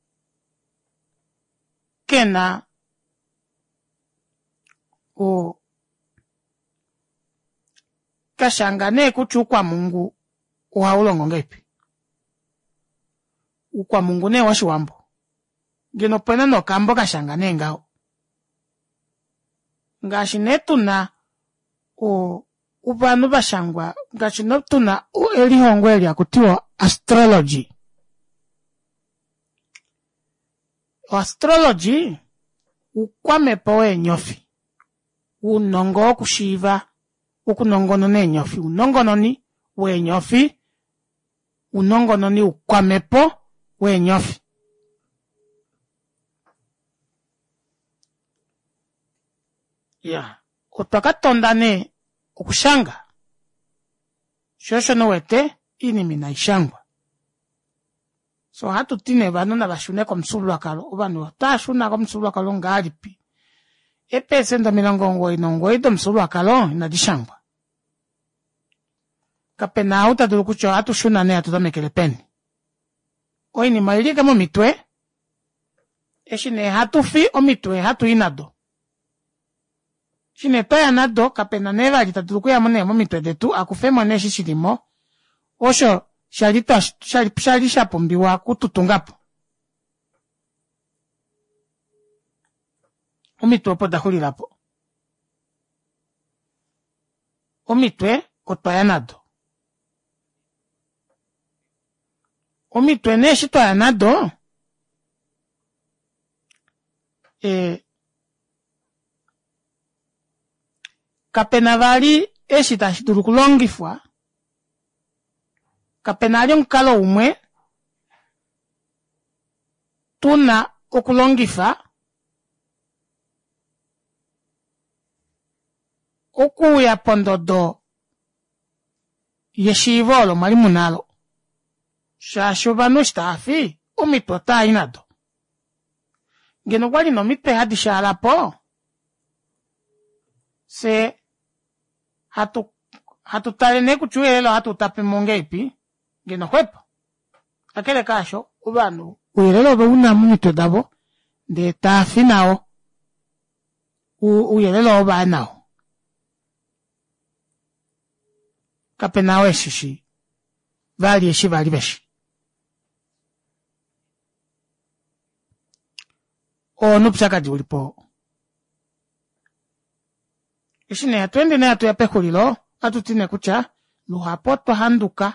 Kena. O. Kashanga ne kuchukwa Mungu wa ulongo ngepi. Ukwa Mungu ne washi wambo. Gino pena no kambo kashanga ne ngao. Ngashi netu na o ubanu bashangwa. Ngashi netu na u eli hongweli ya kutiwa astrology. O astrology ukwa mepoe nyofi. Unongo kushiva. Ukunongono ne nyofi, unongono ni we nyofi, unongono ni ukwamepo we nyofi. Ya, utaka tondane ukushanga. Shosho no wete, ini mina ishangwa. So hatu tine bano na bashune kwa msulu akalo, ubanu ta shuna kwa msulu akalo ngaripi. Epe senda milangongo inongo ito msulu akalo inadishangwa. Kapena auta dukucho atu shuna ne atu tamekele peni. Oi ni maili kama mitwe. Eshine hatu fi o mitwe hatu inado. Shine toya nado kapena neva alita duku ya mone mo mitwe detu akufemo ne shishirimo. Osho shalita shalisha pombiwa kututungapo. Omitwe po dahuli lapo. Omitwe otoya nado. Omi tuene shito anado. E kapenavali eshita shiturukulongifwa. Kapenali nkalo umwe. Tuna okulongifa. Okuya pondodo. Yeshivolo malimunalo. Shasho banu stafi. Omito ta inado. Geno wali no mitpe hadi shalapo. Se hatu hatu talene kuchuelo hatu tape mongeipi. Geno huepo. Akele kasho ubanu uyelelo be una mito dabo de ta finao. U uyelelo oba nao. Kapenao eshishi. Vali eshi vali beshi. O nupsaka julipo. Ishine ya twende na ya tuyapekulilo. Atutine kucha. Luhapoto handuka.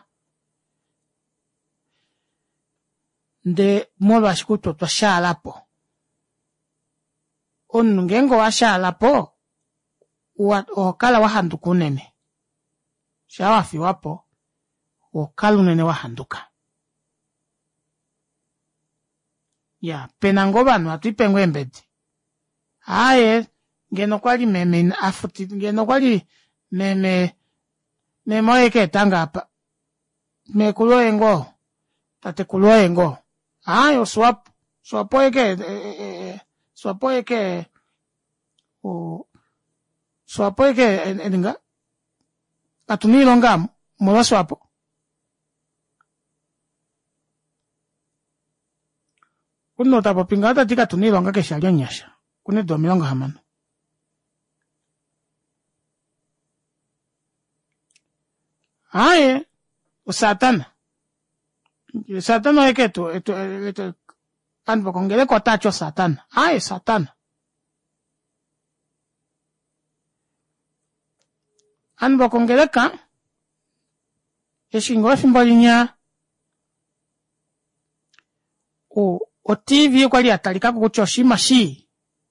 Nde molo ashikuto twa shalapo. Onungengo wa shalapo. Wakala wa handuku nene. Shawafi wapo. Wakala nene wa handuka. Ya, penango banu atuipengwe embedi. Aye, ngeno kwali meme afuti, ngeno kwali meme, memo eke tanga apa. Me kulo engo, tate kulo engo. Aye, o swap, swapo eke, e, e, swapo eke, o, swapo eke, eninga, atuni longa, mula swapo. Kuno tapo pingata tika tunilonga ke shalia nyasha. Kune domilonga hamano. Aye, o satana. Satana eke tu, etu, etu, anpo kongele kwa tacho satana. Aye, satana. Anpo kongele ka, eshingo fimbolinya, o, O T V kwa li atalika kukuchoshima shi.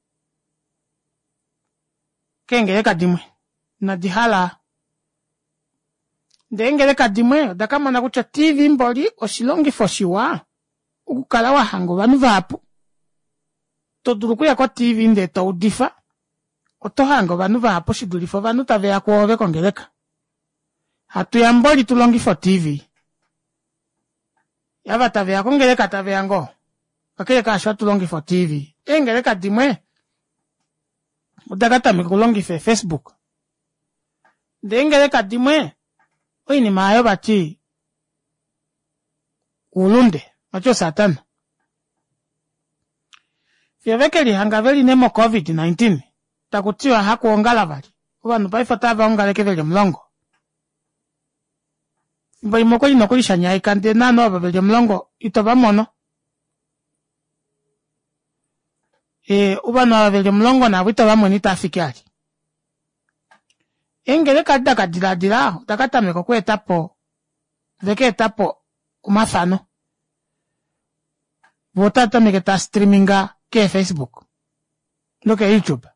Kengeleka dimwe. Na dihala. Dengeleka dimwe. Dakama na kucha T V mboli oshilongi foshiwa. Ukukala wa hango vanu vapu. Toduruku ya kwa T V nde to udifa. Oto hango vanu vapu shidulifo vanu tavea kuove kongeleka. Hatu ya mboli tulongi fo T V. Yava tavea kongeleka tavea ngo. Kakele kasho tulongi for T V. Engele kadimwe. Udagata mikulongi fe Facebook. Dengele kadimwe. Oyi ni maayo bati. Ulunde. Macho satana. Fievekeli hangaveli nemo COVID nineteen. Takutiwa haku ongala vali. Uwa nupaifa tava ongaleke veli mlongo. Mba imokoli nokoli shanyai kante nano waba veli mlongo. Itoba mono. E ubano avele mlongo na wito wa mwenita afikiari. Engele kadida kadila dila, utakata meko kwe etapo, veke etapo umafano. Votata meketa streaminga ke Facebook. Loke YouTube.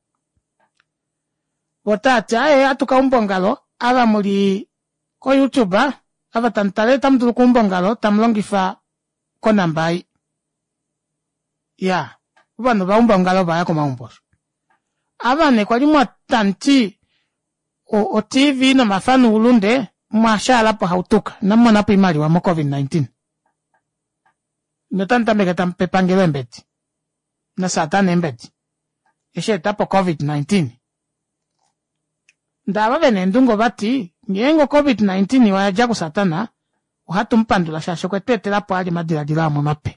Votata, ae atuka umbongalo, ava muli ko YouTube, ava tantale tamduru kumbongalo, tamlongifa konambai. Ya. Yeah. Ubano ba umbongalo ba yako maumbosho. Abane kwa limwa tanti o, o T V na mafanu ulunde mwashala po hautuka na mwana po imali wa mo COVID nineteen. Notanta megata mpepangelo embeti. Na satana embeti. Eshe tapo COVID nineteen. Ndawa vene ndungo bati ngengo COVID nineteen wa jago satana uhatu mpandula shasho kwe tete lapo ali madila dila mo mape.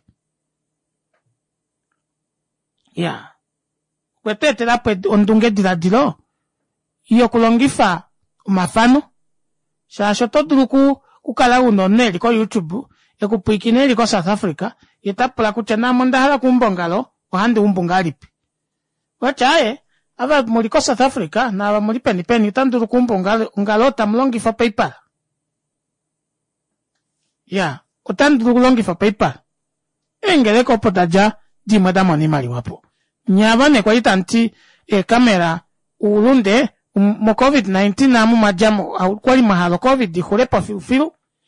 Ya. Kwetete la pwe ondunge dila dilo. Iyo kulongifa umafano. Shasho toduruku kukala uno neli ko YouTube. Eku puiki neli ko South Africa. Yetapula kuchana mondahala kumbongalo. Wahandi umbongalipi. Wachae. Ava muli ko South Africa. Na ava muli peni peni. Tanduruku umbongalo. Ungalo tamlongifa PayPal. Ya. Otandu longi fa PayPal. Engele ko potaja di madama ni mali wapo. Nyaba ne kwa itanti e kamera ulunde mo COVID nineteen na mu majamu au kwali mahalo COVID di hulepa fiu fiu.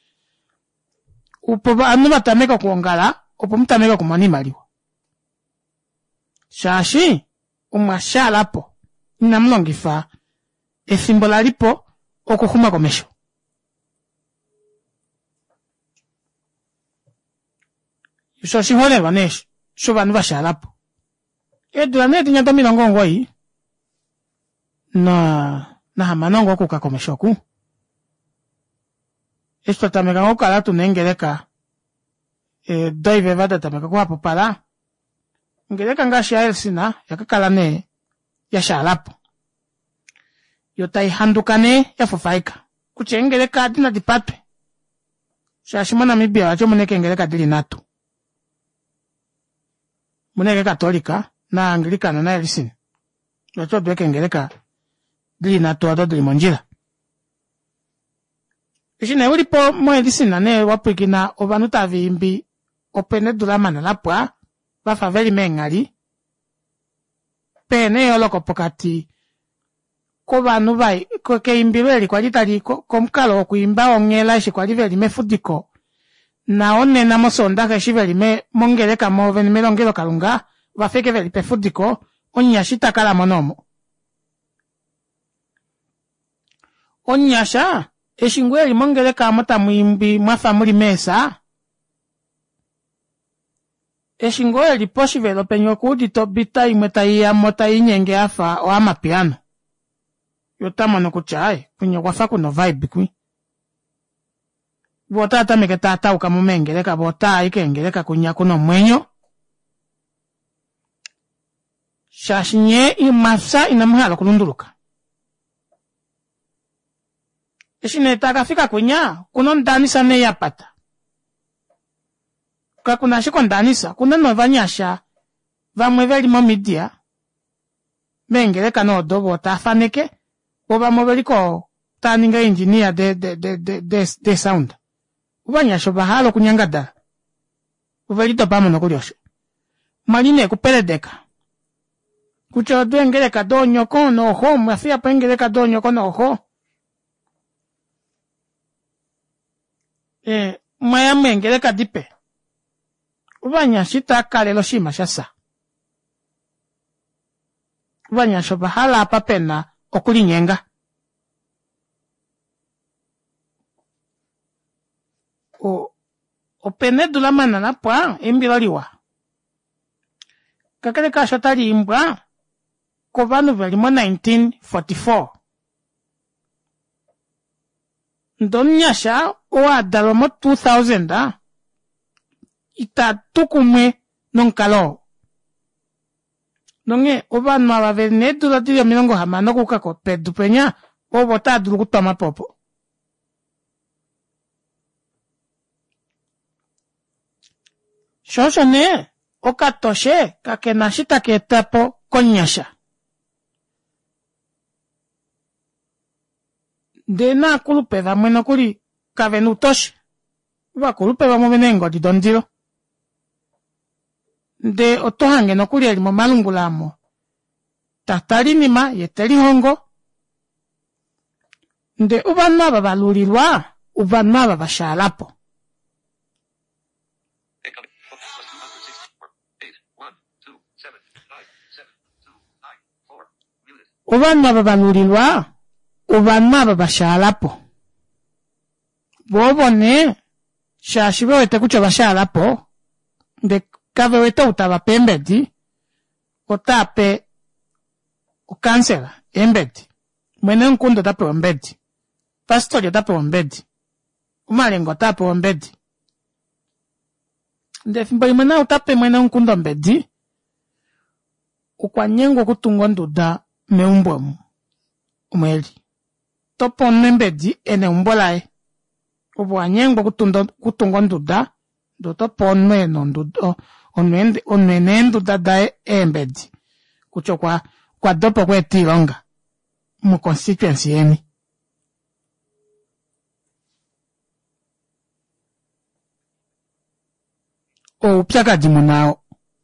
Upo anu matameka kuongala, upo mtameka kumani mali. Shashi umashala hapo. Ina mlongi fa e simbola lipo okuhuma komesho. So si hole vanesh, so van vashalapo. E durane tinya tomi longo ngoi. Na na hamanongo kuka komeshoku. Esto tamega ngokala tunengeleka. E doi vevada tamega kwa popala. Ngeleka ngashi elsina yakakala ne ya shalapo. Yotai handukane ya fofaika. Kuchengeleka dina dipatwe. Shashimana mibia wacho muneke ngeleka dili natu. Muneke katolika na anglikana na elisini. Wacho duweke ngeleka dili natu wado dili monjila. Ishine ulipo mo elisini na ne wapikina obanuta vimbi opene dulamana lapwa wafa veli mengali. Pene yoloko pokati ko banu bai ko ke imbireli kwa litali ko komkalo kuimba ongela shi kwa liveli mefudiko na onne na mosonda ka shiveli me mongeleka mo ven melongelo kalunga wafeke veli pefudiko onyashita kala monomo onyasha eshingweli mongeleka mota muimbi mwafa muri mesa eshingweli poshivelo penyo kudi to bita imeta ya mota inyenge afa o ama piano yotama no kuchai kunyo wafa kuno vibe kwi bota ata meke tata ukamumengeleka bota ikengeleka kunya kuno mwenyo shashinye imafsa inamhala kulunduluka ishine takafika kunya kuno ndanisa ne yapata kwa kuna shiko ndanisa kuna no vanyasha vamweveli mo media mengeleka no dobo tafaneke Oba mobeliko taninga engineer de de de de de, de sound. Ubanya shoba halo kunyangada. Ubelito pamo no kuryosho. Maline kupeledeka. Kucho duengeleka donyo kono ho, mafia pengeleka donyo kono ho. Eh, maya mengeleka dipe. Ubanya shita kale lo shima shasa. Ubanya shoba hala papena okulinyenga o opene dula manana pa embilaliwa kakale ka shatali imbwa ko vanu veli mo nineteen forty-four ndonyasha o adalo mo two thousand ah ita tukumwe nonkalo Nonge oba nwa wavene dula tili milongo hamano kukako pedu penya o bota dulu kutoma popo. Shosho ne okatoshe kakenashita ketapo konyasha. Dena kulupeva mweno kuli kavenutoshe. Uba kulupeva mwenengo di dondilo. De otohange no kuli elimo malungulamo. Tatali nima yeteli hongo. De ubanma baba lulilwa, ubanma baba shalapo. Ubanma baba lulilwa, ubanma baba shalapo. Bobo ne, shashibo ete kucho ba shalapo. De Kaveweta utaba pembedi, otape, o cancela, embedi. Mwene nkundo tape wambedi. Pastori tape wambedi. Umalengo tape wambedi. Ndefimbo imena utape mwene nkundo mbedi. Ukwanyengo kutungo nduda meumbwamu. Umeli. Topo nembedi ene umbolae. Ubwanyengo kutungo, kutungo nduda. Doto ponme non dudo onende onenendo dadae embedi kucho kwa kwa dopo kwe tilonga mu constituency eni. o upyaka dimunao.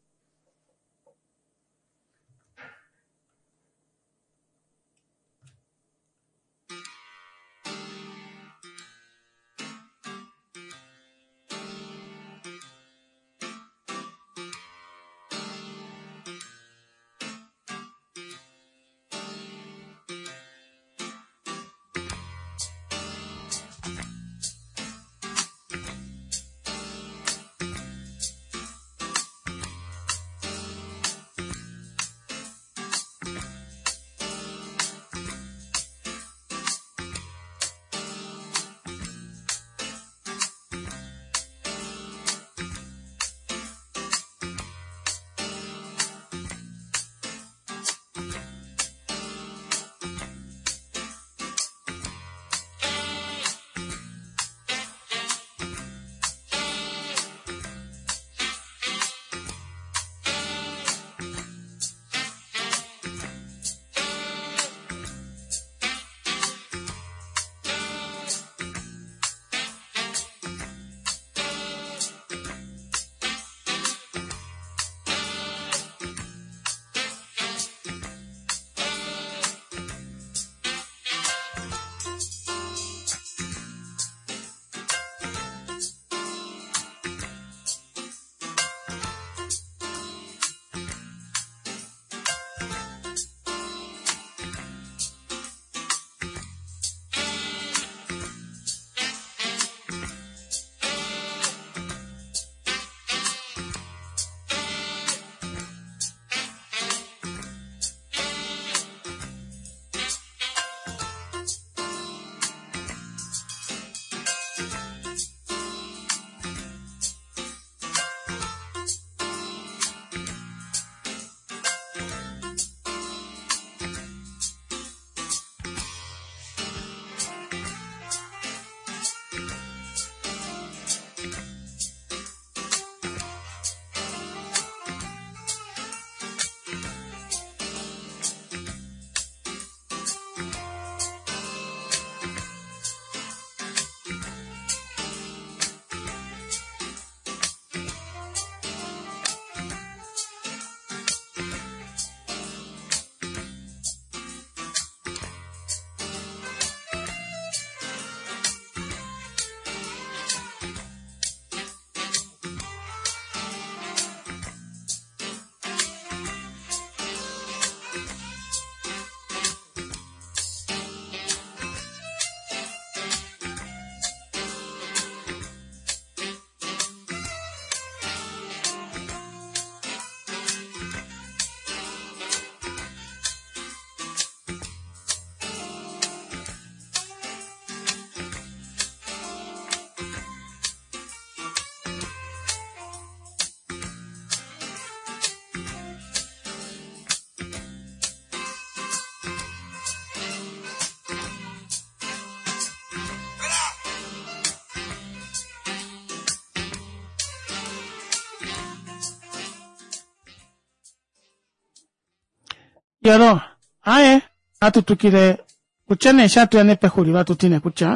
Yaro, ae, atutukire, kuchene shatu ya nepe huli watu tine kucha.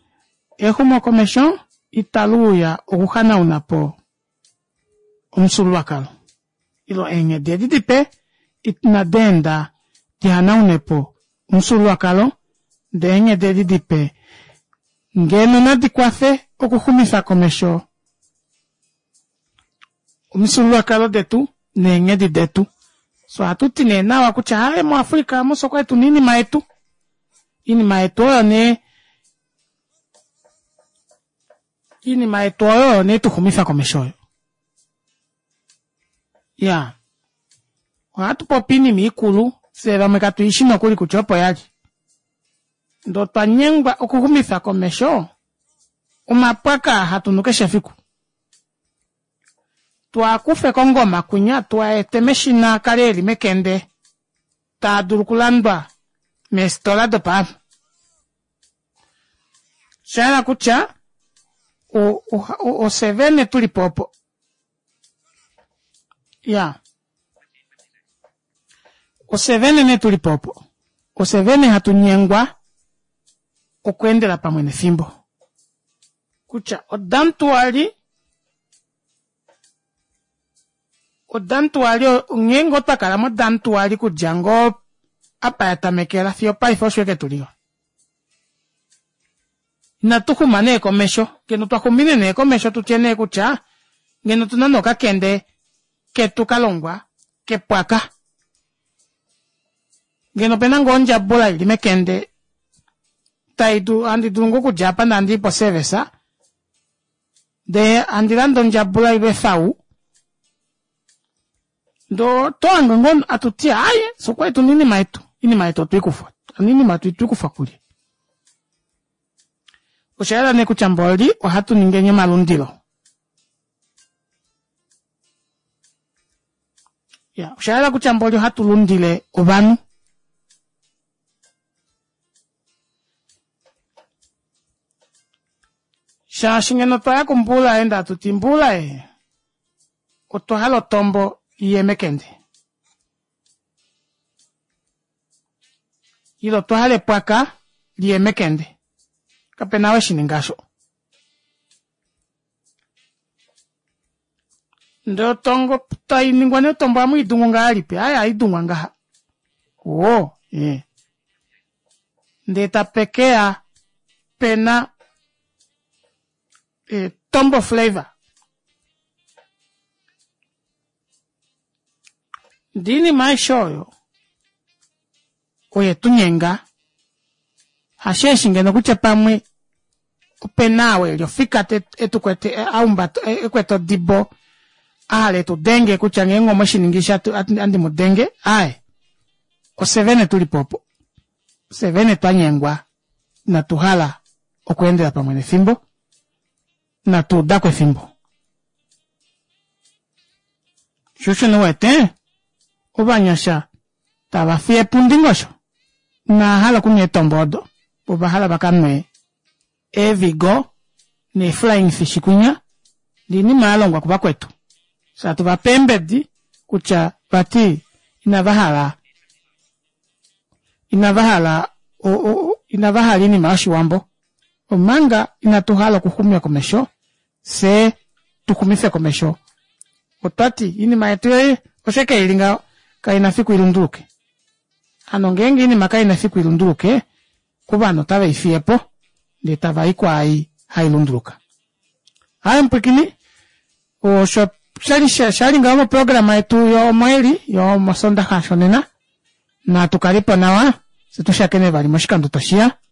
Ehumo komeshon, italuya, uhana unapo, umsulu wakalo. Ilo enye dedidipe, itnadenda, tihana unepo, umsulu wakalo, de enye dedidipe. Ngeno na dikwafe, okuhumisa komesho. Umsulu wakalo detu, ne enye di detu. So atuti ne na wakucha hale mu Afrika mu soko etu nini maetu ini maetu yo ne ini maetu yo ne tu kumisa komesho ya watu popini mikulu sera mekatu ishi no kuli kuchopo yaji ndo tanyengwa okukumisa komesho umapaka hatunuke shafiku Tua kufe kongoma kunya tua etemeshina kareli mekende. Ta durukulandwa. Mestola de pa. Shana kucha. O, o, o, o sevene tulipopo. Ya. O sevene ne tulipopo. O sevene hatunyengwa. O kuendela pa mwene fimbo. Kucha. O dantuali. odantuali ngengo takala mo dantuali kujango apa yatamekela fio pa ifo shweke tulio na tukumane komesho keno twakumine ne komesho tutiene kucha ngeno tunanoka kende ketukalongwa kepwaka ngeno pena ngonja bola ilime kende taidu andi dungo kujapa nandi po sevesa de andilando njabula ibe fau do to angongon atutia aye so kwetu nini maitu ini maitu tuikufa nini maitu tuikufa kuli ushaela ne kuchamboli wa hatu ningenye malundilo ya ushaela kuchamboli hatu lundile ubanu shashingeno toya kumbula enda tutimbula e otohalo tombo yemekende ilo tohale pwaka liyemekende kapenawe shiningasho ndo tongo tai ningwane tombo amu idungunga alipe aya idunganga oh eh ndeta pekea pena eh, tombo flavor dini maishoyo oye tunyenga hasheshingeno kuche pamwe upenawe liofika etukwete aumba ekweto dibo ale tu denge kucha ngengo mashiningisha andi mudenge ae ko sevene tulipopo sevene twanyengwa na tuhala okuendela pamwe ne fimbo na tu dakwe fimbo shusho no wete obanyasha taba fie pundingosho na hala kunye tombodo boba hala bakanwe evigo ne flying fish kunya dini malongwa kuba kwetu sa tuba pembedi kucha bati inabahala inabahala o o inabahala ni mashi wambo omanga inatuhala kuhumya komesho se tukumife komesho otati ini maetwe oseke ilinga kaina fiku ilunduke anongengi ini makai na fiku ilunduke kubano tabe ifiepo de tabaikwa ai hailunduka hayo mpikini o shop shari shari ngamo programa yetu yo mweli yo masonda kashonena na tukalipo nawa situshakene bali moshika ndotoshia